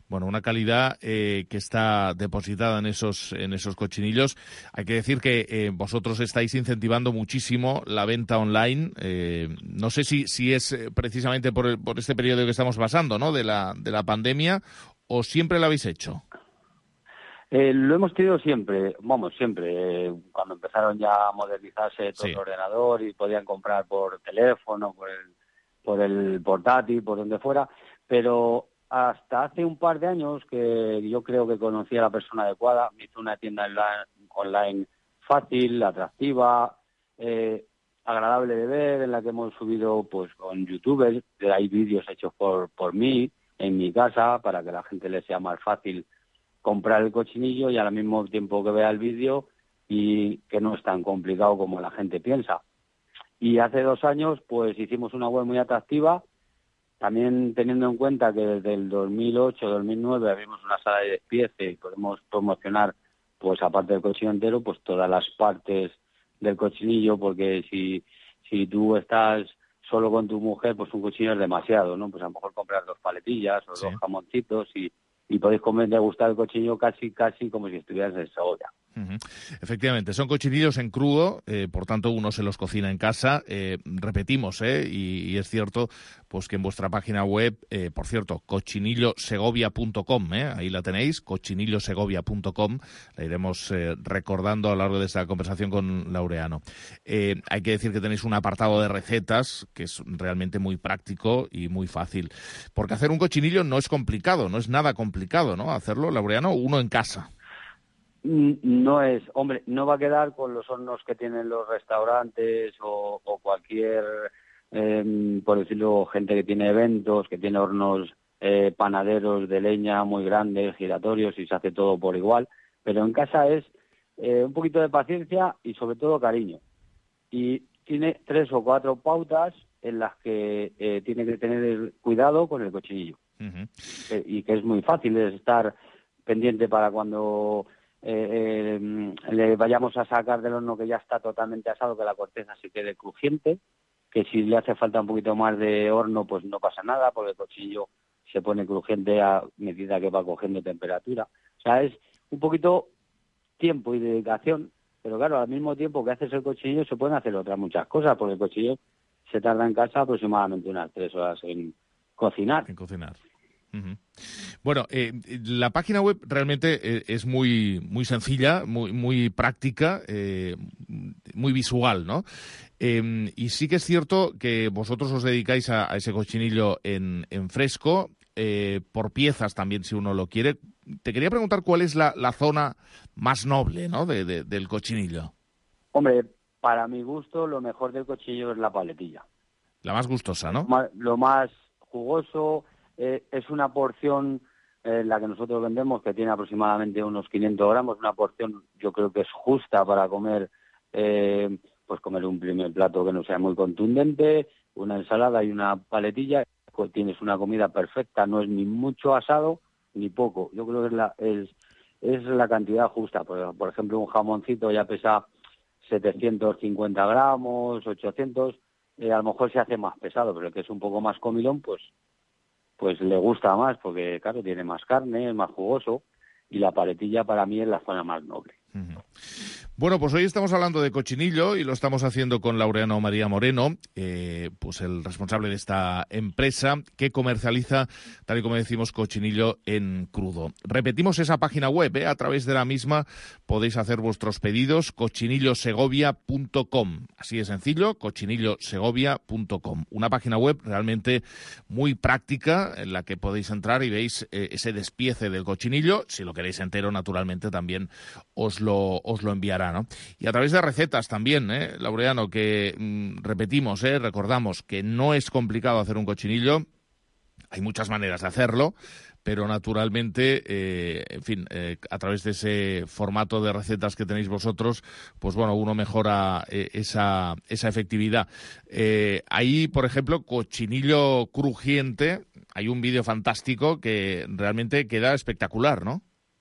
Bueno, una calidad eh, que está depositada en esos en esos cochinillos. Hay que decir que eh, vosotros estáis incentivando muchísimo la venta online. Eh, no sé si si es precisamente por, el, por este periodo que estamos pasando, ¿no? De la de la pandemia, o siempre lo habéis hecho. Eh, lo hemos tenido siempre, vamos, siempre. Eh, cuando empezaron ya a modernizarse todo Sí. el ordenador y podían comprar por teléfono, por el, por el portátil, por donde fuera, pero hasta hace un par de años que yo creo que conocí a la persona adecuada, me hizo una tienda online, online fácil, atractiva, eh, agradable de ver, en la que hemos subido pues con youtubers, hay vídeos hechos por, por mí, en mi casa, para que a la gente le sea más fácil comprar el cochinillo y al mismo tiempo que vea el vídeo, y que no es tan complicado como la gente piensa. Y hace dos años pues hicimos una web muy atractiva, también teniendo en cuenta que desde el dos mil ocho dos mil nueve abrimos una sala de despiece y podemos promocionar, pues aparte del cochinillo entero, pues todas las partes del cochinillo, porque si, si tú estás solo con tu mujer, pues un cochinillo es demasiado, ¿no? Pues a lo mejor comprar dos paletillas o Sí. dos jamoncitos y y podéis comer, degustar el cochinillo casi casi como si estuvieras en Segovia. Uh-huh. Efectivamente, son cochinillos en crudo, eh, por tanto uno se los cocina en casa. Eh, repetimos, eh, y, y es cierto pues que en vuestra página web, eh, por cierto, cochinillo segovia punto com, eh, ahí la tenéis, cochinillo segovia punto com, la iremos eh, recordando a lo largo de esta conversación con Laureano. Eh, hay que decir que tenéis un apartado de recetas que es realmente muy práctico y muy fácil, porque hacer un cochinillo no es complicado, no es nada complicado, ¿no? Hacerlo, Laureano, uno en casa. No es, hombre, no va a quedar con los hornos que tienen los restaurantes o, o cualquier, eh, por decirlo, gente que tiene eventos, que tiene hornos eh, panaderos de leña muy grandes, giratorios, y se hace todo por igual. Pero en casa es eh, un poquito de paciencia y sobre todo cariño. Y tiene tres o cuatro pautas en las que eh, tiene que tener cuidado con el cochinillo. Uh-huh. Eh, y que es muy fácil, es estar pendiente para cuando eh, eh, le vayamos a sacar del horno que ya está totalmente asado, que la corteza se quede crujiente, que si le hace falta un poquito más de horno pues no pasa nada, porque el cochinillo se pone crujiente a medida que va cogiendo temperatura. O sea, es un poquito tiempo y dedicación, pero claro, al mismo tiempo que haces el cochinillo se pueden hacer otras muchas cosas, porque el cochinillo se tarda en casa aproximadamente unas tres horas en cocinar. En cocinar. Uh-huh. Bueno, eh, la página web realmente eh, es muy muy sencilla, muy muy práctica, eh, muy visual, ¿no? Eh, y sí que es cierto que vosotros os dedicáis a, a ese cochinillo en, en fresco, eh, por piezas también, si uno lo quiere. Te quería preguntar cuál es la, la zona más noble, ¿no? de, de, del cochinillo. Hombre, para mi gusto, lo mejor del cochinillo es la paletilla. La más gustosa, ¿no? Lo más, lo más jugoso. Eh, es una porción, eh, la que nosotros vendemos, que tiene aproximadamente unos quinientos gramos, una porción yo creo que es justa para comer, eh, pues comer un primer plato que no sea muy contundente, una ensalada y una paletilla, pues tienes una comida perfecta, no es ni mucho asado ni poco, yo creo que es la, es, es la cantidad justa. Por, por ejemplo, un jamoncito ya pesa setecientos cincuenta gramos, ochocientos, eh, a lo mejor se hace más pesado, pero el que es un poco más comilón, pues pues le gusta más, porque claro, tiene más carne, es más jugoso, y la paletilla para mí es la zona más noble. Uh-huh. Bueno, pues hoy estamos hablando de cochinillo y lo estamos haciendo con Laureano María Moreno, eh, pues el responsable de esta empresa que comercializa, tal y como decimos, cochinillo en crudo. Repetimos esa página web, ¿eh? A través de la misma podéis hacer vuestros pedidos, cochinillo segovia punto com. Así de sencillo, cochinillo segovia punto com. Una página web realmente muy práctica en la que podéis entrar y veis eh, ese despiece del cochinillo. Si lo queréis entero, naturalmente también os lo, os lo enviará, ¿no? Y a través de recetas también, ¿eh, Laureano? Que mmm, repetimos, ¿eh? recordamos que no es complicado hacer un cochinillo. Hay muchas maneras de hacerlo, pero naturalmente, eh, en fin, eh, a través de ese formato de recetas que tenéis vosotros, pues bueno, uno mejora eh, esa, esa efectividad. Eh, ahí, por ejemplo, cochinillo crujiente, hay un vídeo fantástico que realmente queda espectacular, ¿no?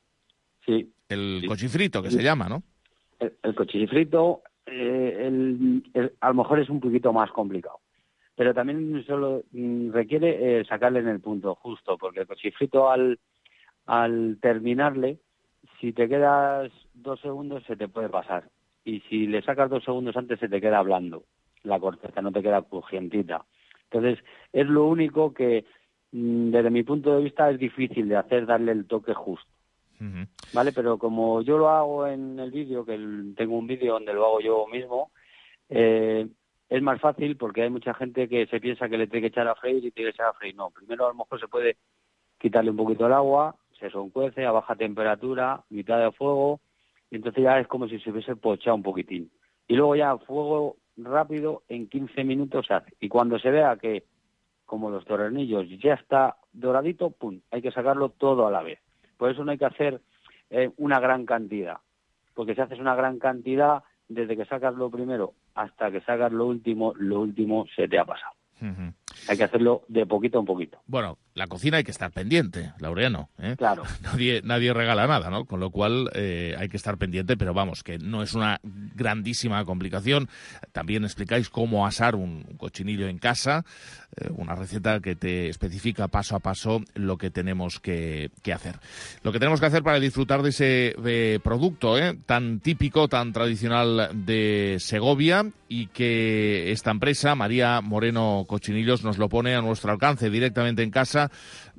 Sí. El sí. cochifrito, que sí. se llama, ¿no? El, el cochifrito, eh, el, el, a lo mejor es un poquito más complicado. Pero también solo mm, requiere eh, sacarle en el punto justo, porque el cochifrito al, al terminarle, si te quedas dos segundos se te puede pasar. Y si le sacas dos segundos antes se te queda blando la corteza, no te queda crujientita. Entonces, es lo único que, desde mi punto de vista, es difícil de hacer, darle el toque justo. Uh-huh. ¿Vale? Pero como yo lo hago en el vídeo, que el, tengo un vídeo donde lo hago yo mismo, eh, es más fácil porque hay mucha gente que se piensa que le tiene que echar a freír y tiene que echar a freír. No, primero a lo mejor se puede quitarle un poquito el agua, se soncuece a baja temperatura, mitad de fuego, y entonces ya es como si se hubiese pochado un poquitín. Y luego ya a fuego rápido, en quince minutos se hace. Y cuando se vea que, como los tornillos, ya está doradito, pum, hay que sacarlo todo a la vez. Por eso no hay que hacer eh, una gran cantidad, porque si haces una gran cantidad, desde que sacas lo primero hasta que sacas lo último, lo último se te ha pasado. Uh-huh. Hay que hacerlo de poquito en poquito. Bueno, la cocina hay que estar pendiente, Laureano, ¿eh? Claro. Nadie, nadie regala nada, ¿no? Con lo cual eh, hay que estar pendiente, pero vamos, que no es una grandísima complicación. También explicáis cómo asar un, un cochinillo en casa, eh, una receta que te especifica paso a paso lo que tenemos que, que hacer. Lo que tenemos que hacer para disfrutar de ese de producto, ¿eh? Tan típico, tan tradicional de Segovia, y que esta empresa, María Moreno Cochinillos, nos lo pone a nuestro alcance directamente en casa.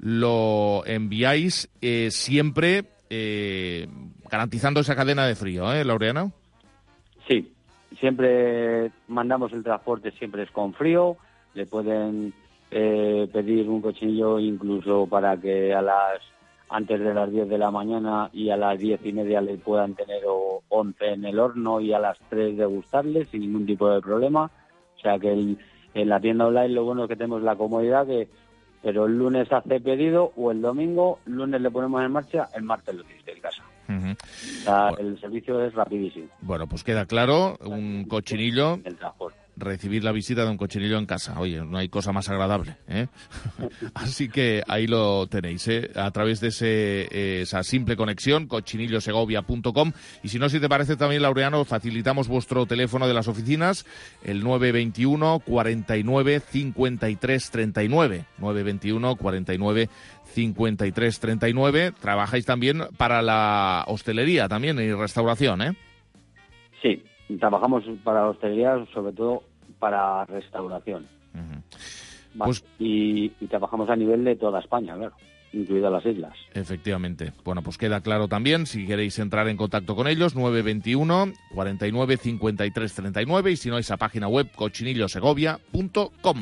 Lo enviáis eh, siempre eh, garantizando esa cadena de frío, ¿eh, Laureano? Sí, siempre mandamos el transporte, siempre es con frío. Le pueden eh, pedir un cochinillo incluso para que a las antes de las diez de la mañana y a las diez y media le puedan tener o once en el horno y a las tres degustarle sin ningún tipo de problema. O sea que el, en la tienda online lo bueno es que tenemos la comodidad que, pero el lunes hace pedido o el domingo, el lunes le ponemos en marcha, el martes lo tienes en casa. Uh-huh. O sea, bueno, el servicio es rapidísimo. Bueno, pues queda claro, un cochinillo, el transporte. Recibir la visita de un cochinillo en casa. Oye, no hay cosa más agradable, ¿eh? Así que ahí lo tenéis, ¿eh? A través de ese, eh, esa simple conexión, cochinillo segovia punto com. Y si no, si te parece también, Laureano, facilitamos vuestro teléfono de las oficinas, el nueve veintiuno, cuarenta y nueve, cincuenta y tres treinta y nueve. nueve veintiuno, cuarenta y nueve, cincuenta y tres treinta y nueve. Trabajáis también para la hostelería también y restauración, ¿eh? Sí, trabajamos para hostelería, sobre todo para restauración. Uh-huh. Pues, y, y trabajamos a nivel de toda España, claro, incluidas las islas. Efectivamente. Bueno, pues queda claro también, si queréis entrar en contacto con ellos, nueve veintiuno, cuarenta y nueve, cincuenta y tres treinta y nueve, y si no, esa página web, cochinillo segovia punto com.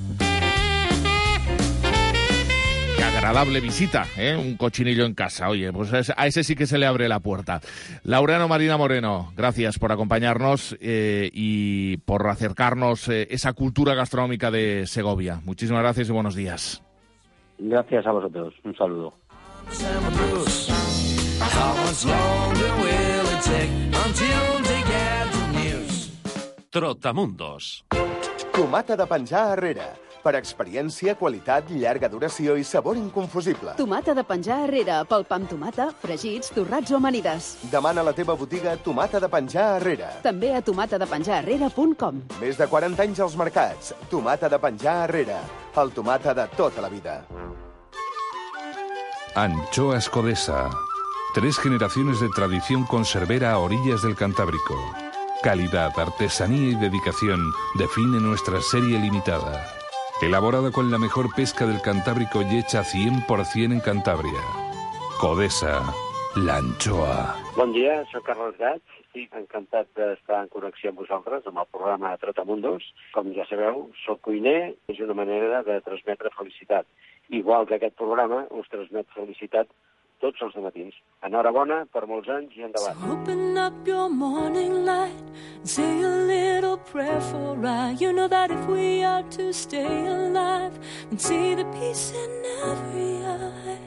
Qué agradable visita, ¿eh? Un cochinillo en casa. Oye, pues a ese sí que se le abre la puerta. Laureano Marina Moreno, gracias por acompañarnos eh, y por acercarnos eh, esa cultura gastronómica de Segovia. Muchísimas gracias y buenos días. Gracias a vosotros. Un saludo. Trotamundos. Tomata de penjar arrere. Per experiència, qualitat, llarga duració i sabor inconfusible. Tomata de penjar arrere, pel pa amb tomata, fregits, torrats o amanides. Demana a la teva botiga Tomata de penjar arrere. També a tomata de penjar arrere punt com. Més de quaranta anys als mercats. Tomata de penjar arrere. El tomata de tota la vida. Anchoas Codesa. Tres generaciones de tradición conservera a orillas del Cantábrico. Calidad, artesanía y dedicación define nuestra serie limitada. Elaborada con la mejor pesca del Cantábrico y hecha cien por cien en Cantabria. Codesa, la anchoa. Bon dia, soc Carles Gats i encantat d'estar en connexió amb vosaltres amb el programa Trotamundos. Com ja sabeu, soc cuiner, és una manera de transmetre felicitat. Igual que aquest programa us transmet felicitat tots els matins. Enhorabona per molts anys i endavant. So open up your morning light and say a little prayer for I. You know that if we are to stay alive and see the peace in every eye.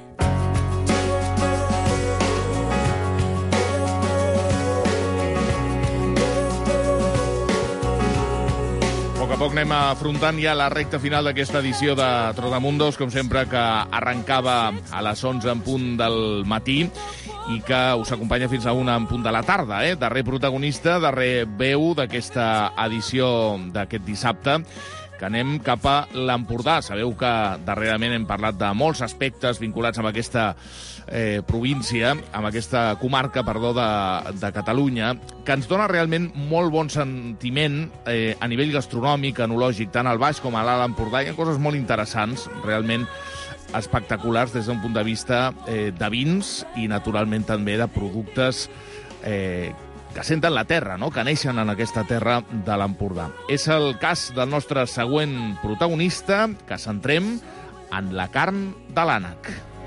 A poc a poc anem afrontant ja la recta final d'aquesta edició de Trotamundos, com sempre, que arrencava a les onze en punt del matí i que us acompanya fins a una en punt de la tarda, eh? Darrer protagonista, darrer veu d'aquesta edició d'aquest dissabte, que anem cap a l'Empordà. Sabeu que darrerament hem parlat de molts aspectes vinculats amb aquesta eh, província, amb aquesta comarca, perdó, de, de Catalunya, que ens dona realment molt bon sentiment eh, a nivell gastronòmic, enològic, tant al Baix com a l'Alt Empordà. Hi ha coses molt interessants, realment espectaculars des d'un punt de vista eh, de vins i, naturalment, també de productes eh, que senten la terra, no? Que neixen en aquesta terra de l'Empordà. És el cas del nostre següent protagonista, que centrem en la carn de l'ànec.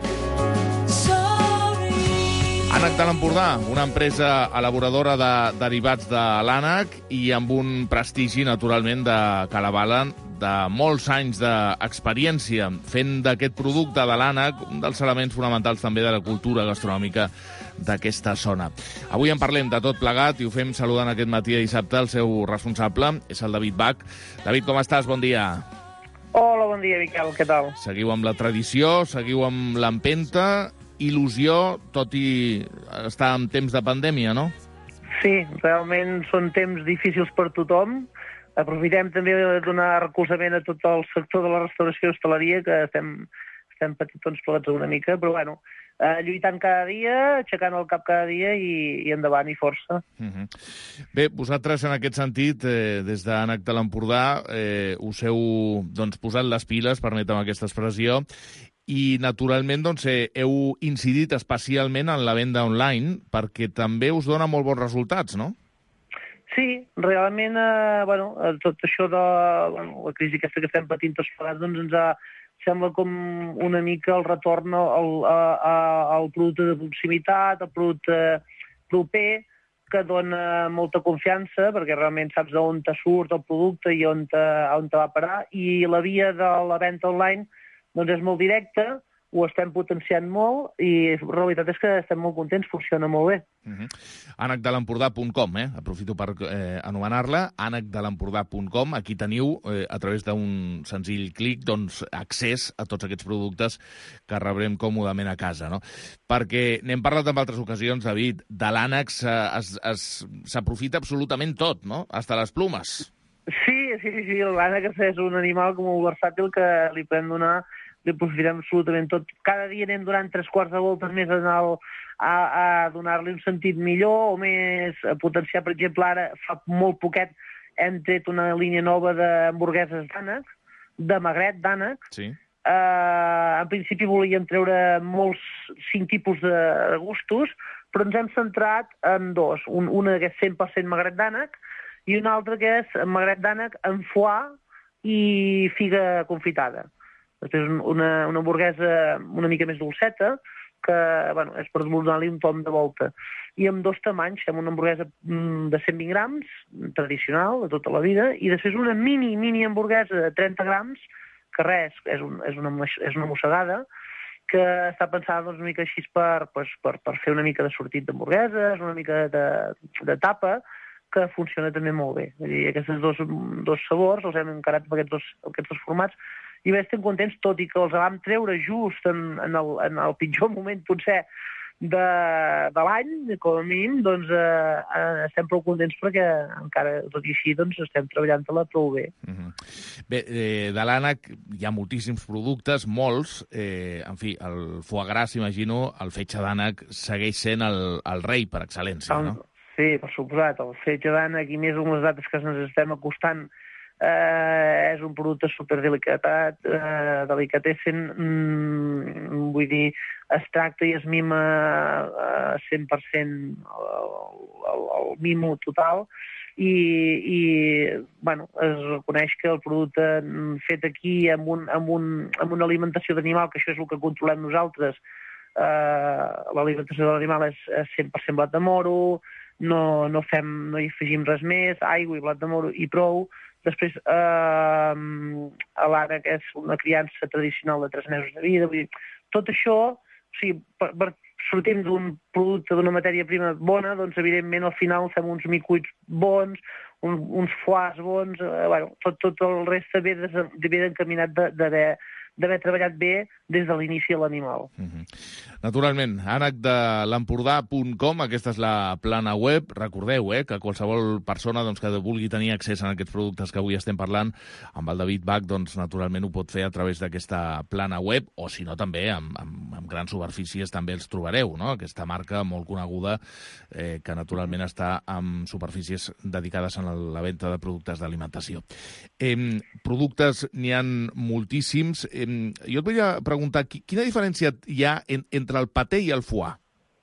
Ànec de l'Empordà, una empresa elaboradora de derivats de l'ànec i amb un prestigi, naturalment, de que l'avalen de molts anys d'experiència fent d'aquest producte de l'ànec un dels elements fonamentals també de la cultura gastronòmica d'aquesta zona. Avui en parlem de tot plegat i ho fem saludant aquest matí de dissabte el seu responsable, és el David Bach. David, com estàs? Bon dia. Hola, bon dia, Miquel. Què tal? Seguiu amb la tradició, seguiu amb l'empenta, il·lusió, tot i estar en temps de pandèmia, no? Sí, realment són temps difícils per tothom. Aprofitem també de donar recolzament a tot el sector de la restauració i hostaleria, que estem, estem patint tots plegats una mica, però bueno, eh, lluitant cada dia, aixecant el cap cada dia i, i endavant i força. Uh-huh. Bé, vosaltres en aquest sentit, eh, des d'Ànec de l'Empordà, eh, us heu doncs, posat les piles, permetem aquesta expressió, i naturalment doncs, eh, heu incidit especialment en la venda online, perquè també us dona molt bons resultats, no? Sí, realment, eh, bueno, tot això de bueno, la crisi aquesta que estem patint tots plegats, doncs ens ha, sembla com una mica el retorn al, a, a, al producte de proximitat, al producte proper, que dona molta confiança, perquè realment saps d'on te surt el producte i on te, on te va parar, i la via de la venda online doncs és molt directa, ho estem potenciant molt i la realitat és que estem molt contents, funciona molt bé. Uh-huh. ànec de l'empordà punt com, eh? Aprofito per eh, anomenar-la, ànec de l'empordà punt com. Aquí teniu, eh, a través d'un senzill clic, doncs, accés a tots aquests productes que rebrem còmodament a casa, no? Perquè n'hem parlat en altres ocasions, David, de l'ànec s'aprofita absolutament tot, no? Hasta les plumes. Sí, sí, sí, l'ànec és un animal com molt versàtil que li podem donar, li aprofitem absolutament tot. Cada dia anem donant tres quarts de voltes més en el, a, a donar-li un sentit millor o més a potenciar. Per exemple, ara fa molt poquet hem tret una línia nova d'hamburgueses d'ànec, de magret d'ànec. Sí. Uh, en principi volíem treure molts, cinc tipus de gustos, però ens hem centrat en dos. Un, una que és cent per cent magret d'ànec i una altra que és magret d'ànec amb foie i figa confitada. Després una, una hamburguesa una mica més dolceta, que bueno, és per donar-li un tom de volta. I amb dos tamanys, fem una hamburguesa de cent vint grams, tradicional, de tota la vida, i després una mini, mini hamburguesa de trenta grams, que res, és, un, és, una, és una mossegada, que està pensada doncs, una mica així per, per, per, per fer una mica de sortit d'hamburgueses, una mica de, de tapa, que funciona també molt bé. Vull dir, aquests dos, dos sabors els hem encarat amb aquests dos, aquests dos formats, i bé, estem contents, tot i que els vam treure just en, en, el, en el pitjor moment, potser, de, de l'any, com a mínim, doncs eh, estem prou contents perquè encara, tot i així, doncs estem treballant-la prou bé. Uh-huh. Bé, eh, de l'ànec hi ha moltíssims productes, molts, eh, en fi, el foie gras, imagino, el fetge d'ànec segueix sent el, el rei per excel·lència, no? Sí, per suposat, el fetge d'ànec i més amb les dates que ens estem acostant, Eh, és un producte superdelicatat, eh, delicatessen, mm, vull dir, es tracta i es mima a cent per cent el, el, el mimo total i, i bueno, es reconeix que el producte fet aquí amb, un, amb, un, amb una alimentació d'animal, que això és el que controlem nosaltres, eh, l'alimentació de l'animal és, és cent per cent blat de moro, no, no, fem, no hi afegim res més, aigua i blat de moro i prou. Després, eh, l'ànec és una criança tradicional de tres mesos de vida. Vull dir, tot això, o sigui, per, per, sortim d'un producte, d'una matèria prima bona, doncs, evidentment, al final fem uns micuits bons, un, uns foies bons, eh, bueno, tot, tot el reste ve, des, ve encaminat d'haver d'haver treballat bé des de l'inici de l'animal. Uh-huh. Naturalment, ànec de l'empordà punt com, aquesta és la plana web. Recordeu eh, que qualsevol persona doncs, que vulgui tenir accés a aquests productes que avui estem parlant, amb el David Bach, doncs, naturalment ho pot fer a través d'aquesta plana web, o si no també amb, amb, amb grans superfícies també els trobareu, no? Aquesta marca molt coneguda eh, que naturalment està amb superfícies dedicades a la venda de productes d'alimentació. Eh, productes n'hi ha moltíssims. Eh, jo et volia preguntar, quina diferència hi ha en, entre el paté i el foie?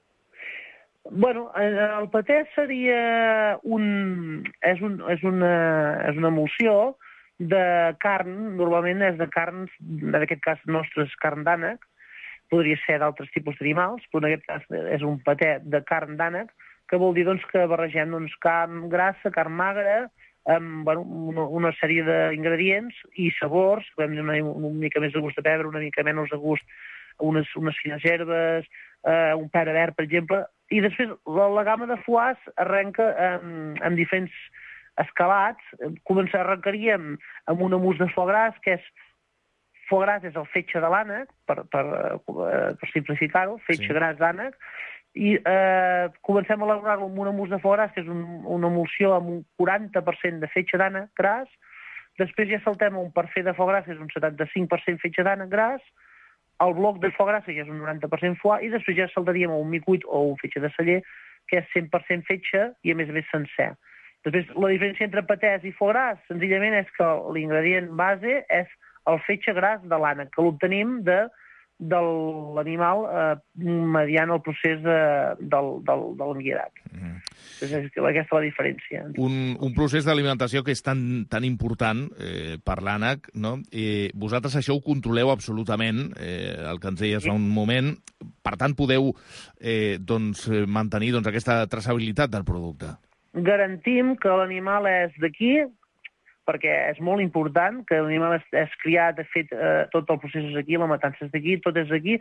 Bueno, el paté seria un... És, un, és, una, és una emulsió de carn, normalment és de carns, en aquest cas nostre és carn d'ànec, podria ser d'altres tipus d'animals, però en aquest cas és un paté de carn d'ànec, que vol dir doncs, que barregem doncs, carn grassa, carn magra, amb bueno, una, una sèrie d'ingredients i sabors, podem dir una, una mica més de gust de pebre, una mica menys de gust, unes, unes fines herbes, eh, un pebre verd, per exemple, i després la, la gamma de foies arrenca amb, amb diferents escalats. Començar, arrencaríem amb un emús de foie gras, que és foie gras és el fetge de l'ànec, per, per, per simplificar-ho, fetge sí. gras d'ànec, i eh, comencem a elaborar-lo amb un emús de foie gras, que és un, una emulsió amb un quaranta per cent de fetge d'ànec gras, després ja saltem a un parfait de foie gras, que és un setanta-cinc per cent fetge d'ànec gras, el bloc de foie gras, que és un noranta per cent foie, i després ja saltaríem a un micuit o un fetge de celler, que és cent per cent fetge i a més a més sencer. Després, la diferència entre patès i foie gras, senzillament, és que l'ingredient base és el fetge gras de l'ànec, que l'obtenim de, de l'animal eh, mediant el procés de, del, del, de l'enguiarat. Mm. És aquesta és la diferència. Un, un procés d'alimentació que és tan, tan important eh, per l'ànec, no? Eh, vosaltres això ho controleu absolutament, eh, el que ens deies fa un moment. Per tant, podeu eh, doncs, mantenir doncs, aquesta traçabilitat del producte. Garantim que l'animal és d'aquí, perquè és molt important, que l'animal és, és criat, de fet, eh, tot el procés és aquí, la matança és d'aquí, tot és d'aquí,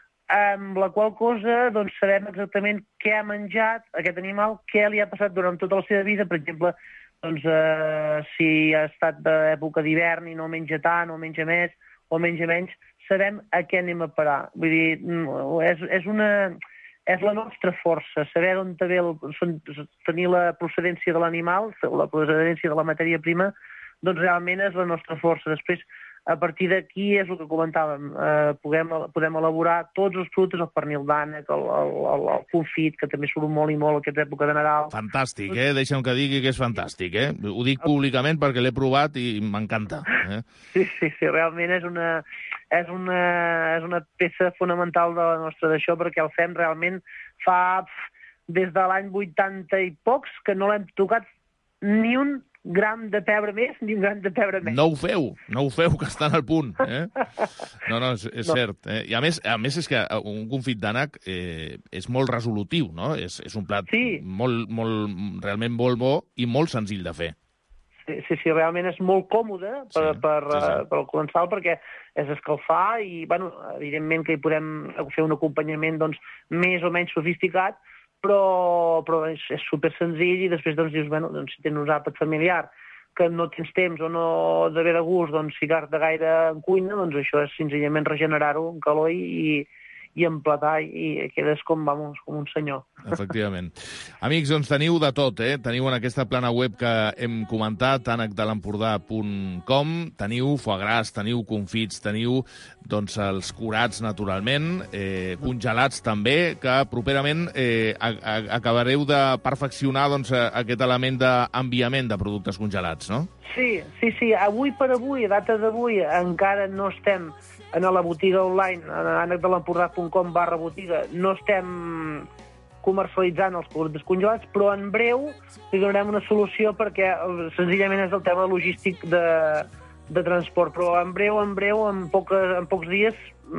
amb la qual cosa doncs, sabem exactament què ha menjat aquest animal, què li ha passat durant tota la seva vida. Per exemple, doncs, eh, si ha estat d'època d'hivern i no menja tant, o menja més, o menja menys, sabem a què anem a parar. Vull dir, és, és una... és la nostra força, saber d'on ve el, tenir la procedència de l'animal, la procedència de la matèria prima, doncs realment és la nostra força. Després, a partir d'aquí és el que comentàvem, eh, podem, podem elaborar tots els productes, el pernil d'ànec, el, el, el, el confit, que també surt molt i molt aquesta època de Nadal. Fantàstic, eh? Deixa'm que digui que és fantàstic, eh? Ho dic públicament perquè l'he provat i m'encanta. Eh? Sí, sí, sí, realment és una... És una, és una peça fonamental de la nostra d'això, perquè el fem realment fa des de l'any vuitanta i pocs que no l'hem tocat ni un gram de pebre més ni un gram de pebre més. No ho feu, no ho feu, que estan al punt. Eh? No, no, és, és no. cert. Eh? I a més, a més és que un confit d'ànec eh, és molt resolutiu, no? És, és un plat sí. molt, molt, realment molt bo i molt senzill de fer. Sí, sí, sí, realment és molt còmode per, sí, per, sí, sí. per al comensal, perquè és escalfar i, bueno, evidentment que hi podem fer un acompanyament doncs, més o menys sofisticat, però, però és, és super senzill i després doncs, dius, bueno, doncs, si tens un àpat familiar que no tens temps o no de bé de gust doncs, ficar-te gaire en cuina, doncs això és senzillament regenerar-ho en calor i, i emplatar i quedes com, vamos, com un senyor. Efectivament. Amics, doncs teniu de tot, eh? Teniu en aquesta plana web que hem comentat, ànec de l'empordà punt com, teniu foie gras, teniu confits, teniu doncs, els curats, naturalment, eh, congelats també, que properament eh, a, a, acabareu de perfeccionar doncs, aquest element d'enviament de productes congelats, no? Sí, sí, sí. Avui per avui, a data d'avui, encara no estem a la botiga online, a ànec de l'empordà punt com barra botiga, no estem comercialitzant els productes congelats, però en breu li donarem una solució perquè senzillament és el tema logístic de, de transport, però en breu, en breu, en, poca, en pocs dies,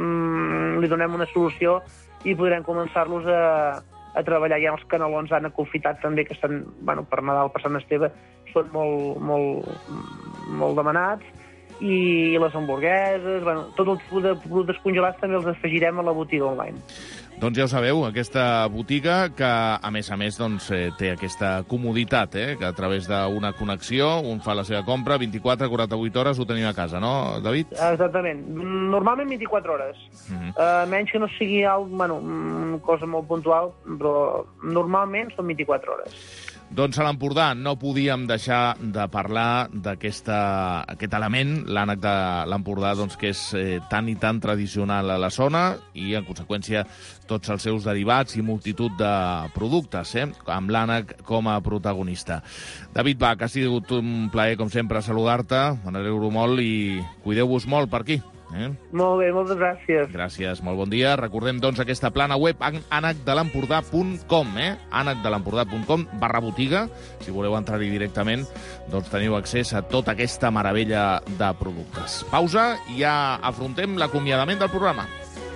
mmm, li donem una solució i podrem començar-los a, a treballar. Ja els canelons ànec confitats també, que estan, bueno, per Nadal, per Sant Esteve, són molt, molt, molt demanats, i les hamburgueses, bueno, tot el tipus de productes congelats també els afegirem a la botiga online. Doncs ja ho sabeu, aquesta botiga que, a més a més, doncs, eh, té aquesta comoditat, eh, que a través d'una connexió un fa la seva compra, vint-i-quatre a quaranta-vuit hores ho tenim a casa, no, David? Exactament. Normalment vint-i-quatre hores. Uh -huh. uh, menys que no sigui alt, bueno, cosa molt puntual, però normalment són vint-i-quatre hores. Doncs a l'Empordà no podíem deixar de parlar d'aquest element, l'ànec de l'Empordà, doncs, que és eh, tan i tan tradicional a la zona i, en conseqüència, tots els seus derivats i multitud de productes, eh, amb l'ànec com a protagonista. David Bach, ha sigut un plaer, com sempre, saludar-te, me n'alegro molt i cuideu-vos molt per aquí. Eh? Molt bé, moltes gràcies. Gràcies, molt bon dia. Recordem, doncs, aquesta plana web ànec de l'empordà punt com, eh? ànec de l'empordà punt com barra botiga. Si voleu entrar-hi directament, doncs teniu accés a tota aquesta meravella de productes. Pausa i ja afrontem l'acomiadament del programa.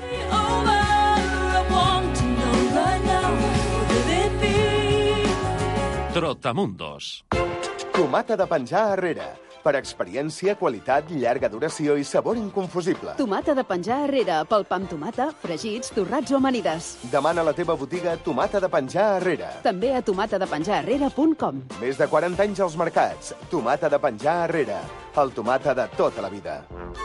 Trotamundos. Tomata de penjar arrere. Per experiència, qualitat, llarga duració i sabor inconfusible. Tomata de penjar arrere, pel pa amb tomata, fregits, torrats o amanides. Demana a la teva botiga Tomata de penjar arrere. També a tomata de penjar arrere punt com. Més de quaranta anys als mercats. Tomata de penjar arrere. El tomata de tota la vida.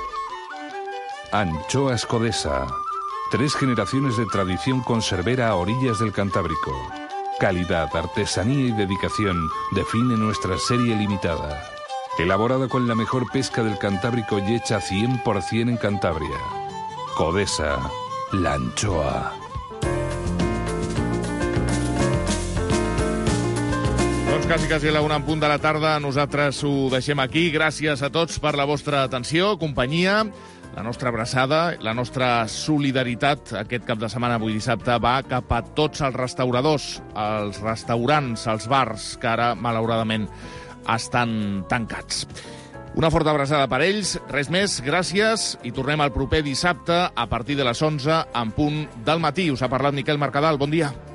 Anchoas Codesa. Tres generaciones de tradición conservera a orillas del Cantábrico. Calidad, artesanía y dedicación define nuestra serie limitada. Elaborada con la mejor pesca del Cantábrico y hecha cien por cien en Cantabria. Codesa, la anchoa. Doncs quasi, quasi a la una en punt de la tarda. Nosaltres ho deixem aquí. Gràcies a tots per la vostra atenció, companyia. La nostra abraçada, la nostra solidaritat aquest cap de setmana, avui dissabte, va cap a tots els restauradors, els restaurants, els bars, que ara, malauradament, estan tancats. Una forta abraçada per ells, res més, gràcies, i tornem el proper dissabte a partir de les onze en punt del matí. Us ha parlat Miquel Mercadal, bon dia.